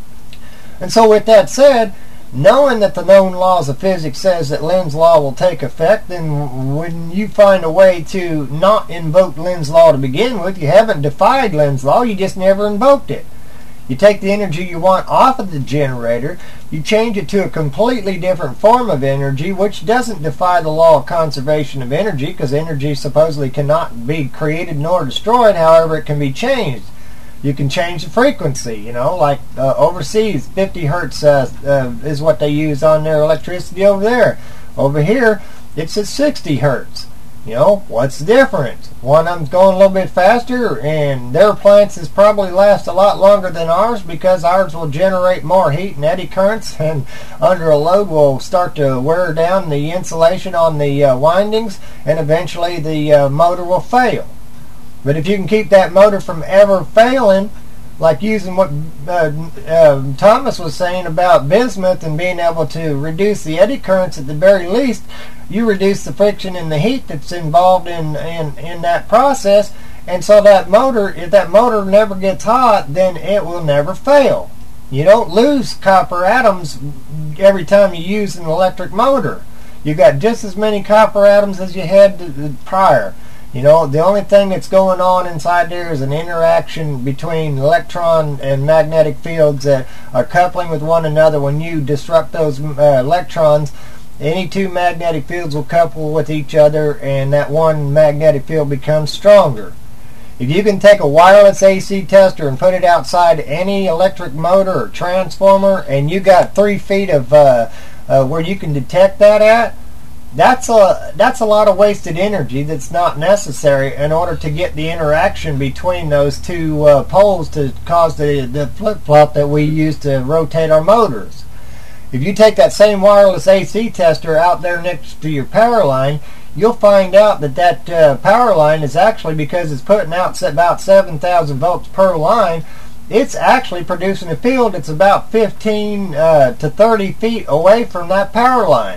And so with that said, knowing that the known laws of physics says that Lenz's law will take effect, then when you find a way to not invoke Lenz's law to begin with, you haven't defied Lenz's law, you just never invoked it. You take the energy you want off of the generator, you change it to a completely different form of energy, which doesn't defy the law of conservation of energy, because energy supposedly cannot be created nor destroyed, however it can be changed. You can change the frequency, you know, like uh, overseas, fifty hertz uh, uh, is what they use on their electricity over there. Over here, it's at sixty hertz. You know, what's the difference? One of them's going a little bit faster, and their appliances probably last a lot longer than ours because ours will generate more heat and eddy currents, and under a load will start to wear down the insulation on the uh, windings, and eventually the uh, motor will fail. But if you can keep that motor from ever failing, like using what uh, uh, Thomas was saying about bismuth and being able to reduce the eddy currents at the very least, you reduce the friction and the heat that's involved in, in, in that process, and so that motor, if that motor never gets hot, then it will never fail. You don't lose copper atoms every time you use an electric motor. You got just as many copper atoms as you had prior. You know, the only thing that's going on inside there is an interaction between electron and magnetic fields that are coupling with one another. When you disrupt those uh, electrons, any two magnetic fields will couple with each other, and that one magnetic field becomes stronger. If you can take a wireless A C tester and put it outside any electric motor or transformer, and you got three feet of uh, uh, where you can detect that at, That's a that's a lot of wasted energy that's not necessary in order to get the interaction between those two uh, poles to cause the, the flip-flop that we use to rotate our motors. If you take that same wireless A C tester out there next to your power line, you'll find out that that uh, power line is actually, because it's putting out about seven thousand volts per line, it's actually producing a field that's about fifteen uh, to thirty feet away from that power line.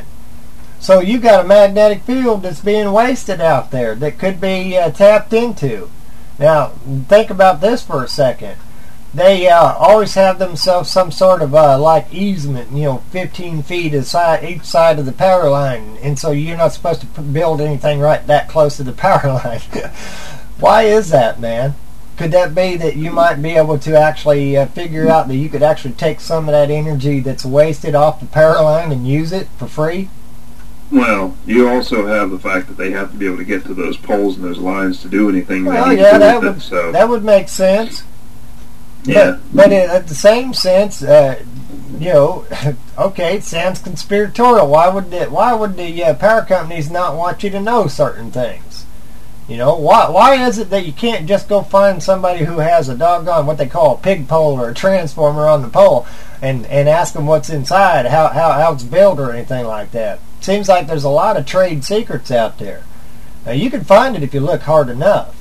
So you got a magnetic field that's being wasted out there that could be uh, tapped into. Now, think about this for a second. they uh, always have themselves some sort of uh, like easement, you know, fifteen feet aside each side of the power line, and so you're not supposed to build anything right that close to the power line. Why is that, man? Could that be that you might be able to actually uh, figure out that you could actually take some of that energy that's wasted off the power line and use it for free? Well, you also have the fact that they have to be able to get to those poles and those lines to do anything. Well, they need yeah, to do that with would it, so. that would make sense. Yeah. But, but in, at the same sense, uh, you know, okay, it sounds conspiratorial. Why would the, why would the uh, power companies not want you to know certain things? You know, why why is it that you can't just go find somebody who has a doggone what they call a pig pole or a transformer on the pole and, and ask them what's inside, how, how, how it's built or anything like that? Seems like there's a lot of trade secrets out there. Now, you can find it if you look hard enough,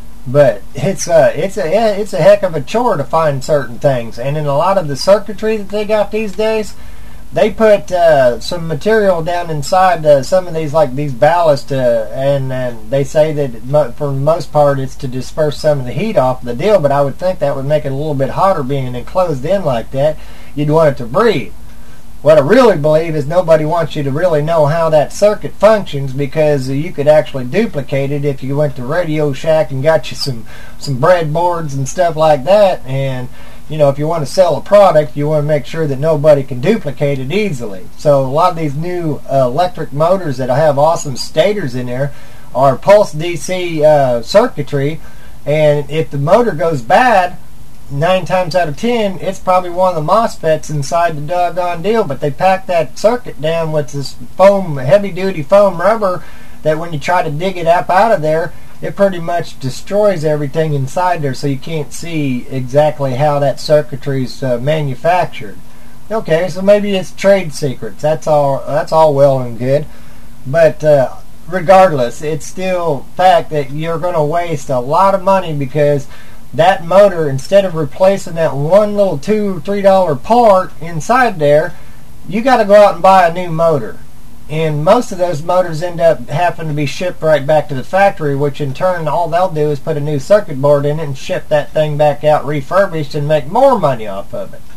but it's a, it's a, it's a heck of a chore to find certain things. And in a lot of the circuitry that they got these days, they put uh, some material down inside uh, some of these, like these ballast, uh, and, and they say that it mo for the most part it's to disperse some of the heat off the deal, but I would think that would make it a little bit hotter being enclosed in like that. You'd want it to breathe. What I really believe is nobody wants you to really know how that circuit functions, because you could actually duplicate it if you went to Radio Shack and got you some, some breadboards and stuff like that, and you know, if you want to sell a product, you want to make sure that nobody can duplicate it easily. So a lot of these new uh, electric motors that have awesome stators in there are pulse D C uh, circuitry, and if the motor goes bad, nine times out of ten, it's probably one of the MOSFETs inside the doggone deal, but they pack that circuit down with this foam, heavy-duty foam rubber that when you try to dig it up out of there, it pretty much destroys everything inside there, so you can't see exactly how that circuitry is uh, manufactured. Okay, so maybe it's trade secrets. That's all. That's all well and good, but uh, regardless, it's still fact that you're going to waste a lot of money, because that motor, instead of replacing that one little two or three dollar part inside there, you got to go out and buy a new motor. And most of those motors end up having to be shipped right back to the factory, which in turn all they'll do is put a new circuit board in it and ship that thing back out refurbished and make more money off of it.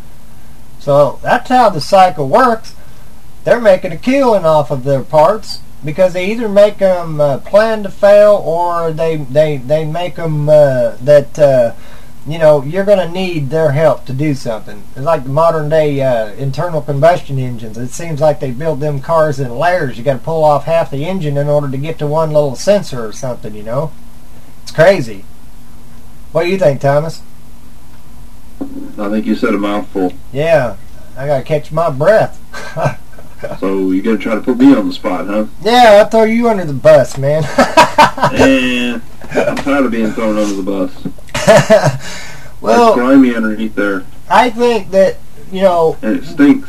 So that's how the cycle works. They're making a killing off of their parts because they either make them uh, plan to fail, or they they they make them uh, that uh, you know, you're going to need their help to do something. It's like the modern day uh, internal combustion engines. It seems like they build them cars in layers. You got to pull off half the engine in order to get to one little sensor or something, you know. It's crazy. What do you think, Thomas? I think you said a mouthful. Yeah, I got to catch my breath. So you're going to try to put me on the spot, huh? Yeah, I'll throw you under the bus, man. And I'm tired of being thrown under the bus. Well, it's grimy underneath there. I think that, you know, and it stinks.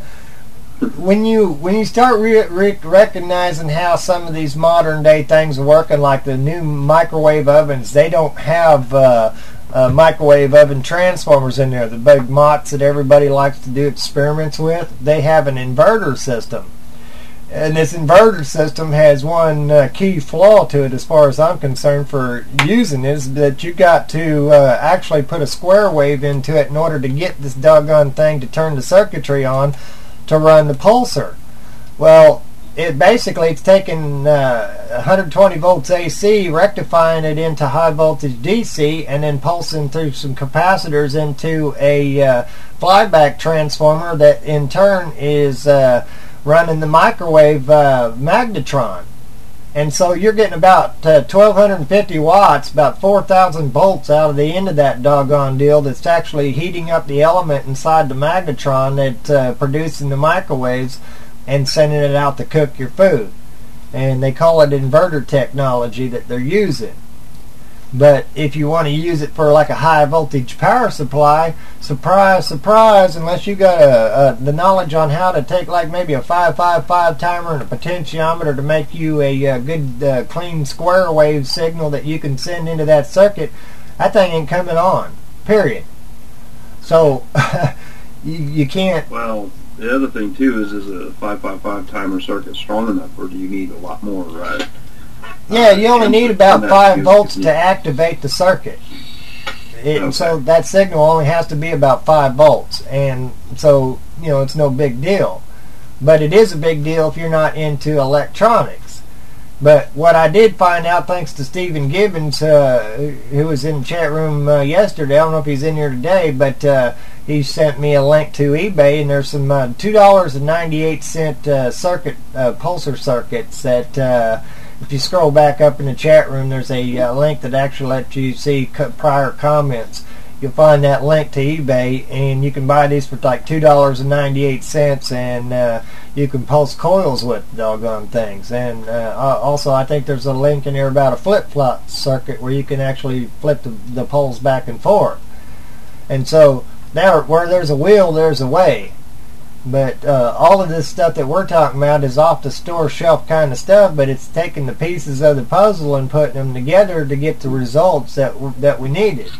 when you when you start re re recognizing how some of these modern day things are working, like the new microwave ovens, they don't have uh, uh, microwave oven transformers in there. The big mots that everybody likes to do experiments with, they have an inverter system. And this inverter system has one uh, key flaw to it, as far as I'm concerned, for using it, is that you got to uh, actually put a square wave into it in order to get this doggone thing to turn the circuitry on to run the pulsar. Well, it basically it's taking uh, one hundred twenty volts A C, rectifying it into high voltage D C, and then pulsing through some capacitors into a uh, flyback transformer that in turn is uh, running the microwave uh, magnetron. And so you're getting about uh, twelve fifty watts, about four thousand volts out of the end of that doggone deal that's actually heating up the element inside the magnetron that's uh, producing the microwaves and sending it out to cook your food. And they call it inverter technology that they're using. But if you want to use it for like a high voltage power supply, surprise, surprise, unless you got a, a, the knowledge on how to take like maybe a five five five timer and a potentiometer to make you a, a good uh, clean square wave signal that you can send into that circuit, that thing ain't coming on, period. So you, you can't... Well, the other thing too is, is a five five five timer circuit strong enough, or do you need a lot more, right? Yeah, you only need about five volts to activate the circuit. It, Okay. So that signal only has to be about five volts, and so you know it's no big deal. But it is a big deal if you're not into electronics. But what I did find out, thanks to Stephen Gibbons, uh, who was in the chat room uh, yesterday, I don't know if he's in here today, but uh, he sent me a link to eBay, and there's some uh, two dollars and ninety-eight cents uh, circuit uh, pulsar circuits that, uh, if you scroll back up in the chat room, there's a uh, link that actually lets you see co- prior comments. You'll find that link to eBay, and you can buy these for like two dollars and ninety-eight cents, and uh, you can pulse coils with the doggone things. And uh, also, I think there's a link in there about a flip-flop circuit where you can actually flip the, the poles back and forth. And so, now where there's a will, there's a way. But uh, all of this stuff that we're talking about is off the store shelf kind of stuff, but it's taking the pieces of the puzzle and putting them together to get the results that w- that we needed.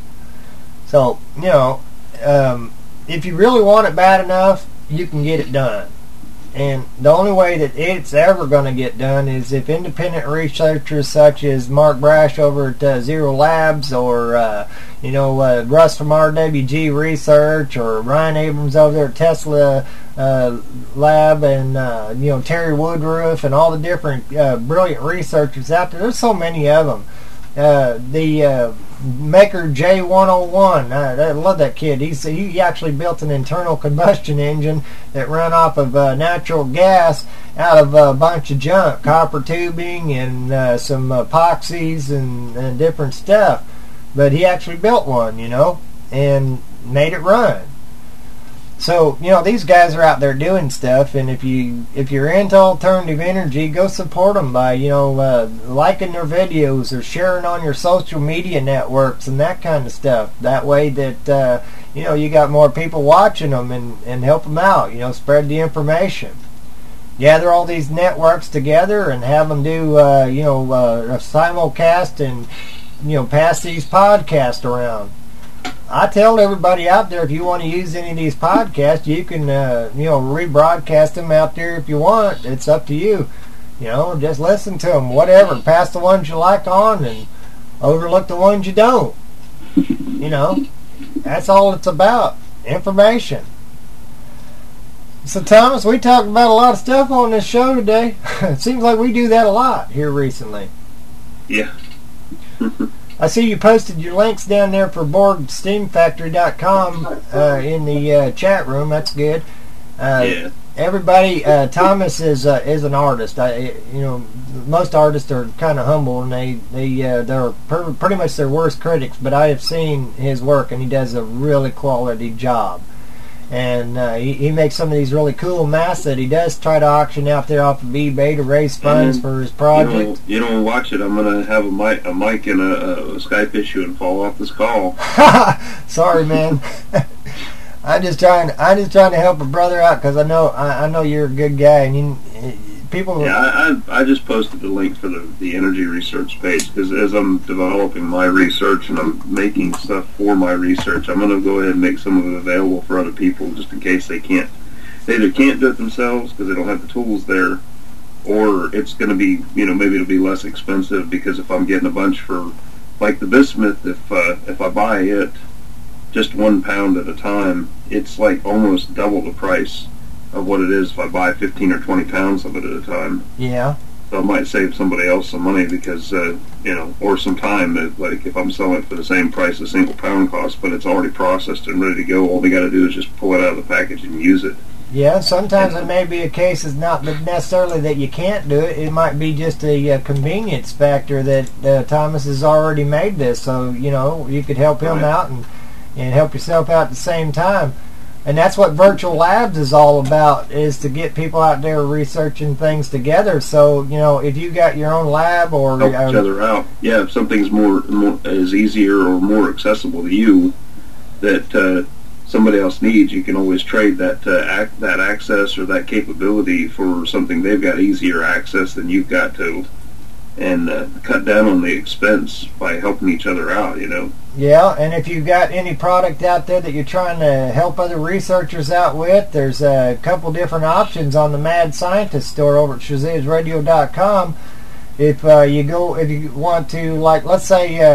So, you know, um, if you really want it bad enough, you can get it done. And the only way that it's ever going to get done is if independent researchers such as Mark Brash over at uh, Zero Labs, or uh, you know uh, Russ from R W G Research, or Ryan Abrams over there at Tesla uh, Lab, and uh, you know Terry Woodruff, and all the different uh, brilliant researchers out there. There's so many of them. Uh, the uh, maker J one oh one, I, I love that kid. He's, he actually built an internal combustion engine that ran off of uh, natural gas out of a bunch of junk, copper tubing and uh, some epoxies and, and different stuff. But he actually built one, you know, and made it run. So, you know, these guys are out there doing stuff, and if you if you're into alternative energy, go support them by, you know, uh, liking their videos or sharing on your social media networks and that kind of stuff. That way that, uh, you know, you got more people watching them, and, and help them out, you know, spread the information. Gather all these networks together and have them do, uh, you know, uh, a simulcast, and, you know, pass these podcasts around. I tell everybody out there, if you want to use any of these podcasts, you can, uh, you know, rebroadcast them out there if you want. It's up to you. You know, just listen to them, whatever. Pass the ones you like on and overlook the ones you don't. You know, that's all it's about. Information. So, Thomas, we talked about a lot of stuff on this show today. It seems like we do that a lot here recently. Yeah. I see you posted your links down there for board steam factory dot com uh, in the uh, chat room. That's good. Uh, yeah. Everybody, uh, Thomas is uh, is an artist. I, you know, most artists are kind of humble, and they they uh, they're per- pretty much their worst critics. But I have seen his work, and he does a really quality job. And uh, he, he makes some of these really cool masks that he does try to auction out there off of eBay to raise funds And, for his project. You know, you know, watch it. I'm gonna have a mic, a mic and a, a Skype issue and fall off this call. Sorry, man. I'm just trying. I'm just trying to help a brother out, because I know I, I know you're a good guy, and you, people. Yeah, I, I I just posted the link for the the energy research page, because as I'm developing my research and I'm making stuff for my research, I'm gonna go ahead and make some of it available for other people, just in case they can't. They either can't do it themselves because they don't have the tools there, or it's going to be, you know, maybe it'll be less expensive, because if I'm getting a bunch for, like the bismuth, if uh, if I buy it just one pound at a time, it's like almost double the price of what it is if I buy fifteen or twenty pounds of it at a time. Yeah. So I might save somebody else some money, because, uh, you know, or some time. If, like if I'm selling it for the same price a single pound costs, but it's already processed and ready to go, all they got to do is just pull it out of the package and use it. Yeah, sometimes it may be a case it's not necessarily that you can't do it. It might be just a, uh convenience factor that uh, Thomas has already made this, so, you know, you could help him Right. out and, and help yourself out at the same time. And that's what Virtual Labs is all about, is to get people out there researching things together. So, you know, if you got your own lab, or Help uh, each other out. Yeah, if something's more, more is easier or more accessible to you that uh, somebody else needs, you can always trade that uh, ac- that access or that capability for something they've got easier access than you've got to, and uh, cut down on the expense by helping each other out, you know. Yeah, and if you've got any product out there that you're trying to help other researchers out with, there's a couple different options on the Mad Scientist store over at Shazaz Radio dot com. If uh, you go, if you want to, like, let's say uh,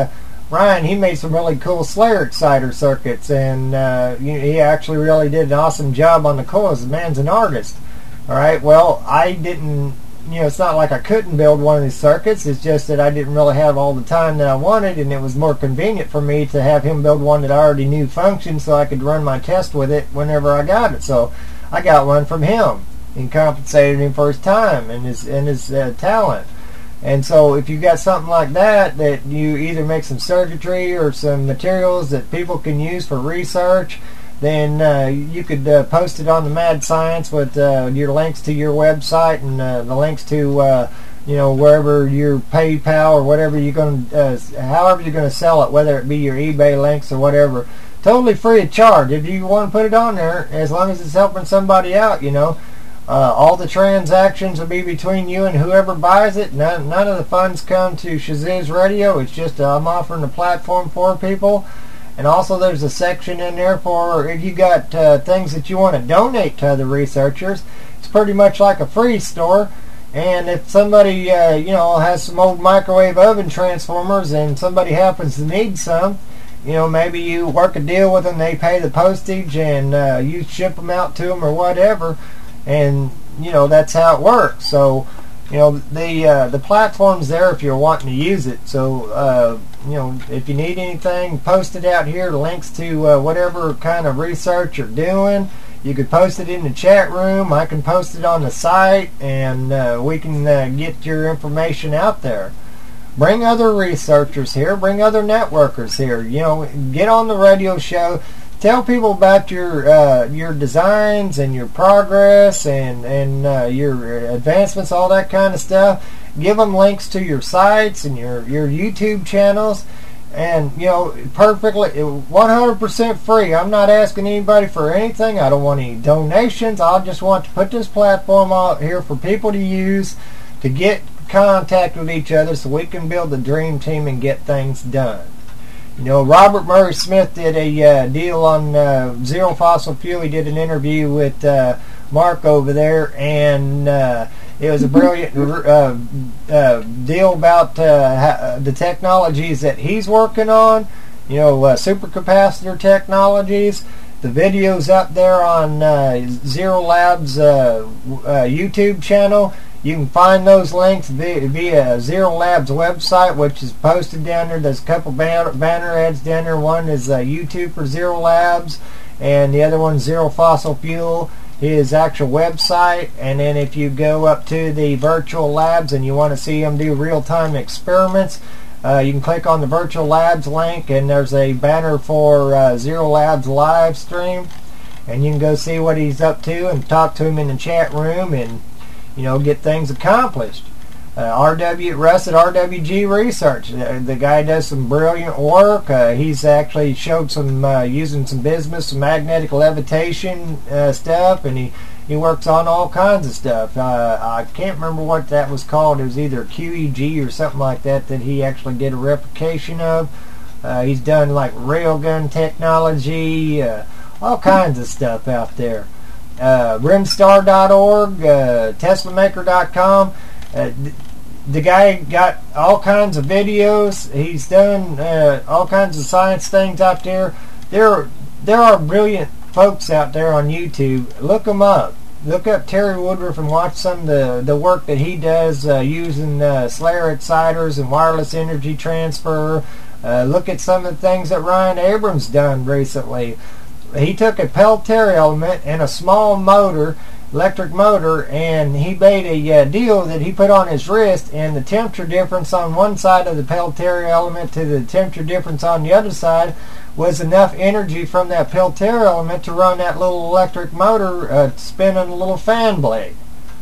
Ryan, he made some really cool Slayer exciter circuits, and uh, he actually really did an awesome job on the coils. The man's an artist. All right, well, I didn't, you know, it's not like I couldn't build one of these circuits. It's just that I didn't really have all the time that I wanted, and it was more convenient for me to have him build one that I already knew functioned so I could run my test with it whenever I got it. So I got one from him and compensated him for his time and his, and his uh, talent. And so if you got something like that, that you either make some circuitry or some materials that people can use for research, then uh, you could uh, post it on the Mad Science with uh, your links to your website and uh, the links to uh, you know, wherever your PayPal or whatever you're going to, uh, however you're going to sell it, whether it be your eBay links or whatever, totally free of charge. If you want to put it on there, as long as it's helping somebody out, you know. Uh, all the transactions will be between you and whoever buys it. None, none of the funds come to Shazooz Radio. It's just uh, I'm offering a platform for people. And also there's a section in there for if you got uh, things that you want to donate to other researchers. It's pretty much like a free store. And if somebody uh, you know, has some old microwave oven transformers and somebody happens to need some, you know, maybe you work a deal with them, they pay the postage and uh, you ship them out to them or whatever. And, you know, that's how it works. So, you know, the uh, the platform's there if you're wanting to use it. So, uh, you know, if you need anything, post it out here. Links to uh, whatever kind of research you're doing. You could post it in the chat room. I can post it on the site, and uh, we can uh, get your information out there. Bring other researchers here. Bring other networkers here. You know, get on the radio show. Tell people about your uh, your designs and your progress and and uh, your advancements, all that kind of stuff. Give them links to your sites and your your YouTube channels, and you know, perfectly one hundred percent free. I'm not asking anybody for anything. I don't want any donations. I just want to put this platform out here for people to use to get contact with each other, so we can build the dream team and get things done. You know, Robert Murray Smith did a uh, deal on uh, zero fossil fuel. He did an interview with uh, Mark over there, and uh, it was a brilliant uh, uh, deal about uh, ha- the technologies that he's working on. You know, uh, supercapacitor technologies. The video's up there on uh, Zero Labs uh, uh, YouTube channel. You can find those links via, via Zero Labs website, which is posted down there. There's a couple banner, banner ads down there. One is uh, YouTube for Zero Labs, and the other one's Zero Fossil Fuel, his actual website. And then if you go up to the virtual labs and you want to see him do real-time experiments, uh, you can click on the virtual labs link, and there's a banner for uh, Zero Labs live stream, and you can go see what he's up to and talk to him in the chat room and, you know, get things accomplished. Uh, R W Russ at R W G Research. The, the guy does some brilliant work. Uh, he's actually showed some uh, using some bismuth, some magnetic levitation uh, stuff, and he, he works on all kinds of stuff. Uh, I can't remember what that was called. It was either Q E G or something like that that he actually did a replication of. Uh, he's done like railgun technology, uh, all kinds of stuff out there. Uh, Rimstar dot org, uh, Tesla Maker dot com. Uh, the guy got all kinds of videos. He's done uh, all kinds of science things out there. There, there are brilliant folks out there on YouTube. Look them up. Look up Terry Woodruff and watch some of the, the work that he does uh, using uh, Slayer exciters and wireless energy transfer. Uh, look at some of the things that Ryan Abrams done recently. He took a Peltier element and a small motor, electric motor, and he made a uh, deal that he put on his wrist, and the temperature difference on one side of the Peltier element to the temperature difference on the other side was enough energy from that Peltier element to run that little electric motor uh, spinning a little fan blade.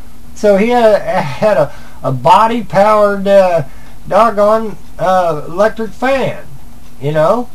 So he had a, had a, a body-powered uh, doggone uh, electric fan, you know?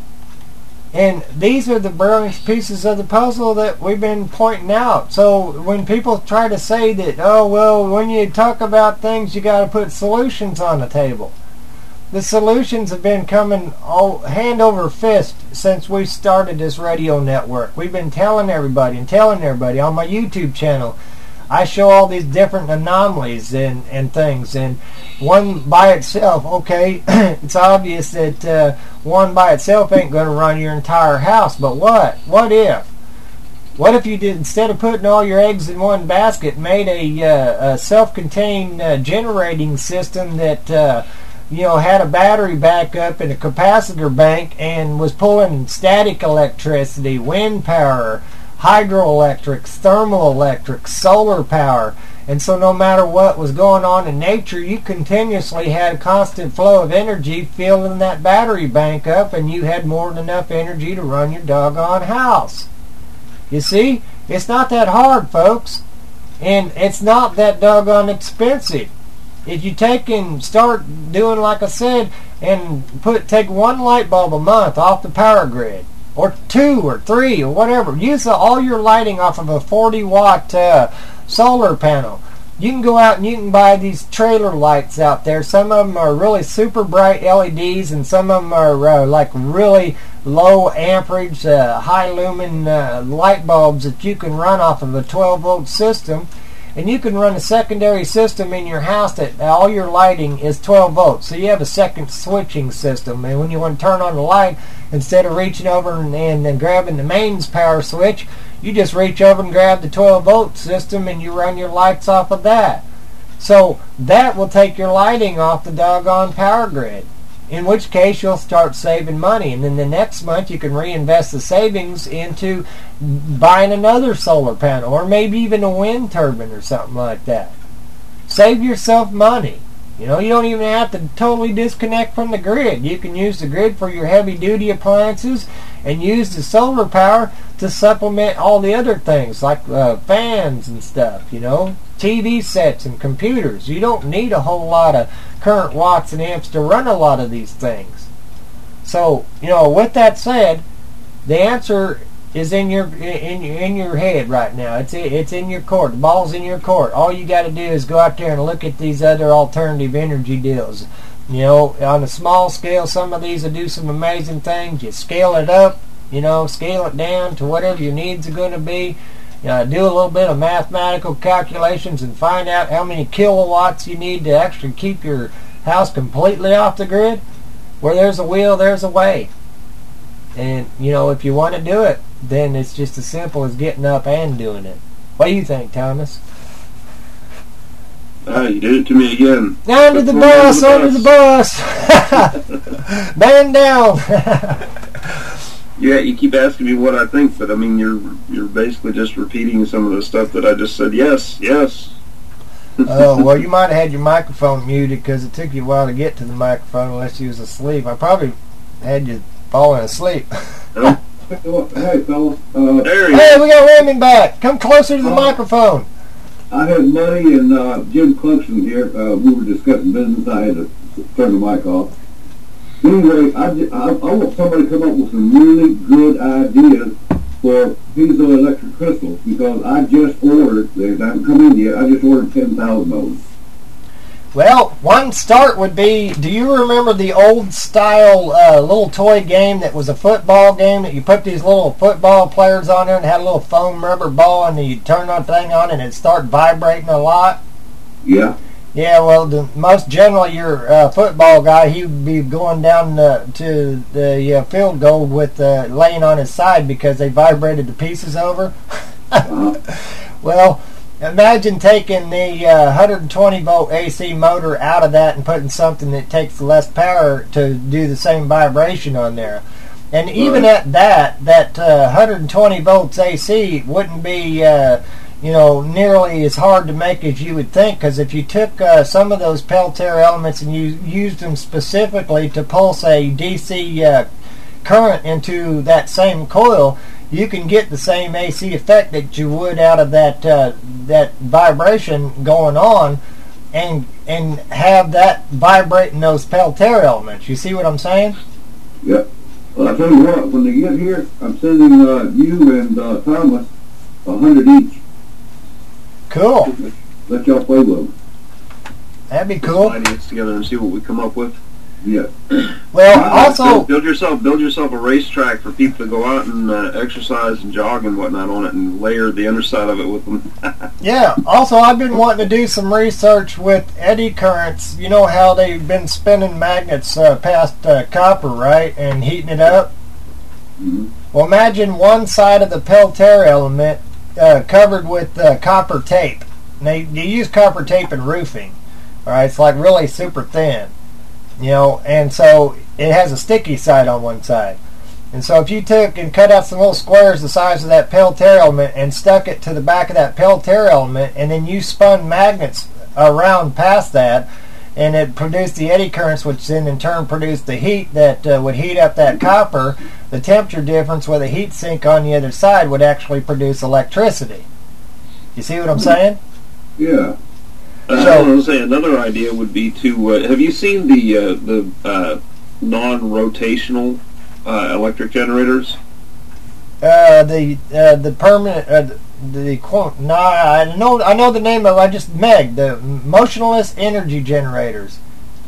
And these are the brilliant pieces of the puzzle that we've been pointing out. So when people try to say that, oh, well, when you talk about things, you got to put solutions on the table. The solutions have been coming all, hand over fist since we started this radio network. We've been telling everybody and telling everybody on my YouTube channel. I show all these different anomalies and, and things, and one by itself, okay, it's obvious that uh, one by itself ain't going to run your entire house, but what? What if? What if you did, instead of putting all your eggs in one basket, made a, uh, a self-contained uh, generating system that uh, you know, had a battery backup and a capacitor bank and was pulling static electricity, wind power, hydroelectrics, thermal electrics, solar power, and so no matter what was going on in nature, you continuously had a constant flow of energy filling that battery bank up, and you had more than enough energy to run your doggone house. You see, it's not that hard, folks, and it's not that doggone expensive. If you take and start doing like I said, and put take one light bulb a month off the power grid, or two or three or whatever, use the, all your lighting off of a forty watt uh, solar panel. You can go out and you can buy these trailer lights out there. Some of them are really super bright L E Ds, and some of them are uh, like really low amperage, uh, high lumen uh, light bulbs that you can run off of a twelve volt system. And you can run a secondary system in your house that all your lighting is twelve volts. So you have a second switching system. And when you want to turn on the light, instead of reaching over and, and, and grabbing the mains power switch, you just reach over and grab the twelve volt system and you run your lights off of that. So that will take your lighting off the doggone power grid. In which case you'll start saving money, and then the next month you can reinvest the savings into buying another solar panel, or maybe even a wind turbine or something like that. Save yourself money. You know, you don't even have to totally disconnect from the grid. You can use the grid for your heavy duty appliances and use the solar power to supplement all the other things like uh, fans and stuff, you know, T V sets and computers. You don't need a whole lot of current watts and amps to run a lot of these things. So, you know, with that said, the answer is in your in in your head right now. It's it's in your court. The ball's in your court. All you got to do is go out there and look at these other alternative energy deals. You know, on a small scale, some of these will do some amazing things. You scale it up, you know, scale it down to whatever your needs are going to be. Uh, do a little bit of mathematical calculations and find out how many kilowatts you need to actually keep your house completely off the grid. Where there's a will, there's a way. And, you know, if you want to do it, then it's just as simple as getting up and doing it. What do you think, Thomas? Ah, you did it to me again. Under the bus, under the bus. Band down. Yeah, you keep asking me what I think, but I mean, you're you're basically just repeating some of the stuff that I just said. Yes, yes. Oh, well, you might have had your microphone muted because it took you a while to get to the microphone unless you was asleep. I probably had you falling asleep. Oh. Hey, fellas. Uh, there hey, we got Raymond back. Come closer to the uh, microphone. I had Money and uh, Jim Cluxton here. Uh, we were discussing business. I had to turn the mic off. Anyway, I, I, I want somebody to come up with some really good ideas for piezoelectric crystals, because I just ordered, they haven't come in yet, I just ordered ten thousand of them. Well, one start would be, do you remember the old style uh, little toy game that was a football game that you put these little football players on there and had a little foam rubber ball and then you turn that thing on and it'd start vibrating a lot? Yeah. Yeah, well, the, most generally your uh, football guy, he would be going down the, to the uh, field goal with uh, laying on his side because they vibrated the pieces over. Well, imagine taking the uh, one hundred twenty volt A C motor out of that and putting something that takes less power to do the same vibration on there. And even right. at that, that uh, one hundred twenty volts A C wouldn't be... Uh, you know, nearly as hard to make as you would think, because if you took uh, some of those Peltier elements and you used them specifically to pulse a D C uh, current into that same coil, you can get the same A C effect that you would out of that uh, that vibration going on, and and have that vibrating those Peltier elements. You see what I'm saying? Yep. Well, I tell you what, when they get here, I'm sending uh, you and uh, Thomas a hundred each. Cool. Let y'all play with them. That'd be cool. Ideas together and see what we come up with. Yeah. Well, also build, build yourself build yourself a racetrack for people to go out and uh, exercise and jog and whatnot on it, and layer the underside of it with them. Yeah. Also, I've been wanting to do some research with eddy currents. You know how they've been spinning magnets uh, past uh, copper, right, and heating it up. Mm-hmm. Well, imagine one side of the Peltier element uh, covered with uh, copper tape. Now, you use copper tape in roofing. All right, it's like really super thin. You know, and so it has a sticky side on one side. And so if you took and cut out some little squares the size of that Peltier element and stuck it to the back of that Peltier element, and then you spun magnets around past that, and it produced the eddy currents, which then in turn produced the heat that uh, would heat up that copper, the temperature difference with a heat sink on the other side would actually produce electricity. You see what I'm saying? Yeah. Uh, so, I was say another idea would be to uh, have you seen the uh, the uh, non-rotational uh, electric generators? Uh, the uh, the permanent uh, the quote. No, I know I know the name of. I just Meg the motionless energy generators.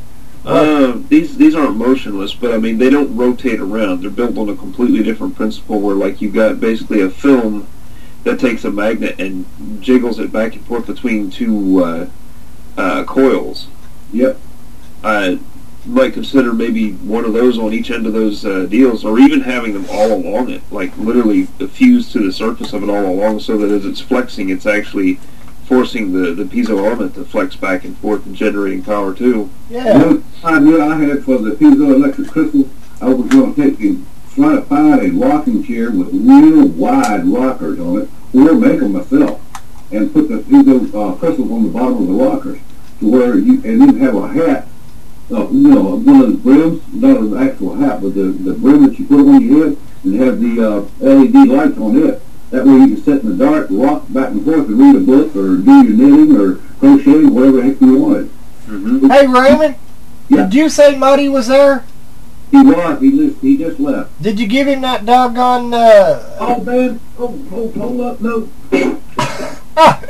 Uh, these these aren't motionless, but I mean they don't rotate around. They're built on a completely different principle, where like you've got basically a film that takes a magnet and jiggles it back and forth between two. Uh, Uh, coils. Yep. I might consider maybe one of those on each end of those uh, deals, or even having them all along it, like literally fused to the surface of it all along, so that as it's flexing, it's actually forcing the, the piezo element to flex back and forth and generating power too. Yeah. One idea I had for the piezoelectric crystal, I was going to take and try to find a rocking chair with real wide rockers on it, or make them myself, and put the piezo uh, crystals on the bottom of the rockers, to where you and then have a hat, uh, you know, one of the brims, not an actual hat, but the, the brim that you put on your head, and have the uh, L E D lights on it. That way you can sit in the dark, rock back and forth, and read a book, or do your knitting, or crocheting, whatever the heck you wanted. Mm-hmm. Hey Raymond, yeah. Did you say Muddy was there? He was. He just he just left. Did you give him that doggone? Uh, oh man! Oh, hold, hold up! No. Ah.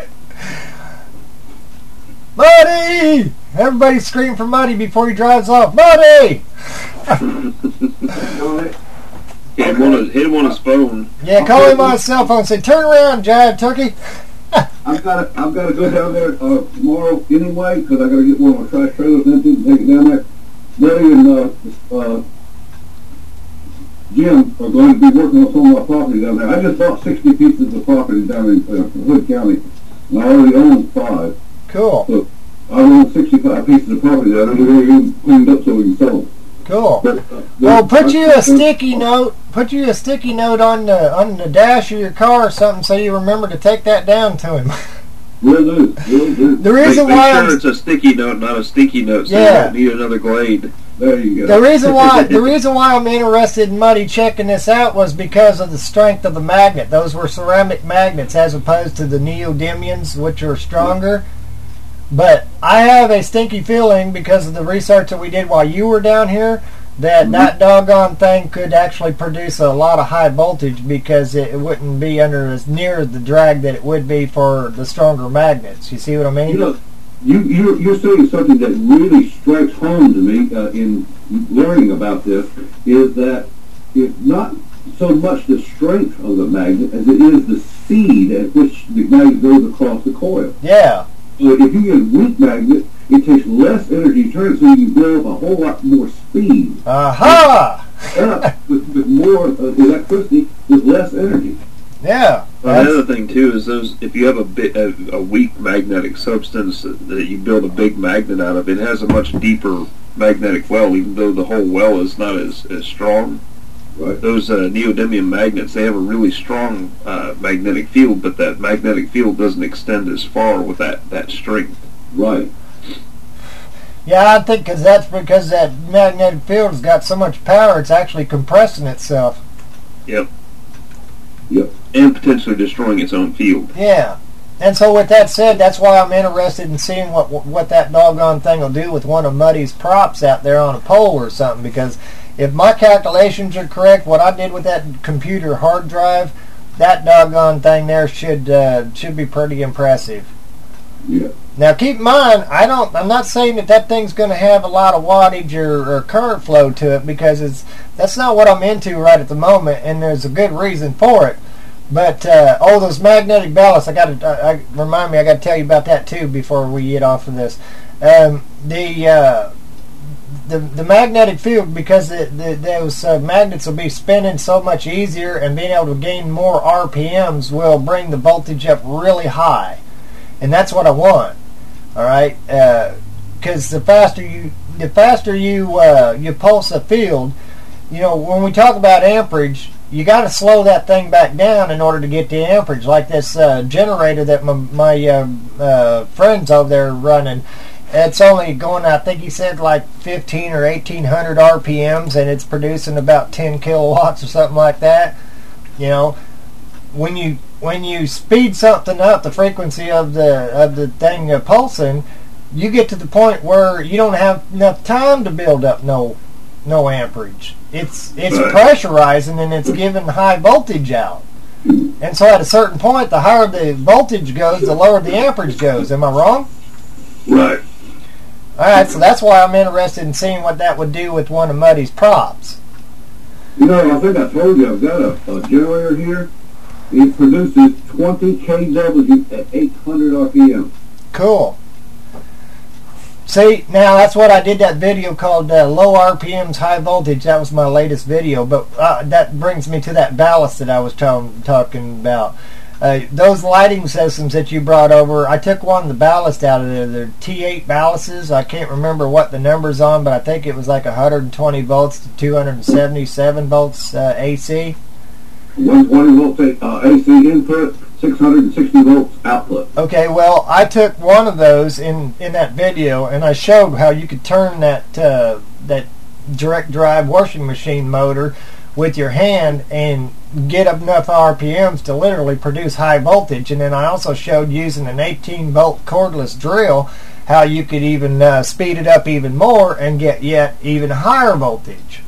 Muddy! Everybody scream for Muddy before he drives off. Muddy! hit, him on his, hit him on his phone. Yeah, call him on his cell phone. Say, turn around, Jive Turkey. I've got to I've got to go down there uh, tomorrow anyway, because I got to get one of my trash trailers empty and take it down there. Muddy and uh, uh, Jim are going to be working on some of my property down there. I just bought sixty pieces of property down in uh, Hood County, and I already own five. Cool. So I own sixty-five pieces of property down there. We're going to cleaned up so we can sell them. Cool. But, uh, well, put you a sticky note. Put you a sticky note on the on the dash of your car or something, so you remember to take that down to him. Will do. Will do. The reason make, why make sure I'm, it's a sticky note, not a sticky note, so Yeah. you don't need another Glade. There you go. The reason why the reason why I'm interested in Muddy checking this out was because of the strength of the magnet. Those were ceramic magnets as opposed to the neodymiums, which are stronger. But I have a stinky feeling, because of the research that we did while you were down here, that mm-hmm. that doggone thing could actually produce a lot of high voltage, because it, it wouldn't be under as near the drag that it would be for the stronger magnets. You see what I mean? You know, you, you're, you're saying something that really strikes home to me uh, in learning about this, is that it's not so much the strength of the magnet as it is the speed at which the magnet goes across the coil. Yeah. So if you get a weak magnet, it takes less energy to turn it, so you can build a whole lot more speed. Aha! Uh, with, with more uh, electricity with less energy. Yeah. Well, the other thing too is those. If you have a, bit, a, a weak magnetic substance that, that you build a big magnet out of, it has a much deeper magnetic well, even though the whole well is not as, as strong. Right. Those uh, neodymium magnets, they have a really strong uh, magnetic field, but that magnetic field doesn't extend as far with that, that strength. Right. Yeah, I think cause that's because that magnetic field has got so much power, it's actually compressing itself. Yep. Yep. And potentially destroying its own field. Yeah. And so with that said, that's why I'm interested in seeing what what that doggone thing will do with one of Muddy's props out there on a pole or something, because if my calculations are correct, what I did with that computer hard drive, that doggone thing there should uh, should be pretty impressive. Yeah. Now keep in mind, I don't. I'm not saying that that thing's going to have a lot of wattage or, or current flow to it, because it's that's not what I'm into right at the moment, and there's a good reason for it. But uh, oh, those magnetic ballasts! I got to uh, I, remind me. I got to tell you about that too before we get off of this. Um, the uh, the the magnetic field, because the, the, those uh, magnets will be spinning so much easier, and being able to gain more R P Ms will bring the voltage up really high, and that's what I want. All right, because uh, the faster you the faster you uh, you pulse a field, you know, when we talk about amperage, you got to slow that thing back down in order to get the amperage. Like this uh, generator that my, my uh, uh, friends over there are running, it's only going, I think he said, like fifteen or eighteen hundred R P Ms, and it's producing about ten kilowatts or something like that. You know, when you when you speed something up, the frequency of the of the thing uh, pulsing, you get to the point where you don't have enough time to build up no no amperage. It's it's pressurizing, and it's giving high voltage out. And so at a certain point, the higher the voltage goes, the lower the amperage goes. Am I wrong? Right. All right, so that's why I'm interested in seeing what that would do with one of Muddy's props. You know, I think I told you I've got a, a generator here. It produces twenty K W at eight hundred R P M. Cool. See, now that's what I did that video called uh, Low R P Ms, High Voltage. That was my latest video. But uh, that brings me to that ballast that I was ta- talking about. Uh, those lighting systems that you brought over, I took one of the ballast out of there. They're T eight ballasts. I can't remember what the number's on, but I think it was like one hundred twenty volts to two hundred seventy-seven volts uh, A C. one hundred twenty volt uh, A C input, six hundred sixty volts output. Okay, well, I took one of those in, in that video, and I showed how you could turn that uh, that direct drive washing machine motor with your hand and get up enough R P Ms to literally produce high voltage. And then I also showed using an eighteen volt cordless drill how you could even uh, speed it up even more and get yet even higher voltage.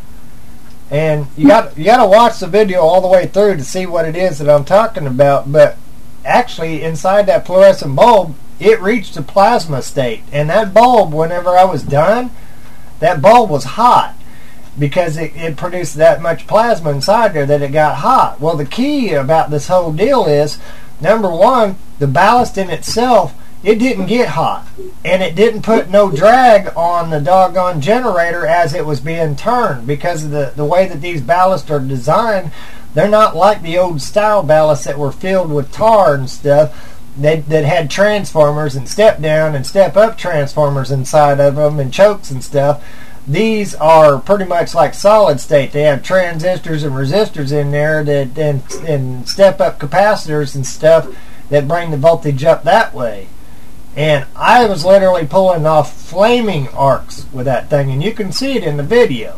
And you got you got to watch the video all the way through to see what it is that I'm talking about. But actually, inside that fluorescent bulb, it reached a plasma state. And that bulb, whenever I was done, that bulb was hot because it, it produced that much plasma inside there that it got hot. Well, the key about this whole deal is, number one, the ballast in itself, it didn't get hot, and it didn't put no drag on the doggone generator as it was being turned, because of the, the way that these ballasts are designed. They're not like the old style ballasts that were filled with tar and stuff that, that had transformers and step down and step up transformers inside of them and chokes and stuff. These are pretty much like solid state. They have transistors and resistors in there that and, and step up capacitors and stuff that bring the voltage up that way. And I was literally pulling off flaming arcs with that thing, and you can see it in the video.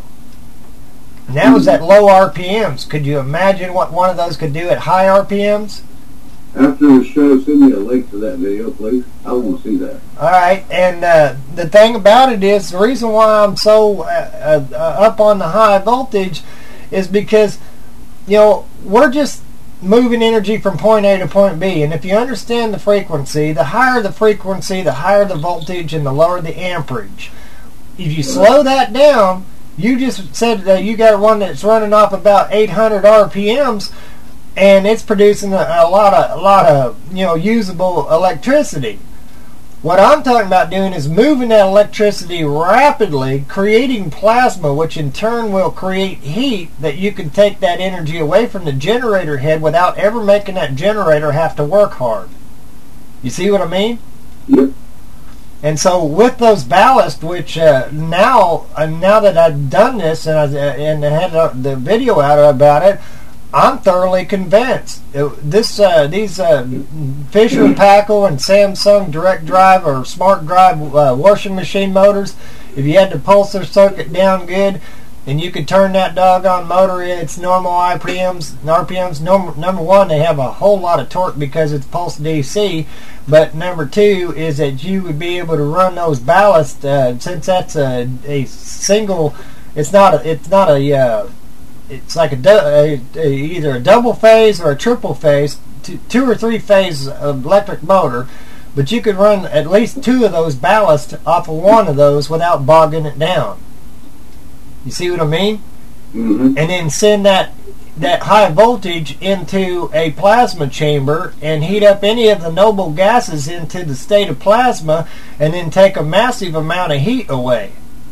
And that was at low R P Ms. Could you imagine what one of those could do at high R P Ms? After the show, send me a link to that video, please. I want to see that. All right, and uh, the thing about it is, the reason why I'm so uh, uh, up on the high voltage is because, you know, we're just moving energy from point A to point B, and if you understand the frequency, the higher the frequency, the higher the voltage, and the lower the amperage. If you slow that down, you just said that you got one that's running off about eight hundred R P Ms, and it's producing a, a lot of a lot of you know usable electricity. What I'm talking about doing is moving that electricity rapidly, creating plasma, which in turn will create heat that you can take that energy away from the generator head without ever making that generator have to work hard. You see what I mean? Yep. And so with those ballast, which uh, now uh, now that I've done this and I, uh, and I had uh, the video out about it, I'm thoroughly convinced. It, this uh, these uh, Fisher and Paykel and Samsung direct drive or smart drive uh, washing machine motors, if you had to pulse their circuit down good, and you could turn that doggone motor in its normal R P Ms, R P Ms. Number, number one, they have a whole lot of torque because it's pulsed D C. But number two is that you would be able to run those ballast uh, since that's a, a single. It's not a. It's not a. Uh, it's like a, a, a either a double phase or a triple phase, two, two or three phase of electric motor. But you could run at least two of those ballast off of one of those without bogging it down. You see what I mean? Mm-hmm. And then send that that high voltage into a plasma chamber and heat up any of the noble gases into the state of plasma, and then take a massive amount of heat away.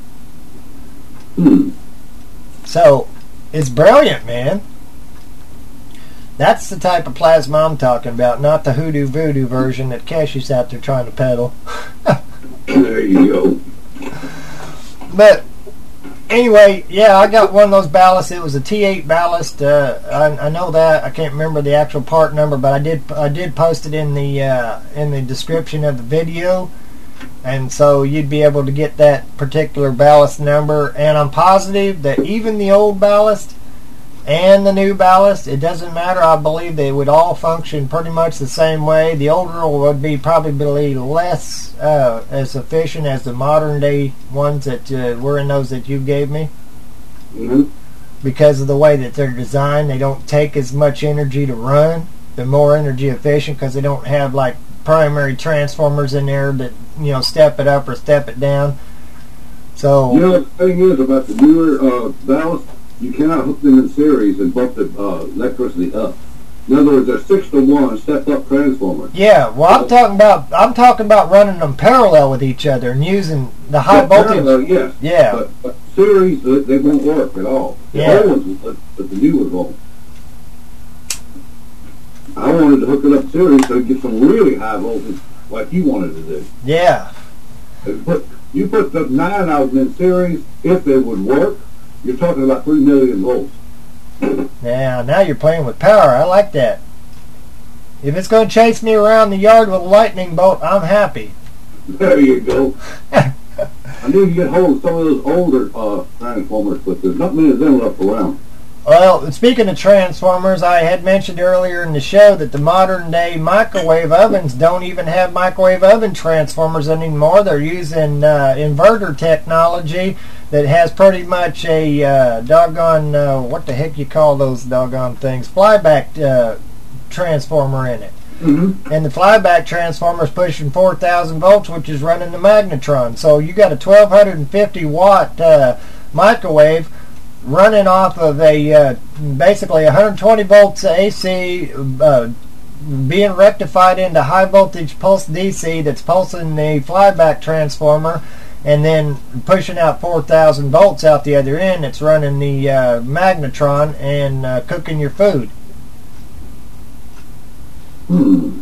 Hmm. So, it's brilliant, man. That's the type of plasma I'm talking about, not the hoodoo voodoo version that Keshi's out there trying to peddle. There you go. But anyway, yeah, I got one of those ballasts. It was a T eight ballast. Uh, I, I know that. I can't remember the actual part number, but I did I did post it in the uh, in the description of the video, and so you'd be able to get that particular ballast number. And I'm positive that even the old ballast and the new ballast, it doesn't matter. I believe they would all function pretty much the same way. The older would be probably less uh, as efficient as the modern day ones that uh, were in those that you gave me. Mm-hmm. Because of the way that they're designed, they don't take as much energy to run. They're more energy efficient because they don't have like primary transformers in there that, you know, step it up or step it down. So you know, the thing is about the newer uh, ballast, you cannot hook them in series and bump the uh, electricity up. In other words, they're six to one step up transformers. yeah, well, I'm talking about I'm talking about running them parallel with each other and using the high Yeah, voltage. parallel, yes. Yeah, But, but series, uh, they won't work at all. The Yeah. old ones, but, but the new ones won't. I wanted to hook it up series so you get some really high voltage like you wanted to do. yeah, You put, you put the nine of them in series, if they would work, you're talking about three million volts. yeah. Now you're playing with power. I like that. If it's going to chase me around the yard with a lightning bolt, I'm happy. There you go. I need to get hold of some of those older uh, transformers, but there's not many of them left around. Well, speaking of transformers, I had mentioned earlier in the show that the modern day microwave ovens don't even have microwave oven transformers anymore. They're using uh, inverter technology that has pretty much a uh, doggone, uh, what the heck you call those doggone things, flyback uh, transformer in it. Mm-hmm. And the flyback transformer is pushing four thousand volts, which is running the magnetron. So you got a twelve fifty watt uh, microwave running off of a uh, basically one hundred twenty volts A C, uh, being rectified into high voltage pulse D C that's pulsing the flyback transformer, and then pushing out four thousand volts out the other end. It's running the uh, magnetron and uh, cooking your food. Hmm.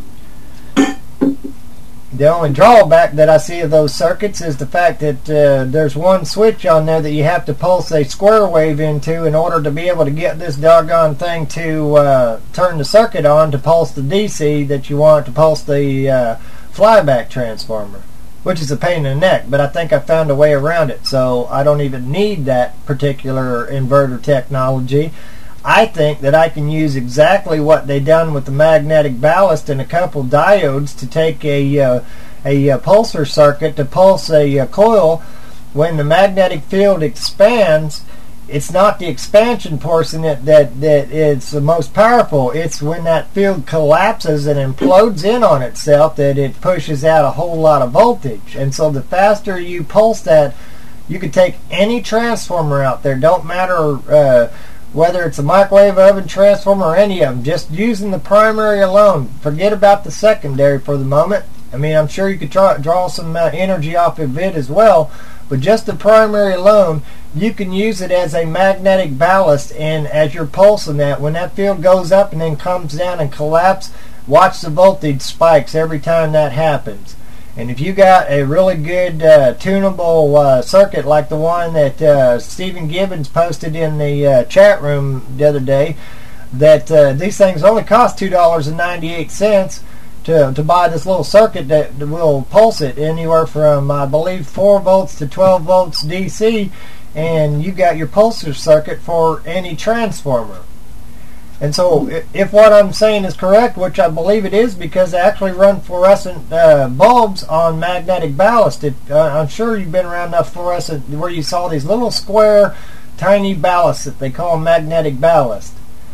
The only drawback that I see of those circuits is the fact that uh, there's one switch on there that you have to pulse a square wave into in order to be able to get this doggone thing to uh, turn the circuit on to pulse the D C that you want to pulse the uh, flyback transformer, which is a pain in the neck, but I think I found a way around it, so I don't even need that particular inverter technology. I think that I can use exactly what they done with the magnetic ballast and a couple diodes to take a uh, a, a pulsar circuit to pulse a, a coil. When the magnetic field expands, it's not the expansion portion that, that, that is the most powerful. It's when that field collapses and implodes in on itself that it pushes out a whole lot of voltage. And so the faster you pulse that, you can take any transformer out there. Don't matter uh, whether it's a microwave oven transformer or any of them, just using the primary alone. Forget about the secondary for the moment. I mean, I'm sure you could try, draw some uh, energy off of it as well, but just the primary alone, you can use it as a magnetic ballast, and as you're pulsing that, when that field goes up and then comes down and collapses, watch the voltage spikes every time that happens. And if you got a really good uh, tunable uh, circuit like the one that uh, Stephen Gibbons posted in the uh, chat room the other day, that uh, these things only cost two dollars and ninety-eight cents to, to buy this little circuit that will pulse it anywhere from, I believe, four volts to twelve volts D C, and you got your pulsar circuit for any transformer. And so, if what I'm saying is correct, which I believe it is, because they actually run fluorescent uh, bulbs on magnetic ballast. It, uh, I'm sure you've been around enough fluorescent where you saw these little square, tiny ballasts that they call magnetic ballast.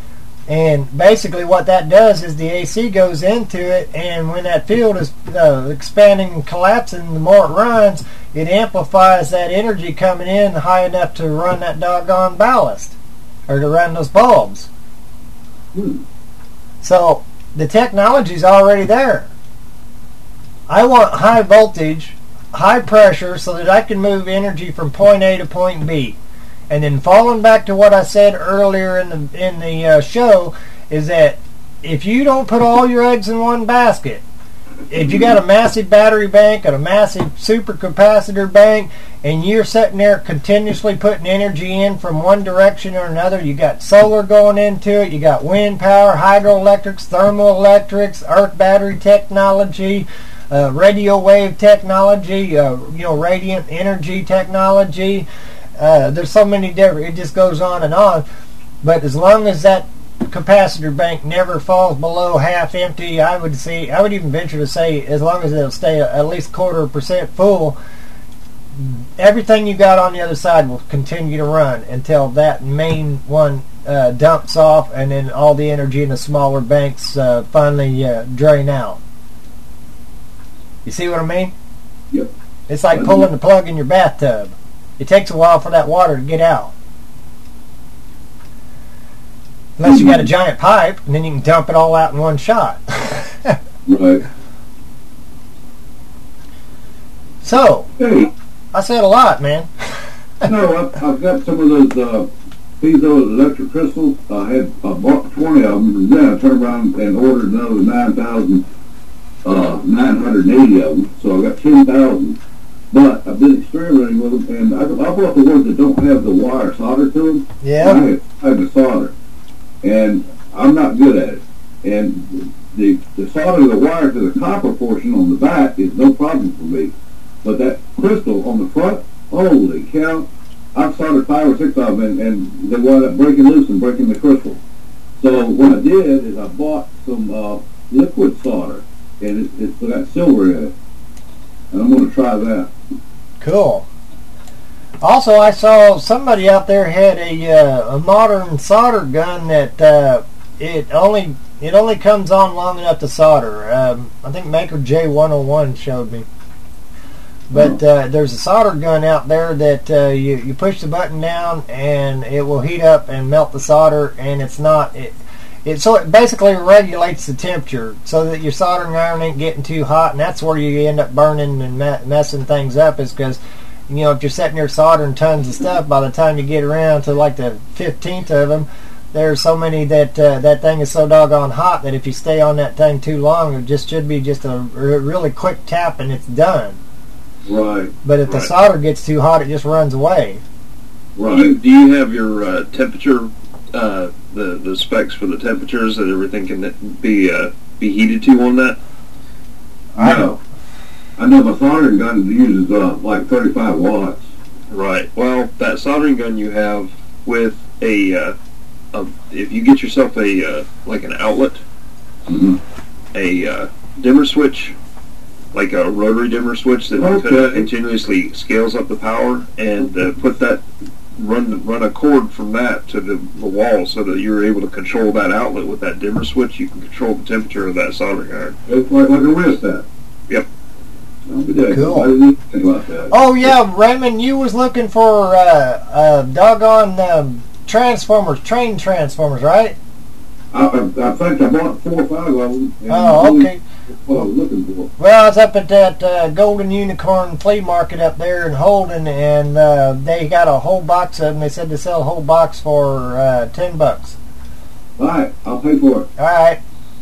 And basically what that does is the A C goes into it, and when that field is uh, expanding and collapsing, the more it runs, it amplifies that energy coming in high enough to run that doggone ballast, or to run those bulbs. Hmm. So the technology's already there. I want high voltage, high pressure, so that I can move energy from point A to point B. And then falling back to what I said earlier in the in the uh, show, is that if you don't put all your eggs in one basket, if you got a massive battery bank and a massive supercapacitor bank, and you're sitting there continuously putting energy in from one direction or another, you got solar going into it, you got wind power, hydroelectrics, thermoelectrics, earth battery technology, uh, radio wave technology, uh, you know, radiant energy technology. Uh, there's so many different, it just goes on and on. But as long as that capacitor bank never falls below half empty, I would see, I would even venture to say, as long as it'll stay at least quarter percent full, everything you got on the other side will continue to run until that main one uh, dumps off, and then all the energy in the smaller banks uh, finally uh, drain out. You see what I mean? Yep. It's like pulling the plug in your bathtub. It takes a while for that water to get out. Unless you got a giant pipe, and then you can dump it all out in one shot. Right. So, hey, I said a lot, man. No, I've, I've got some of those uh, piezo electric crystals. I had I bought twenty of them, and then I turned around and ordered another nine thousand nine hundred eighty of them. So I got ten thousand. But I've been experimenting with them, and I, I bought the ones that don't have the wire soldered to them. Yeah. I have, I have the solder, and I'm not good at it. And the the soldering the wire to the copper portion on the back is no problem for me. But that crystal on the front, holy cow! I've soldered five or six of them, and, and they wound up breaking loose and breaking the crystal. So what I did is I bought some uh, liquid solder, and it, it's got silver in it. And I'm going to try that. Cool. Also, I saw somebody out there had a uh, a modern solder gun that uh, it only it only comes on long enough to solder. Um, I think Maker J one oh one showed me. But uh, there's a solder gun out there that uh, you you push the button down and it will heat up and melt the solder, and it's not it. It, so it basically regulates the temperature so that your soldering iron ain't getting too hot, and that's where you end up burning and me messing things up, is because, you know, if you're sitting there soldering tons of stuff, by the time you get around to like the fifteenth of them, there's so many that uh, that thing is so doggone hot that if you stay on that thing too long, it just should be just a really quick tap and it's done. Right. But if right. the solder gets too hot, it just runs away. Right. Do you, do you have your uh, temperature, uh, the the specs for the temperatures that everything can be uh, be heated to on that? I know. I know my soldering gun uses uh, like thirty-five watts. Right. Well, that soldering gun you have with a, uh, a if you get yourself a uh, like an outlet, mm-hmm. a uh, dimmer switch, like a rotary dimmer switch that okay. continuously scales up the power, and uh, put that run run a cord from that to the, the wall so that you're able to control that outlet with that dimmer switch. You can control the temperature of that soldering iron. It's like like a rheostat. Yep. Cool. I didn't think about that. Oh yeah, Raymond, you was looking for uh, uh, doggone um, transformers, train transformers, right? I, I, I think I bought four or five of them. And Oh, okay. What I was looking for. Well, I was up at that uh, Golden Unicorn flea market up there in Holden, and uh, they got a whole box of them. They said to sell a whole box for uh, ten bucks. All right, I'll pay for it. All right.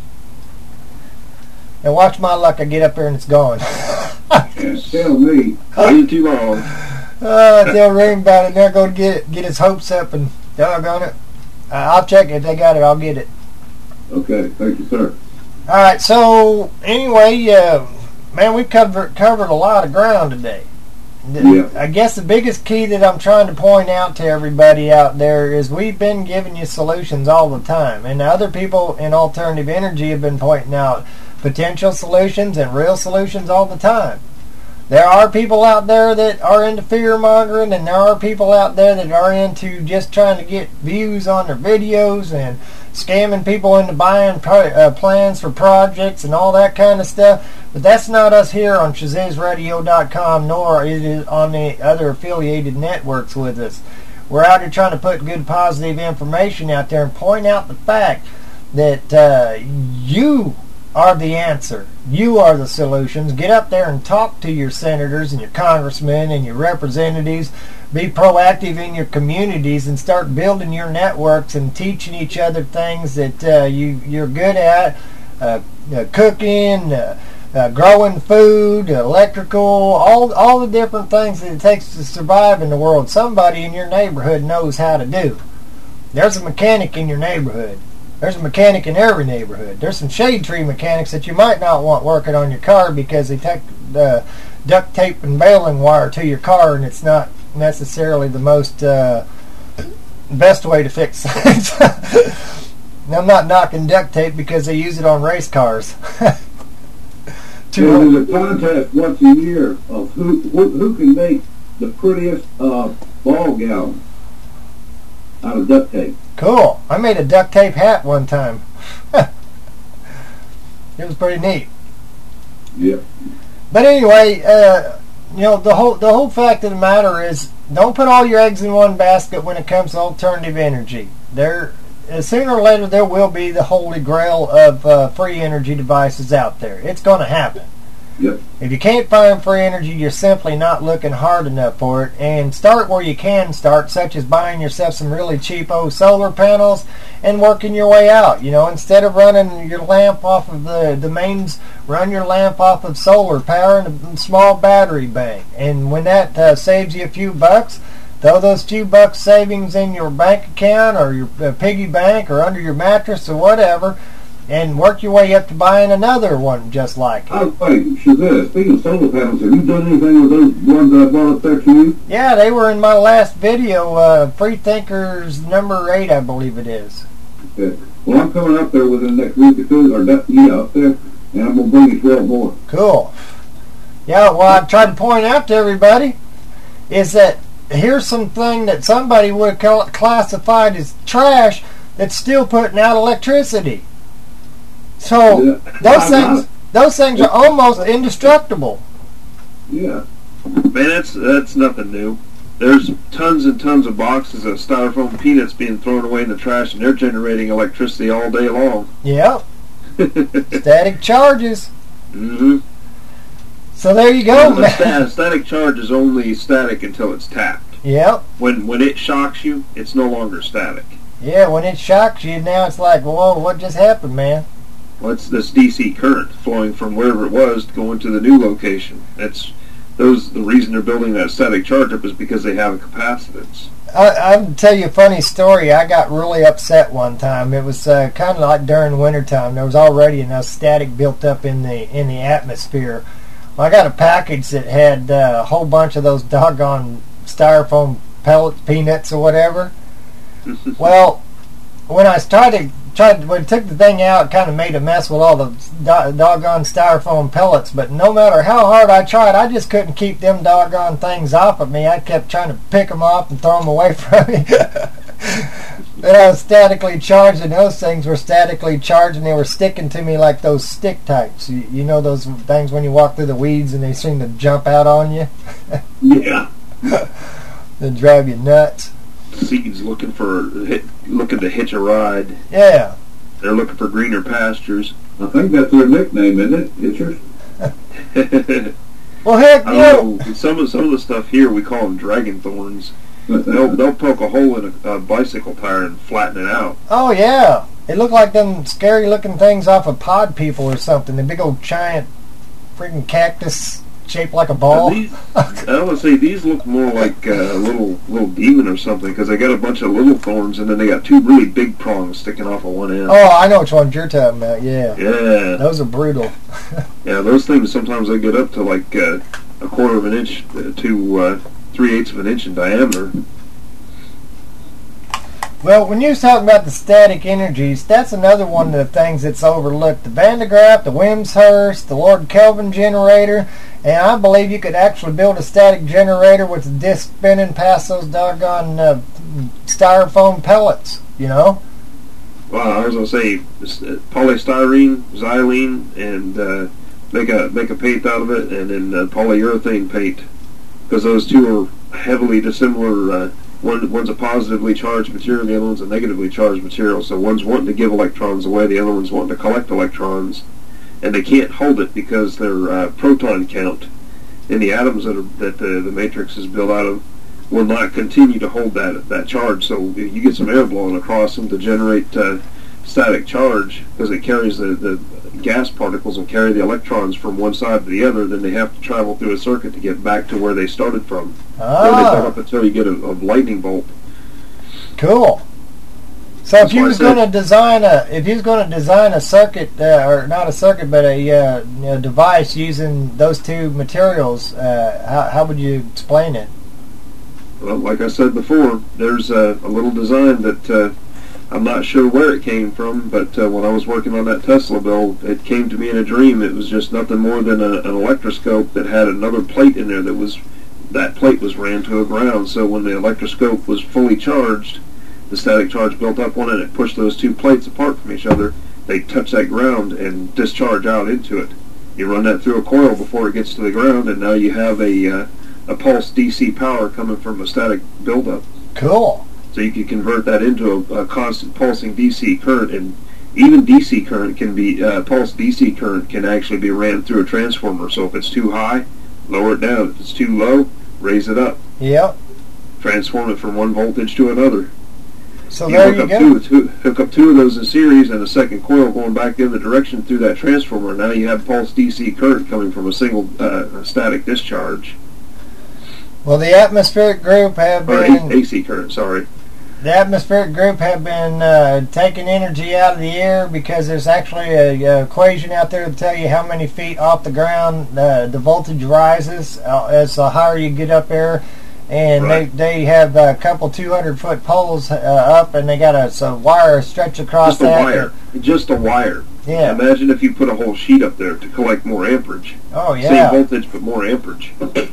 Now watch my luck. I get up there and it's gone. Tell me. Waited too long. Uh, tell Ring about it. Now go get it, get his hopes up, and doggone it. Uh, I'll check it. If they got it, I'll get it. Okay, thank you, sir. All right. So anyway, uh, man, we covered covered a lot of ground today. Yeah. I guess the biggest key that I'm trying to point out to everybody out there is we've been giving you solutions all the time, and other people in alternative energy have been pointing out potential solutions and real solutions all the time. There are people out there that are into fear-mongering, and there are people out there that are into just trying to get views on their videos and scamming people into buying pro uh, plans for projects and all that kind of stuff. But that's not us here on Shazizz Radio dot com, nor is it on the other affiliated networks with us. We're out here trying to put good, positive information out there and point out the fact that uh, you are the answer. You are the solutions. Get up there and talk to your senators and your congressmen and your representatives. Be proactive in your communities and start building your networks and teaching each other things that uh, you, you're good at. Uh, uh, cooking, uh, uh, growing food, electrical, all, all the different things that it takes to survive in the world. Somebody in your neighborhood knows how to do. There's a mechanic in your neighborhood. There's a mechanic in every neighborhood. There's some shade tree mechanics that you might not want working on your car because they take uh, duct tape and baling wire to your car, and it's not necessarily the most uh, best way to fix things. I'm not knocking duct tape because they use it on race cars. There's a contest once a year of who who, who can make the prettiest uh, ball gown out of duct tape. Cool. I made a duct tape hat one time. It was pretty neat. Yep. But anyway, uh, you know, the whole the whole fact of the matter is, don't put all your eggs in one basket when it comes to alternative energy. There, uh, sooner or later, there will be the holy grail of uh, free energy devices out there. It's going to happen. Yep. If you can't find free energy, you're simply not looking hard enough for it. And start where you can start, such as buying yourself some really cheapo solar panels and working your way out. You know, instead of running your lamp off of the, the mains, run your lamp off of solar power and a small battery bank. And when that uh, saves you a few bucks, throw those few bucks savings in your bank account or your uh, piggy bank or under your mattress or whatever, and work your way up to buying another one just like it. Oh, wait, Shazizz, speaking of solar panels, have you done anything with those ones that I brought up there to you? Yeah, they were in my last video, uh, Free Thinkers number eight, I believe it is. Okay. Well, I'm coming up there within the next week or two, or that, yeah, up there, and I'm going to bring you twelve more. Cool. Yeah, well, I've tried to point out to everybody is that here's something that somebody would have classified as trash that's still putting out electricity. So Yeah. those I'm things, not- those things are almost indestructible. Yeah. Man, that's that's nothing new. There's tons and tons of boxes of styrofoam peanuts being thrown away in the trash, and they're generating electricity all day long. Yep. Static charges. Mm-hmm. So there you go, The man. sta- static charge is only static until it's tapped. Yep. When when it shocks you, it's no longer static. Yeah, when it shocks you, now it's like, whoa, what just happened, man? Well, it's this D C current flowing from wherever it was going to the new location. That's those. The reason they're building that static charge up is because they have a capacitance. I, I'll tell you a funny story. I got really upset one time. It was uh, kind of like during wintertime. There was already enough static built up in the in the atmosphere. Well, I got a package that had uh, a whole bunch of those doggone styrofoam pellets, peanuts or whatever. Well, when I started, tried, when I took the thing out, it kind of made a mess with all the do- doggone styrofoam pellets. But no matter how hard I tried, I just couldn't keep them doggone things off of me. I kept trying to pick them off and throw them away from me. And I was statically charged, and those things were statically charged, and they were sticking to me like those stick types. You, you know those things when you walk through the weeds and they seem to jump out on you? Yeah. They drive you nuts. Seeds looking for hit, looking to hitch a ride. Yeah. They're looking for greener pastures. I think that's their nickname, isn't it? Hitchers? Well, heck, I yeah. don't know. Some of some of the stuff here we call them dragon thorns. They'll they'll poke a hole in a, a bicycle tire and flatten it out. Oh, yeah. They look like them scary-looking things off of Pod People or something. The big old giant freaking cactus shaped like a ball. Now these, I want to say these look more like uh, a little little demon or something because they got a bunch of little thorns and then they got two really big prongs sticking off of one end. Oh, I know which ones you're talking about, yeah. Yeah. Those are brutal. Yeah, those things sometimes they get up to like uh, a quarter of an inch to uh, three eighths of an inch in diameter. Well, when you was talking about the static energies, that's another one of the things that's overlooked. The Van de Graaff, the Wimshurst, the Lord Kelvin generator, and I believe you could actually build a static generator with a disc spinning past those doggone uh, styrofoam pellets, you know? Well, I was going to say uh, polystyrene, xylene, and uh, make a make a paint out of it, and then uh, polyurethane paint, because those two are heavily dissimilar. Uh, One, one's a positively charged material, the other one's a negatively charged material. So one's wanting to give electrons away, the other one's wanting to collect electrons. And they can't hold it because their uh, proton count in the atoms that, are, that the, the matrix is built out of will not continue to hold that that charge. So you get some air blowing across them to generate uh, static charge, because it carries the, the gas particles will carry the electrons from one side to the other. Then they have to travel through a circuit to get back to where they started from. Ah. Then they come up until you get a, a lightning bolt. Cool. So That's if you why I was said- going to design a, if you was going to design a circuit, uh, or not a circuit, but a uh, you know, device using those two materials, uh, how, how would you explain it? Well, like I said before, there's a, a little design that uh, I'm not sure where it came from, but uh, when I was working on that Tesla build, it came to me in a dream. It was just nothing more than a, an electroscope that had another plate in there that was, that plate was ran to a ground. So when the electroscope was fully charged, the static charge built up on it, it pushed those two plates apart from each other. They touch that ground and discharge out into it. You run that through a coil before it gets to the ground, and now you have a uh, a pulse D C power coming from a static buildup. Cool. So you can convert that into a, a constant pulsing D C current, and even D C current can be, uh, pulse D C current can actually be ran through a transformer. So if it's too high, lower it down. If it's too low, raise it up. Yep. Transform it from one voltage to another. So you there hook you up go. Two, two, hook up two of those in series and a second coil going back the other direction through that transformer. Now you have pulse D C current coming from a single uh, static discharge. Well, the atmospheric group have Or been A C current, sorry. the atmospheric group have been uh, taking energy out of the air, because there's actually a, a equation out there to tell you how many feet off the ground uh, the voltage rises uh, as the higher you get up there. And Right. they they have a couple two hundred foot poles uh, up, and they got a, so wire stretch across Just a that. wire. Just a wire. Yeah. Imagine if you put a whole sheet up there to collect more amperage. Oh yeah. Same voltage, but more amperage.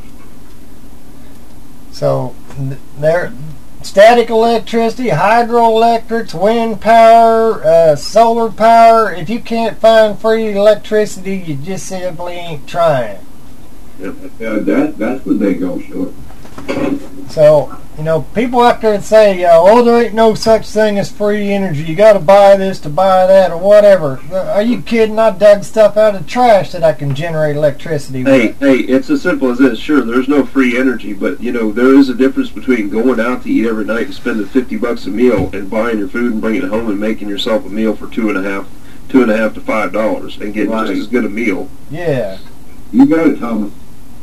So th- there, static electricity, hydroelectrics, wind power, uh, solar power. If you can't find free electricity, you just simply ain't trying. Yep. Yeah, that, that's what they go short. So, you know, people out there that say, uh, oh, there ain't no such thing as free energy. You got to buy this to buy that or whatever. Uh, Are you kidding? I dug stuff out of trash that I can generate electricity Hey, with. hey, it's as simple as this. Sure, there's no free energy, but, you know, there is a difference between going out to eat every night and spending fifty bucks a meal and buying your food and bringing it home and making yourself a meal for two and a half, two and a half to five dollars and getting Right. just as good a meal. Yeah. You got it, Thomas.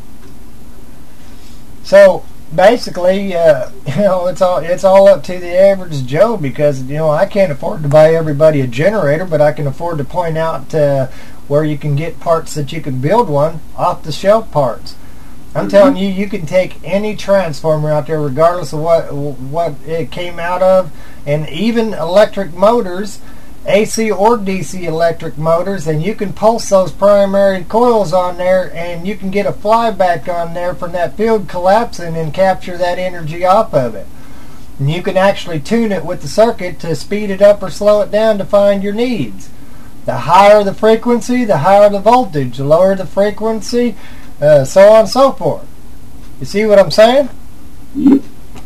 So basically, uh, you know, it's all it's all up to the average Joe, because you know I can't afford to buy everybody a generator, but I can afford to point out uh, where you can get parts that you can build one off the shelf parts. I'm Mm-hmm. telling you, you can take any transformer out there, regardless of what what it came out of, and even electric motors, A C or D C electric motors, and you can pulse those primary coils on there, and you can get a flyback on there from that field collapsing and capture that energy off of it. And you can actually tune it with the circuit to speed it up or slow it down to find your needs. The higher the frequency, the higher the voltage. The lower the frequency, uh, so on and so forth. You see what I'm saying? Yep.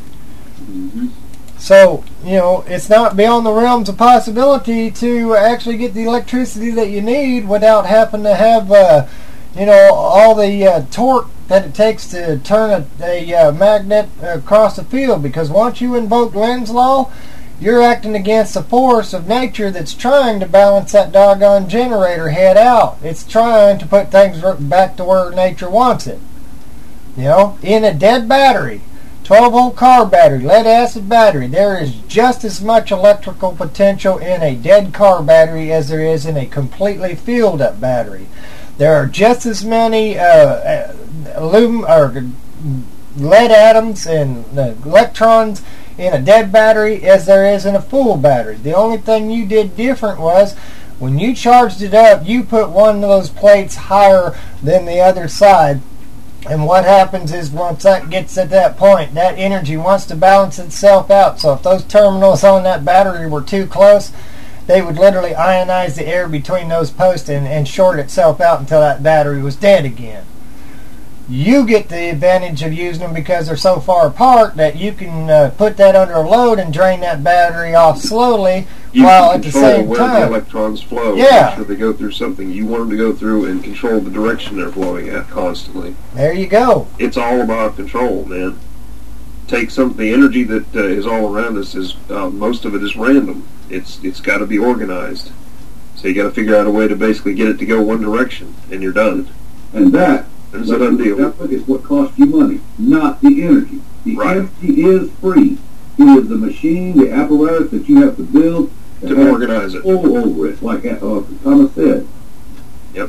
So, you know, it's not beyond the realms of possibility to actually get the electricity that you need without having to have, uh, you know, all the uh, torque that it takes to turn a, a uh, magnet across the field. Because once you invoke Lenz's law, you're acting against the force of nature that's trying to balance that doggone generator head out. It's trying to put things back to where nature wants it. You know, in a dead battery, twelve volt car battery, lead acid battery, there is just as much electrical potential in a dead car battery as there is in a completely filled up battery. There are just as many uh, alum or lead atoms and uh, electrons in a dead battery as there is in a full battery. The only thing you did different was when you charged it up, you put one of those plates higher than the other side. And what happens is once that gets at that point, that energy wants to balance itself out. So if those terminals on that battery were too close, they would literally ionize the air between those posts and, and short itself out until that battery was dead again. You get the advantage of using them because they're so far apart that you can uh, put that under a load and drain that battery off slowly You while can at the control same where time. the electrons flow. Yeah. Make sure they go through something you want them to go through and control the direction they're flowing at constantly. There you go. It's all about control, man. Take some the energy that uh, is all around us is uh, most of it is random. It's it's got to be organized. So you got to figure out a way to basically get it to go one direction, and you're done. And that There's a done deal. is what costs you money, not the energy. The Right. energy is free. It is the machine, the apparatus that you have to build To have organize it. All over it, like uh, Thomas said. Yep.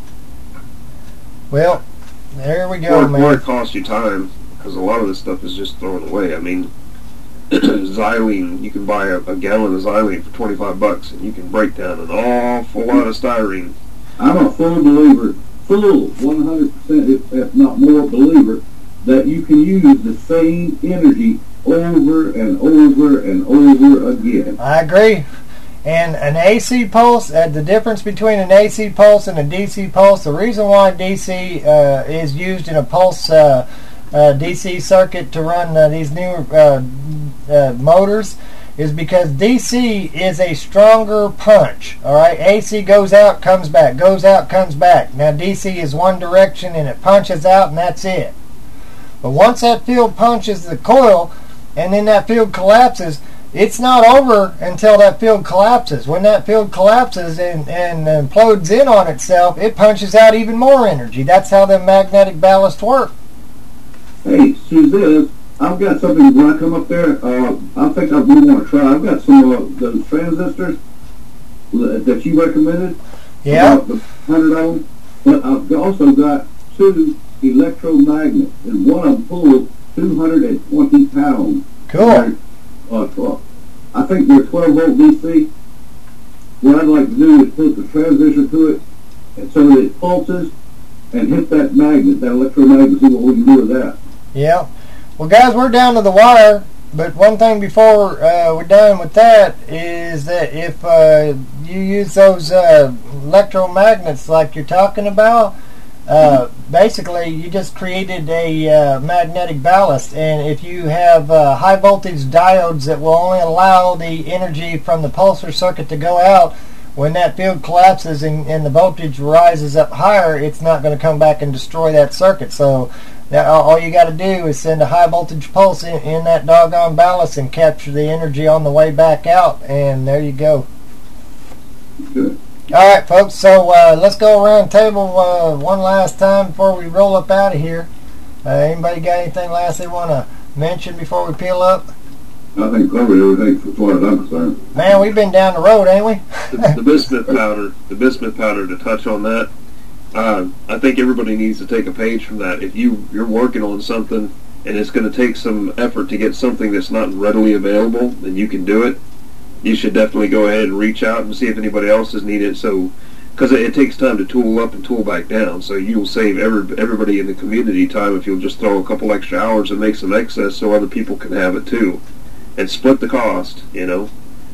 Well, there we go, Or, man. or it costs you time, because a lot of this stuff is just thrown away. I mean, xylene, you can buy a, a gallon of xylene for twenty-five bucks, and you can break down an awful lot of styrene. I'm a full believer, full one hundred percent, if, if not more, believer that you can use the same energy over and over and over again. I agree. And an A C pulse, uh, the difference between an A C pulse and a D C pulse, the reason why D C uh, is used in a pulse uh, uh, D C circuit to run uh, these new uh, uh, motors is because D C is a stronger punch. All right, A C goes out, comes back, goes out, comes back. Now D C is one direction and it punches out and that's it. But once that field punches the coil and then that field collapses, it's not over until that field collapses. When that field collapses and, and implodes in on itself, it punches out even more energy. That's how the magnetic ballast work. Hey, Suzanne, I've got something when I come up there. Uh, I think I we want to try. I've got some of those transistors that you recommended. Yeah. About the hundred of them. But I've also got two electromagnets, and one of them pulls two hundred twenty pounds. Cool. Uh, uh, I think they're twelve volt D C. What I'd like to do is put the transistor to it, and so that it pulses and hit that magnet, that electromagnet, see what we can do with that. Yeah. Well, guys, we're down to the wire. But one thing before uh, we're done with that is that if uh, you use those uh, electromagnets like you're talking about, uh, basically you just created a uh, magnetic ballast. And if you have uh, high voltage diodes that will only allow the energy from the pulsar circuit to go out, when that field collapses and, and the voltage rises up higher, it's not going to come back and destroy that circuit. So that, all you got to do is send a high voltage pulse in, in that doggone ballast and capture the energy on the way back out, and there you go. Good. All right, folks, so uh, let's go around the table uh, one last time before we roll up out of here. Uh, anybody got anything last they want to mention before we peel up? I think covered everything as far as I'm concerned. Man, we've been down the road, ain't we? the, the bismuth powder, the bismuth powder. To touch on that, uh, I think everybody needs to take a page from that. If you you're working on something and it's going to take some effort to get something that's not readily available, then you can do it. You should definitely go ahead and reach out and see if anybody else is needed. So, because it, it takes time to tool up and tool back down, so you'll save every, everybody in the community time if you'll just throw a couple extra hours and make some excess so other people can have it too. And split the cost, you know.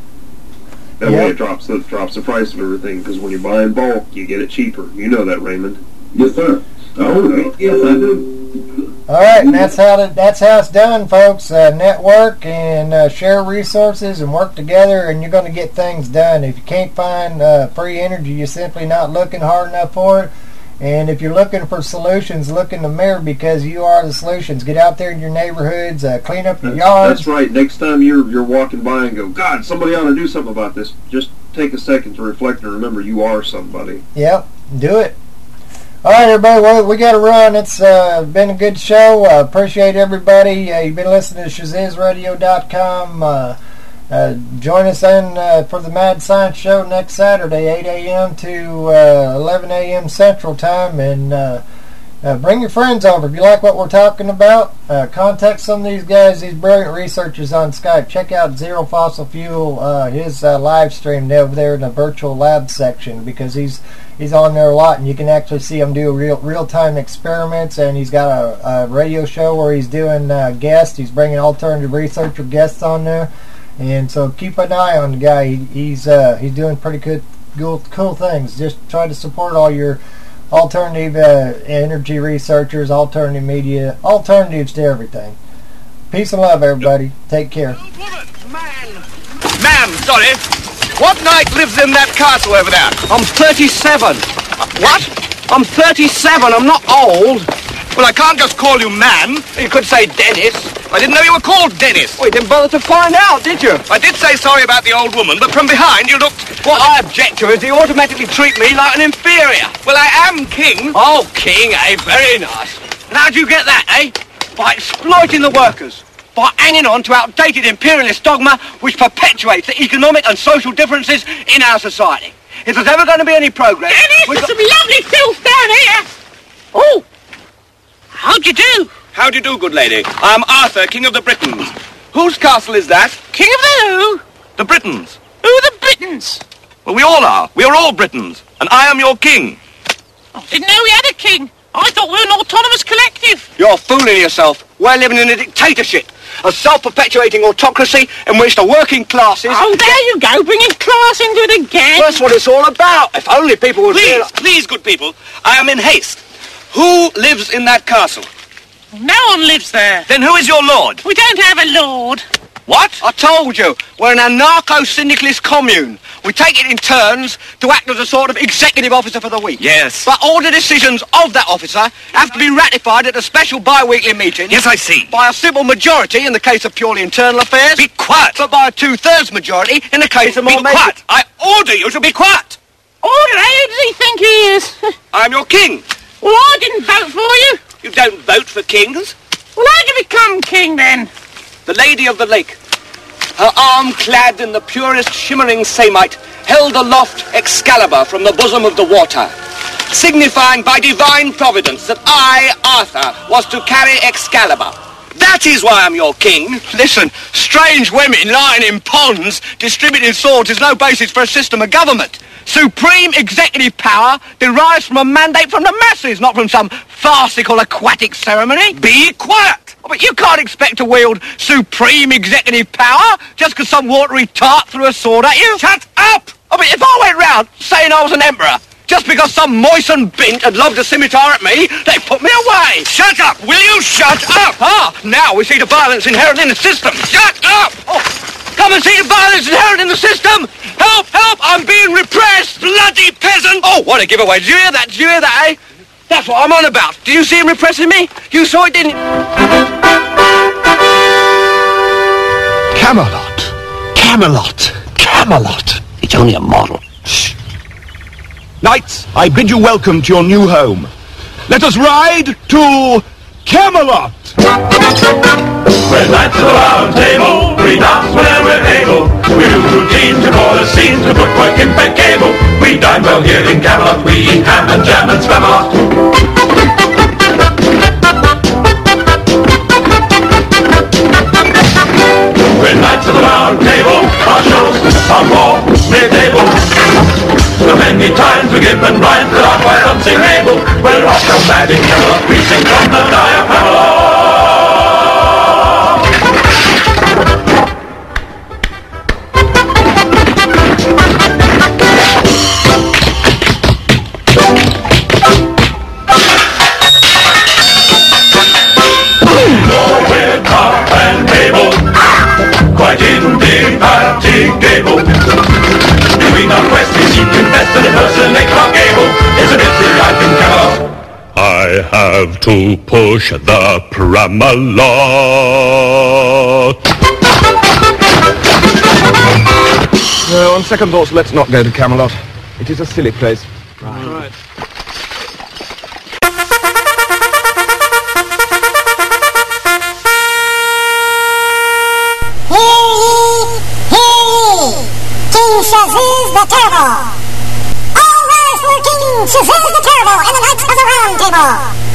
That Yep. way it drops the drops the price of everything. Because when you buy in bulk, you get it cheaper. You know that, Raymond. Yes, sir. Oh, yes, I do. All right, and that's how to, that's how it's done, folks. Uh, network and uh, share resources and work together, and you're going to get things done. If you can't find uh, free energy, you're simply not looking hard enough for it. And if you're looking for solutions, look in the mirror because you are the solutions. Get out there in your neighborhoods, uh, clean up your That's, yards. that's right. Next time you're you're walking by and go, God, somebody ought to do something about this. Just take a second to reflect and remember you are somebody. Yep, do it. All right, everybody, well, we got to run. It's uh, been a good show. I uh, appreciate everybody. Uh, you've been listening to Shazizz Radio dot com. Uh, uh, join us in uh, for the Mad Science Show next Saturday, eight a.m. to uh, eleven a.m. Central Time. And uh, Uh, bring your friends over. If you like what we're talking about, uh, contact some of these guys, these brilliant researchers on Skype. Check out Zero Fossil Fuel, uh, his uh, live stream over there in the virtual lab section, because he's he's on there a lot, and you can actually see him do real real-time experiments, and he's got a, a radio show where he's doing uh, guests. He's bringing alternative researcher guests on there, and so keep an eye on the guy. He, he's uh, he's doing pretty good, cool, cool things. Just try to support all your alternative uh, energy researchers, alternative media, alternatives to everything. Peace and love, everybody. Take care. Ma'am, sorry. What knight lives in that castle over there? I'm thirty-seven. What? I'm thirty-seven. I'm not old. Well, I can't just call you man. You could say Dennis. I didn't know you were called Dennis. Well, you didn't bother to find out, did you? I did say sorry about the old woman, but from behind you looked... What I object to is you automatically treat me like an inferior. Well, I am king. Oh, king, eh? Very nice. And how'd you get that, eh? By exploiting the workers. By hanging on to outdated imperialist dogma which perpetuates the economic and social differences in our society. If there's ever going to be any progress... Dennis, there's some lovely filth down here. Oh, how'd you do? How do you do, good lady? I'm Arthur, King of the Britons. Whose castle is that? King of the who? The Britons. Who are the Britons? Well, we all are. We are all Britons. And I am your king. I didn't know we had a king. I thought we were an autonomous collective. You're fooling yourself. We're living in a dictatorship. A self-perpetuating autocracy in which the working classes... Oh, there you go, bringing class into it again. That's what it's all about. If only people would... Please, realize... please, good people. I am in haste. Who lives in that castle? No one lives there. Then who is your lord? We don't have a lord. What? I told you. We're an anarcho-syndicalist commune. We take it in turns to act as a sort of executive officer for the week. Yes. But all the decisions of that officer have to be ratified at a special bi-weekly meeting. Yes, I see. By a simple majority in the case of purely internal affairs. Be quiet. But by a two-thirds majority in the case of more... Be quiet. I order you to be quiet. Order? Who does he think he is? I'm your king. Well, I didn't vote for you. You don't vote for kings? Well, how'd you become king, then? The Lady of the Lake, her arm clad in the purest shimmering samite, held aloft Excalibur from the bosom of the water, signifying by divine providence that I, Arthur, was to carry Excalibur. That is why I'm your king. Listen, strange women lying in ponds distributing swords is no basis for a system of government. Supreme executive power derives from a mandate from the masses, not from some farcical aquatic ceremony. Be quiet! Oh, but you can't expect to wield supreme executive power just because some watery tart threw a sword at you. Shut up! Oh, but if I went round saying I was an emperor, just because some moistened bint had lobbed a scimitar at me, they put me away. Shut up! Will you shut up? Ah, now we see the violence inherent in the system. Shut up! Oh, come and see the violence inherent in the system. Help, help, I'm being repressed. Bloody peasant! Oh, what a giveaway. Did you hear that? Did you hear that, eh? That's what I'm on about. Did you see him repressing me? You saw it, didn't you? Camelot. Camelot. Camelot. It's only a model. Shh. Knights, I bid you welcome to your new home. Let us ride to Camelot. We're knights of the round table, we dance whenever we're able. We do routines to call the scenes to footwork impeccable. We dine well here in Camelot, we eat ham and jam and Spamalot. We're knights of the round table, our shows are more mid-table. So many times we give and rhymes that are quite unsingable. We're off so mad in Camelot, we sing from the diaphragm. Quite indefatigable. Doing our quest, we seek confess and impersonate Clark Gable. It's a busy life in Camelot. I have to push the Pramalot. No, on second thoughts, let's not go to Camelot. It is a silly place. Right. Right. Shazuz the Terrible! All rise for King Shazuz the Terrible and the Knights of the Round Table!